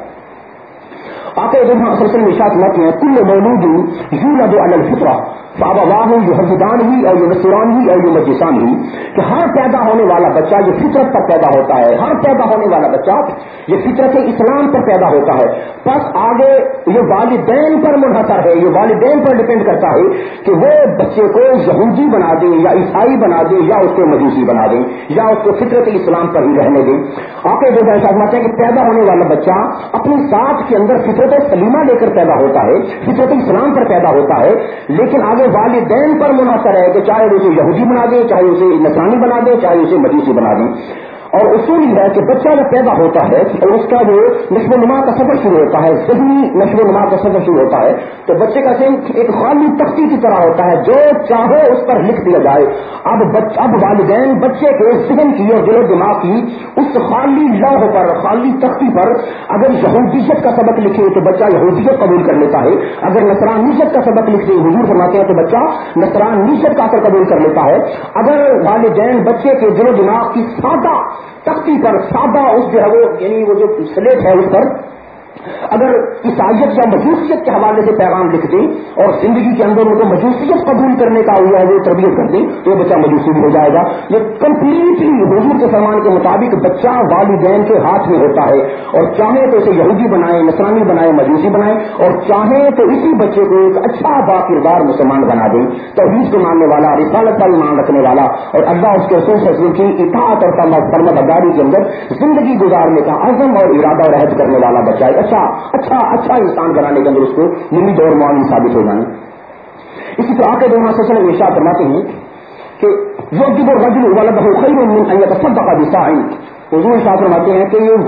آقا صلی اللہ علیہ وسلم ارشاد فرماتے ہیں کل مولود یولد علی الفطرہ فابواہ یہودانہ او ینصرانہ او یمجسانہ، کہ ہر پیدا ہونے والا بچہ یہ فطرت پر پیدا ہوتا ہے، ہر پیدا ہونے والا بچہ یہ فطرت اسلام پر پیدا ہوتا ہے. بس آگے یہ والدین پر منحصر ہے، یہ والدین پر ڈپینڈ کرتا ہے کہ وہ بچے کو یہودی بنا دیں یا عیسائی بنا دیں یا اس کو مجوسی بنا دیں یا اس کو فطرت اسلام پر ہی رہنے دیں. آقا صلی اللہ علیہ وسلم فرماتے ہیں کہ پیدا ہونے والا بچہ اپنی ذات کے اندر فطرت سلیمہ لے کر پیدا ہوتا ہے، فطرت اسلام پر پیدا ہوتا ہے، لیکن آگے والدین پر منحصر ہے کہ چاہے اسے یہودی بنا دیں، چاہے اسے نصرانی بنا دیں، چاہے اسے مجوسی بنا دیں. اور اس اصول ہے کہ بچہ جب پیدا ہوتا ہے اور اس کا جو نشو و نما کا سفر شروع ہوتا ہے، ذہنی نشو و نما کا سفر شروع ہوتا ہے، تو بچے کا ذہن ایک خالی تختی کی طرح ہوتا ہے، جو چاہے اس پر لکھ دیا جائے۔ اب والدین بچے کے ذہن کی اور دل و دماغ کی اس خالی لوح پر، خالی تختی پر اگر یہودیت کا سبق لکھے تو بچہ یہودیت قبول کر لیتا ہے، اگر نصرانیت کا سبق لکھ دے، حضور فرماتے ہیں، تو بچہ نصرانیت کا اثر قبول کر لیتا ہے۔ اگر والدین بچے کے دل و دماغ کی سادہ تختی پر، سادہ اس جو ہے وہ یعنی وہ جو سلیٹ ہے اس پر اگر عیسائیت یا مجوسیت کے حوالے سے پیغام لکھ دیں اور زندگی کے اندر ان کو مجوسیت قبول کرنے کا ہوا وہ تربیت کر دیں تو یہ بچہ مجوسی بھی ہو جائے گا۔ یہ کمپلیٹلی حضور کے فرمان کے مطابق بچہ والدین کے ہاتھ میں ہوتا ہے، اور چاہے تو اسے یہودی بنائے، نصرانی بنائے، مجوسی بنائے، اور چاہے تو اسی بچے کو ایک اچھا باکردار مسلمان بنا دیں، توحید کو ماننے والا، رسالت پر ایمان رکھنے والا، اور اللہ اس کے رسول صلی اللہ علیہ وسلم کی اطاعت اور فرمانبرداری کے اندر زندگی گزارنے کا عزم اور ارادہ اور عہد کرنے والا بچہ ہے۔ اچھا انسان بنانے کے اندر اس کو ملی دور معاون ثابت ہو جائیں۔ اسی طرح آقا دو صلی اللہ علیہ وسلم ارشاد فرماتے ہیں کہ یعجب الرجل ولده خیر من ان يتصدق بصاع۔ حضور ارشاد فرماتے ہیں کہ یہ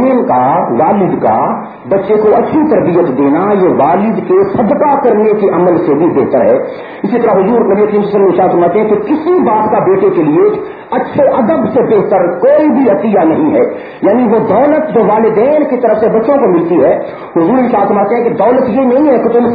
والد کا بچے کو اچھی تربیت دینا یہ والد کے صدقہ کرنے کے عمل سے بھی بہتر ہے۔ اسی طرح حضور نبی کریم صلی اللہ علیہ وسلم ارشاد فرماتے ہیں کہ کسی باپ کا بیٹے کے لیے اچھے ادب سے بہتر کوئی بھی عطیہ نہیں ہے، یعنی وہ دولت جو والدین کی طرف سے بچوں کو ملتی ہے، حضور ارشاد فرماتے ہیں کہ دولت یہ نہیں ہے کہ تم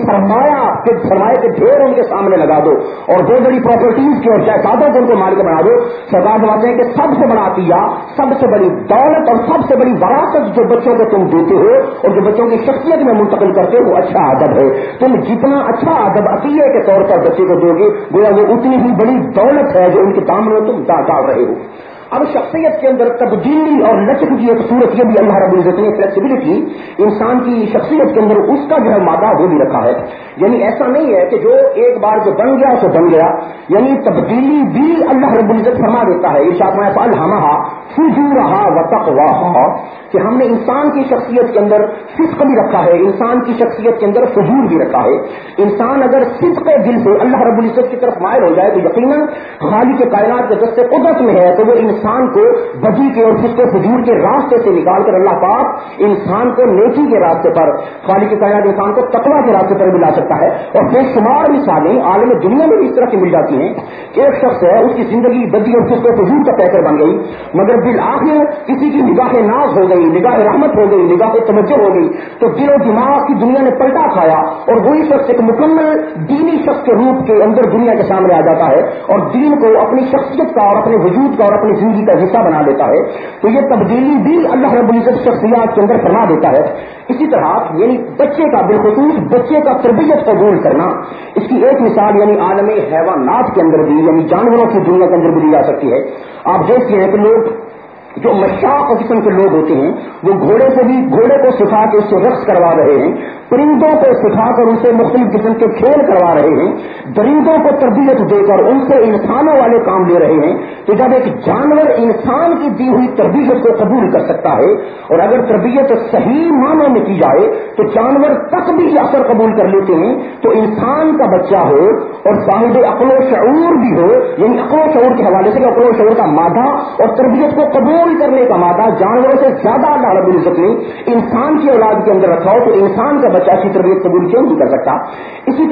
سرمایہ کے ڈھیر ان کے سامنے لگا دو اور بہت بڑی پراپرٹیز کی اور جائیدادوں کو ان کو مالک بنا دو۔ سرکار فرماتے ہیں کہ سب سے بڑا عطیہ، سب سے بڑی دولت اور سب سے بڑی وراثت جو بچوں کو تم دیتے ہو اور جو بچوں کی شخصیت میں منتقل کرتے ہو وہ اچھا ادب ہے۔ تم جتنا اچھا ادب عطیے کے طور پر بچے کو دو گے گویا وہ اتنی ہی بڑی دولت ہے جو ان کے دامن میں تم ڈال رہے ہو۔ اب شخصیت کے اندر تبدیلی اور لچک کی ایک صورت یہ بھی اللہ رب العزت نے فلیکسیبلٹی انسان کی شخصیت کے اندر اس کا جو ہے مادہ وہ بھی رکھا ہے، یعنی ایسا نہیں ہے کہ جو ایک بار جو بن گیا سو بن گیا، یعنی تبدیلی بھی اللہ رب العزت فرما دیتا ہے۔ ارشاد میں فالہمہا فجورہا وتقواہا کہ ہم نے انسان کی شخصیت کے اندر صدق بھی رکھا ہے، انسان کی شخصیت کے اندر فجور بھی رکھا ہے۔ انسان اگر صدق دل سے اللہ رب العزت کی طرف مائل ہو جائے تو یقیناً خالق کائنات کے دست قدرت میں ہے تو وہ انسان کو بدی کے اور فسق و فجور کے راستے سے نکال کر اللہ پاک انسان کو نیکی کے راستے پر، خالق کائنات انسان کو تقویٰ کے راستے پر بھی لا سکتا ہے۔ اور بے شمار مثالیں عالم دنیا میں بھی اس طرح کی مل جاتی ہیں کہ ایک شخص ہے اس کی زندگی بدی اور فسق و فجور کا پیکر بن گئی، مگر بالآخر کسی کی نگاہ ناز ہو گئی، نگاہ رحمت ہو گئی، نگاہ توجہ ہو گئی تو دل و دماغ کی دنیا نے پلٹا کھایا اور وہی شخص ایک مکمل دینی شخص کے روپ کے اندر دنیا کے سامنے آ جاتا ہے اور دین کو اپنی شخصیت کا اور اپنے وجود کا اور اپنی زندگی کا حصہ بنا لیتا ہے۔ تو یہ تبدیلی بھی اللہ رب العزت شخصیات کے اندر فرما دیتا ہے۔ اسی طرح یعنی بچے کا بالخصوص بچے کا تربیت قبول کرنا، اس کی ایک مثال یعنی عالم حیوانات کے اندر بھی یعنی جانوروں کی دنیا کے اندر بھی دی جا سکتی ہے۔ آپ دیکھتے ہیں کہ لوگ جو مشاق قسم کے لوگ ہوتے ہیں وہ گھوڑے کو سکھا کے اس سے رقص کروا رہے ہیں، پرندوں کو سکھا کر ان سے مختلف قسم کے کھیل کروا رہے ہیں، درندوں کو تربیت دے کر ان سے انسانوں والے کام لے رہے ہیں۔ تو جب ایک جانور انسان کی دی ہوئی تربیت کو قبول کر سکتا ہے اور اگر تربیت صحیح معنوں میں کی جائے تو جانور تک بھی اثر قبول کر لیتے ہیں، تو انسان کا بچہ ہو اور صاحب عقل و شعور بھی ہو، یعنی عقل و شعور کے حوالے سے عقل و شعور کا مادہ اور تربیت کو قبول کرنے کا مادہ جانوروں سے زیادہ اللہ رب العزت نے انسان کی اولاد کے اندر رکھا ہو تو انسان کا بچہ اچھی تربیت قبول کیوں نہیں کر سکتا؟ اسی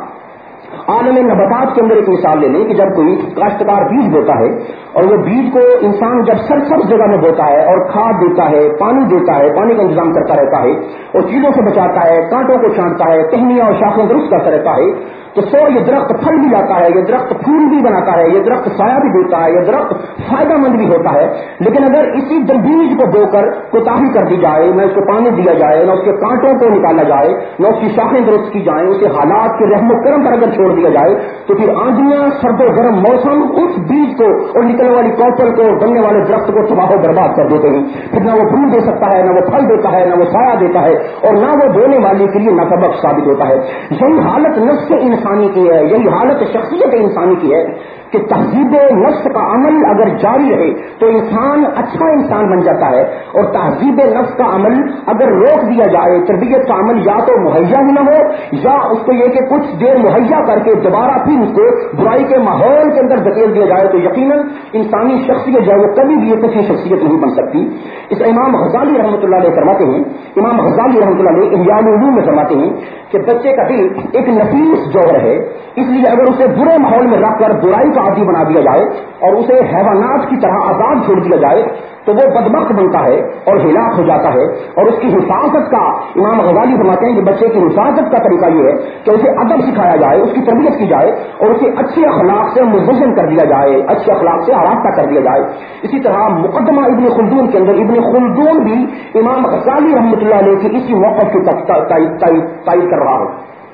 طرح عالم نباتات کے اندر ایک مثال لے لیں کہ جب کوئی کاشتکار بیج بوتا ہے اور وہ بیج کو انسان جب سرسبز جگہ میں بوتا ہے اور کھاد دیتا ہے، پانی دیتا ہے، پانی کا انتظام کرتا رہتا ہے اور چیزوں سے بچاتا ہے، کانٹوں کو چھانٹتا ہے، ٹہنیاں اور شاخیں درست کرتا رہتا ہے تو یہ درخت پھل بھی لاتا ہے، یہ درخت پھول بھی بناتا ہے، یہ درخت سایہ بھی دیتا ہے، یہ درخت فائدہ مند بھی ہوتا ہے۔ لیکن اگر اسی بیج کو بو کر کوتاہی کر دی جائے، نہ اس کو پانی دیا جائے، نہ اس کے کانٹوں کو نکالا جائے، نہ اس کی شاخیں درست کی جائیں، اسے حالات کے رحم و کرم پر اگر چھوڑ دیا جائے تو پھر آندھیاں، سرد و گرم موسم اس بیج کو اور نکلنے والی کوپل کو، بننے والے درخت کو تباہ و برباد کر دیتے ہیں۔ پھر نہ وہ پھول دے سکتا ہے، نہ وہ پھل دیتا ہے، نہ وہ سایہ دیتا ہے اور نہ وہ بونے والے کے لیے ناسبق ثابت ہوتا ہے۔ یہی حالت نفس انسانی کی ہے، یہی حالت شخصیت انسانی کی ہے کہ تہذیب نفس کا عمل اگر جاری رہے تو انسان اچھا انسان بن جاتا ہے، اور تہذیب نفس کا عمل اگر روک دیا جائے، تربیت کا عمل یا تو مہیا ہی نہ ہو، یا اس کو یہ کہ کچھ دیر مہیا کر کے دوبارہ پھر اس کو برائی کے ماحول کے اندر دھکیل دیا جائے، تو یقیناً انسانی شخصیت جو ہے وہ کبھی بھی ایک اچھی شخصیت نہیں بن سکتی۔ اس امام غزالی رحمۃ اللہ علیہ فرماتے ہیں، امام غزالی رحمۃ اللہ علیہ احیاء العلوم میں فرماتے ہیں کہ بچے کا دل ایک نفیس جوہر ہے، اس لیے اگر اسے برے ماحول میں رکھ کر برائی کا عادی بنا دیا جائے اور اسے حیوانات کی طرح آزاد چھوڑ دیا جائے تو وہ بدبخت بنتا ہے اور ہلاک ہو جاتا ہے۔ اور اس کی حفاظت کا امام غزالی فرماتے ہیں کہ بچے کی حفاظت کا طریقہ یہ ہے کہ اسے ادب سکھایا جائے، اس کی تربیت کی جائے اور اسے اچھے اخلاق سے مزین کر دیا جائے، اچھے اخلاق سے آراستہ کر دیا جائے۔ اسی طرح مقدمہ ابن خلدون کے اندر ابن خلدون بھی امام غزالی رحمۃ اللہ علیہ کی اسی موقف کی تائید کر رہا ہے۔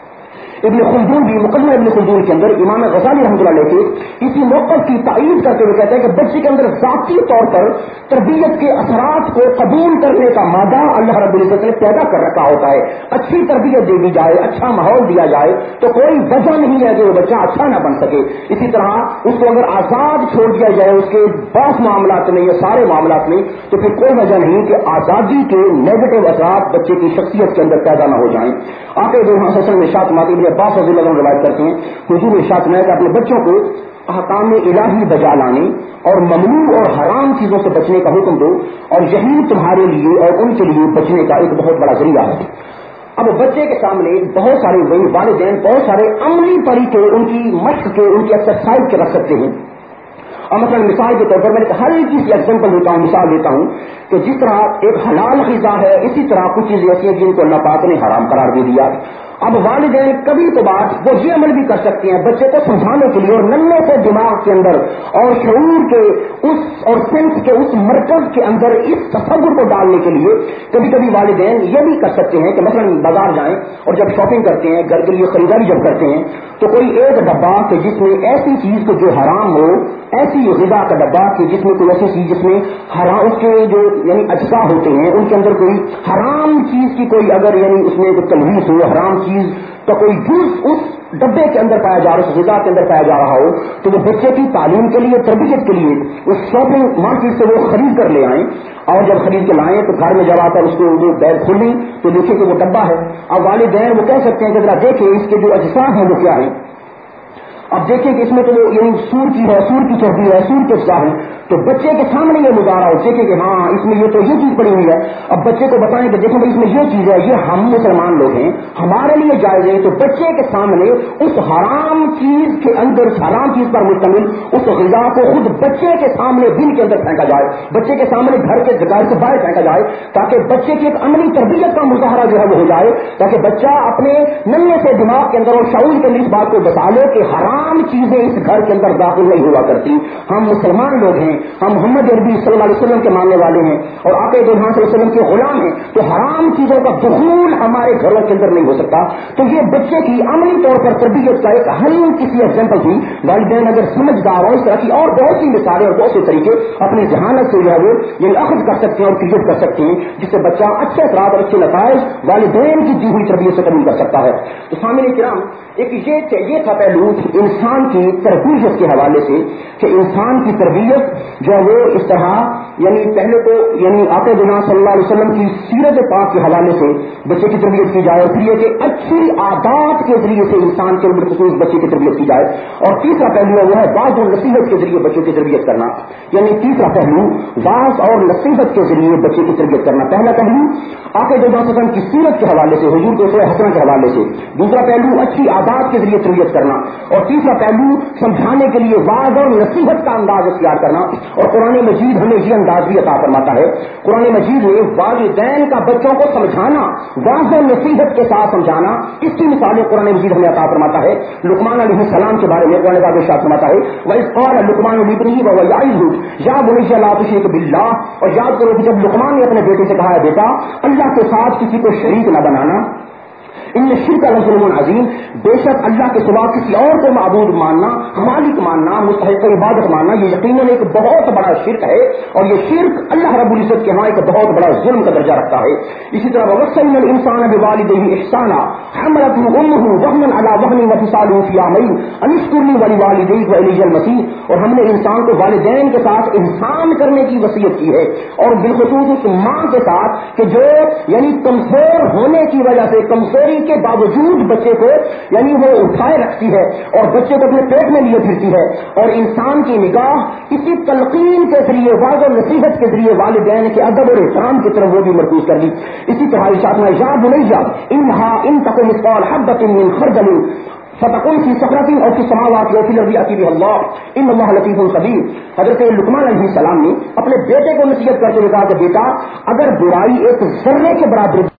ابن خلدون بھی مقدمہ ابن خلدون کے اندر امام غزالی رحمۃ اللہ علیہ کے اسی موقف کی تائید کرتے ہوئے کہتے ہیں کہ بچے کے اندر ذاتی طور پر تربیت کے اثرات کو قبول کرنے کا مادہ اللہ رب العزت نے پیدا کر رکھا ہوتا ہے۔ اچھی تربیت دے دی جائے، اچھا ماحول دیا جائے تو کوئی وجہ نہیں ہے کہ وہ بچہ اچھا نہ بن سکے۔ اسی طرح اس کو اگر آزاد چھوڑ دیا جائے اس کے بعض معاملات میں یا سارے معاملات میں تو پھر کوئی وجہ نہیں کہ آزادی کے نیگیٹو اثرات بچے کی شخصیت کے اندر پیدا نہ ہو جائیں۔ آقا دو حسن میں شاط ماتی عباس رضی اللہ عنہ روایت کرتے ہیں، حضور ارشاد فرمایا کہ اپنے بچوں کو احکام الہی بجا لانے اور ممنوع اور حرام چیزوں سے بچنے کا حکم دو، اور یہی تمہارے لیے اور ان کے لیے بچنے کا ایک بہت بڑا ذریعہ ہے۔ اب بچے کے سامنے بہت سارے والدین بہت سارے عملی طریقے ان کی مشق کے، ان کی ایکسرسائز کے رکھ سکتے ہیں۔ اور مثلا مثال کے طور پر میں ہر چیز ایگزامپل دیتا ہوں، مثال دیتا ہوں کہ جس طرح ایک حلال غذا ہے اسی طرح کچھ چیزیں ایسی ہیں جن کو اللہ پاک نے حرام قرار دے دیا۔ اب والدین کبھی تو بات وہ یہ عمل بھی کر سکتے ہیں بچے کو سمجھانے کے لیے اور ننھے سے دماغ کے اندر اور شعور کے اس اور سینس کے اس مرکز کے اندر اس تصور کو ڈالنے کے لیے کبھی کبھی والدین یہ بھی کر سکتے ہیں کہ مثلا بازار جائیں اور جب شاپنگ کرتے ہیں، گھر کے لیے خریداری جب کرتے ہیں تو کوئی ایک ڈبہ کہ جس میں ایسی چیز کو جو حرام ہو، ایسی غذا کا ڈبہ کہ جس میں کوئی ایسی چیز جس میں حرام اس کے جو یعنی اجزاء ہوتے ہیں ان کے اندر کوئی حرام چیز کی کوئی اگر یعنی اس میں کوئی تلویث ہو، حرام چیز کا کوئی جز اس ڈبے کے اندر پایا جا رہا، اس غذا کے اندر پایا جا رہا ہو تو وہ بچے کی تعلیم کے لیے، تربیت کے لیے اس شاپنگ مارکیٹ سے وہ خرید کر لے آئیں، اور جب خرید کے لائیں تو گھر میں جب آتا ہے اس کو وہ بیگ کھولیں تو دیکھیں کہ وہ ڈبہ ہے۔ اب والدین وہ کہہ سکتے ہیں کہ ذرا دیکھیں اس کے جو اجزاء ہیں وہ کیا ہیں۔ اب دیکھیں کہ اس میں تو یعنی سور کی ہے، سور کی چربی ہے، سور کے اجزاء ہیں، تو بچے کے سامنے یہ مظاہرہ ہو دیکھیں کہ ہاں اس میں یہ تو یہ چیز پڑی ہوئی ہے۔ اب بچے کو بتائیں کہ دیکھیں بھائی اس میں یہ چیز ہے، یہ ہم مسلمان لوگ ہیں، ہمارے لیے جائز ہے، تو بچے کے سامنے اس حرام چیز کے اندر، حرام چیز پر مشتمل اس غذا کو خود بچے کے سامنے دل کے اندر پھینکا جائے، بچے کے سامنے گھر کے جگہ سے باہر پھینکا جائے، تاکہ بچے کی ایک عملی تربیت کا مظاہرہ جو ہے وہ ہو جائے، تاکہ بچہ اپنے ننھے سے دماغ کے اندر اور شعور کے اندر اس بات کو بتا لے کہ حرام چیزیں اس گھر کے اندر داخل نہیں ہوا کرتی، ہم مسلمان لوگ ہیں، ہم محمد عربی صلی اللہ علیہ وسلم کے ماننے والے ہیں اور آقا دو صلی اللہ علیہ وسلم کے غلام ہیں، تو حرام چیزوں کا دخول ہمارے گھروں کے اندر نہیں ہو سکتا۔ تو یہ بچے کی عملی طور پر تربیت کا ایک کسی ایگزامپل تھی۔ والدین اگر سمجھدار ہو اس طرح کی اور بہت سی مثالیں اور بہت سے طریقے اپنی ذہانت سے جو ہے وہ یہ اخذ کر سکتے ہیں اور کریٹ کر سکتے ہیں جس سے بچہ اچھے اثرات اور اچھے نتائج والدین کی دی ہوئی تربیت سے قبول کر سکتا ہے۔ تو سامعین کرام ایک یہ تھا پہلو انسان کی تربیت کے حوالے سے کہ انسان کی تربیت جو ہے وہ اس طرح یعنی پہلے تو یعنی آقا جناب صلی اللہ علیہ وسلم کی سیرت پاک کے حوالے سے بچے کی تربیت کی جائے اور پھر یہ کہ اچھی عادات کے ذریعے سے انسان کے بالخصوص بچے کی تربیت کی جائے، اور تیسرا پہلو وہ ہے واعظ اور نصیحت کے ذریعے بچوں کی تربیت کرنا، یعنی تیسرا پہلو واعظ اور نصیحت کے ذریعے بچے کی تربیت کرنا۔ پہلا پہلو آقا جناب وسلم کی سیرت کے حوالے سے، حضور کے اسوہ حسنہ کے حوالے سے، دوسرا پہلو اچھی عادات کے ذریعے تربیت کرنا، اور تیسرا پہلو سمجھانے کے لیے واعظ اور نصیحت کا انداز اختیار کرنا۔ اور قرآن مجید ہمیں یہ انداز بھی عطا فرماتا ہے، قرآن مجید میں والدین کا بچوں کو سمجھانا، واعظ اور نصیحت کے ساتھ سمجھانا، اس کی مثالیں قرآن مجید ہمیں عطا فرماتا ہے۔ لقمان علیہ السلام کے بارے میں قرآن پاک ارشاد فرماتا ہے وَإِذْ قَالَ لُقْمَانُ لِابْنِهِ وَهُوَ يَعِظُهُ يَا بُنِيَّ لَا تُشْرِكْ بِاللَّهِ، اور یاد کرو کہ جب لقمان نے اپنے بیٹے سے کہا ہے بیٹا اللہ کے ساتھ کسی کو شریک نہ بنانا، ان شرک لظلم عظیم، بے شک اللہ کے سوا کسی اور کو معبود ماننا، مالک ماننا، مستحق عبادت ماننا یہ یقیناً ایک بہت بڑا شرک ہے، اور یہ شرک اللہ رب العزت کے ہاں ایک بہت بڑا ظلم کا درجہ رکھتا ہے۔ اسی طرح وَوَصَّيْنَا الْإِنسَانَ بِوَالِدَيْهِ إِحْسَانًا، حملته امه وهنا على وهن وفصاله في عامين ان اشكر لي ولوالديك والي المسيح. اور ہم نے انسان کو والدین کے ساتھ احسان کرنے کی وصیت کی ہے، اور بالخصوص اس ماں کے ساتھ کہ جو یعنی کمزور ہونے کی وجہ سے، کمزوری کے باوجود بچے کو یعنی وہ اٹھائے رکھتی ہے اور بچے کو اپنے پیٹ میں لیے پھرتی ہے. اور انسان کی نگاہ اسی تلقین کے ذریعے، واضح نصیحت کے ذریعے والدین کے ادب اور احترام کی طرف وہ بھی مرکوز کر دی. اسی طرح ارشاد میں یا بنیا انها ان تكن مثقال حبة من خردل فتكون في صخرة او في السماوات او في الارض يأتي بها الله ان الله لطيف خبير. حضرت لقمان علیہ السلام نے اپنے بیٹے کو نصیحت کرتے ہوئے کہا کہ بیٹا اگر برائی ایک ذرے کے برابر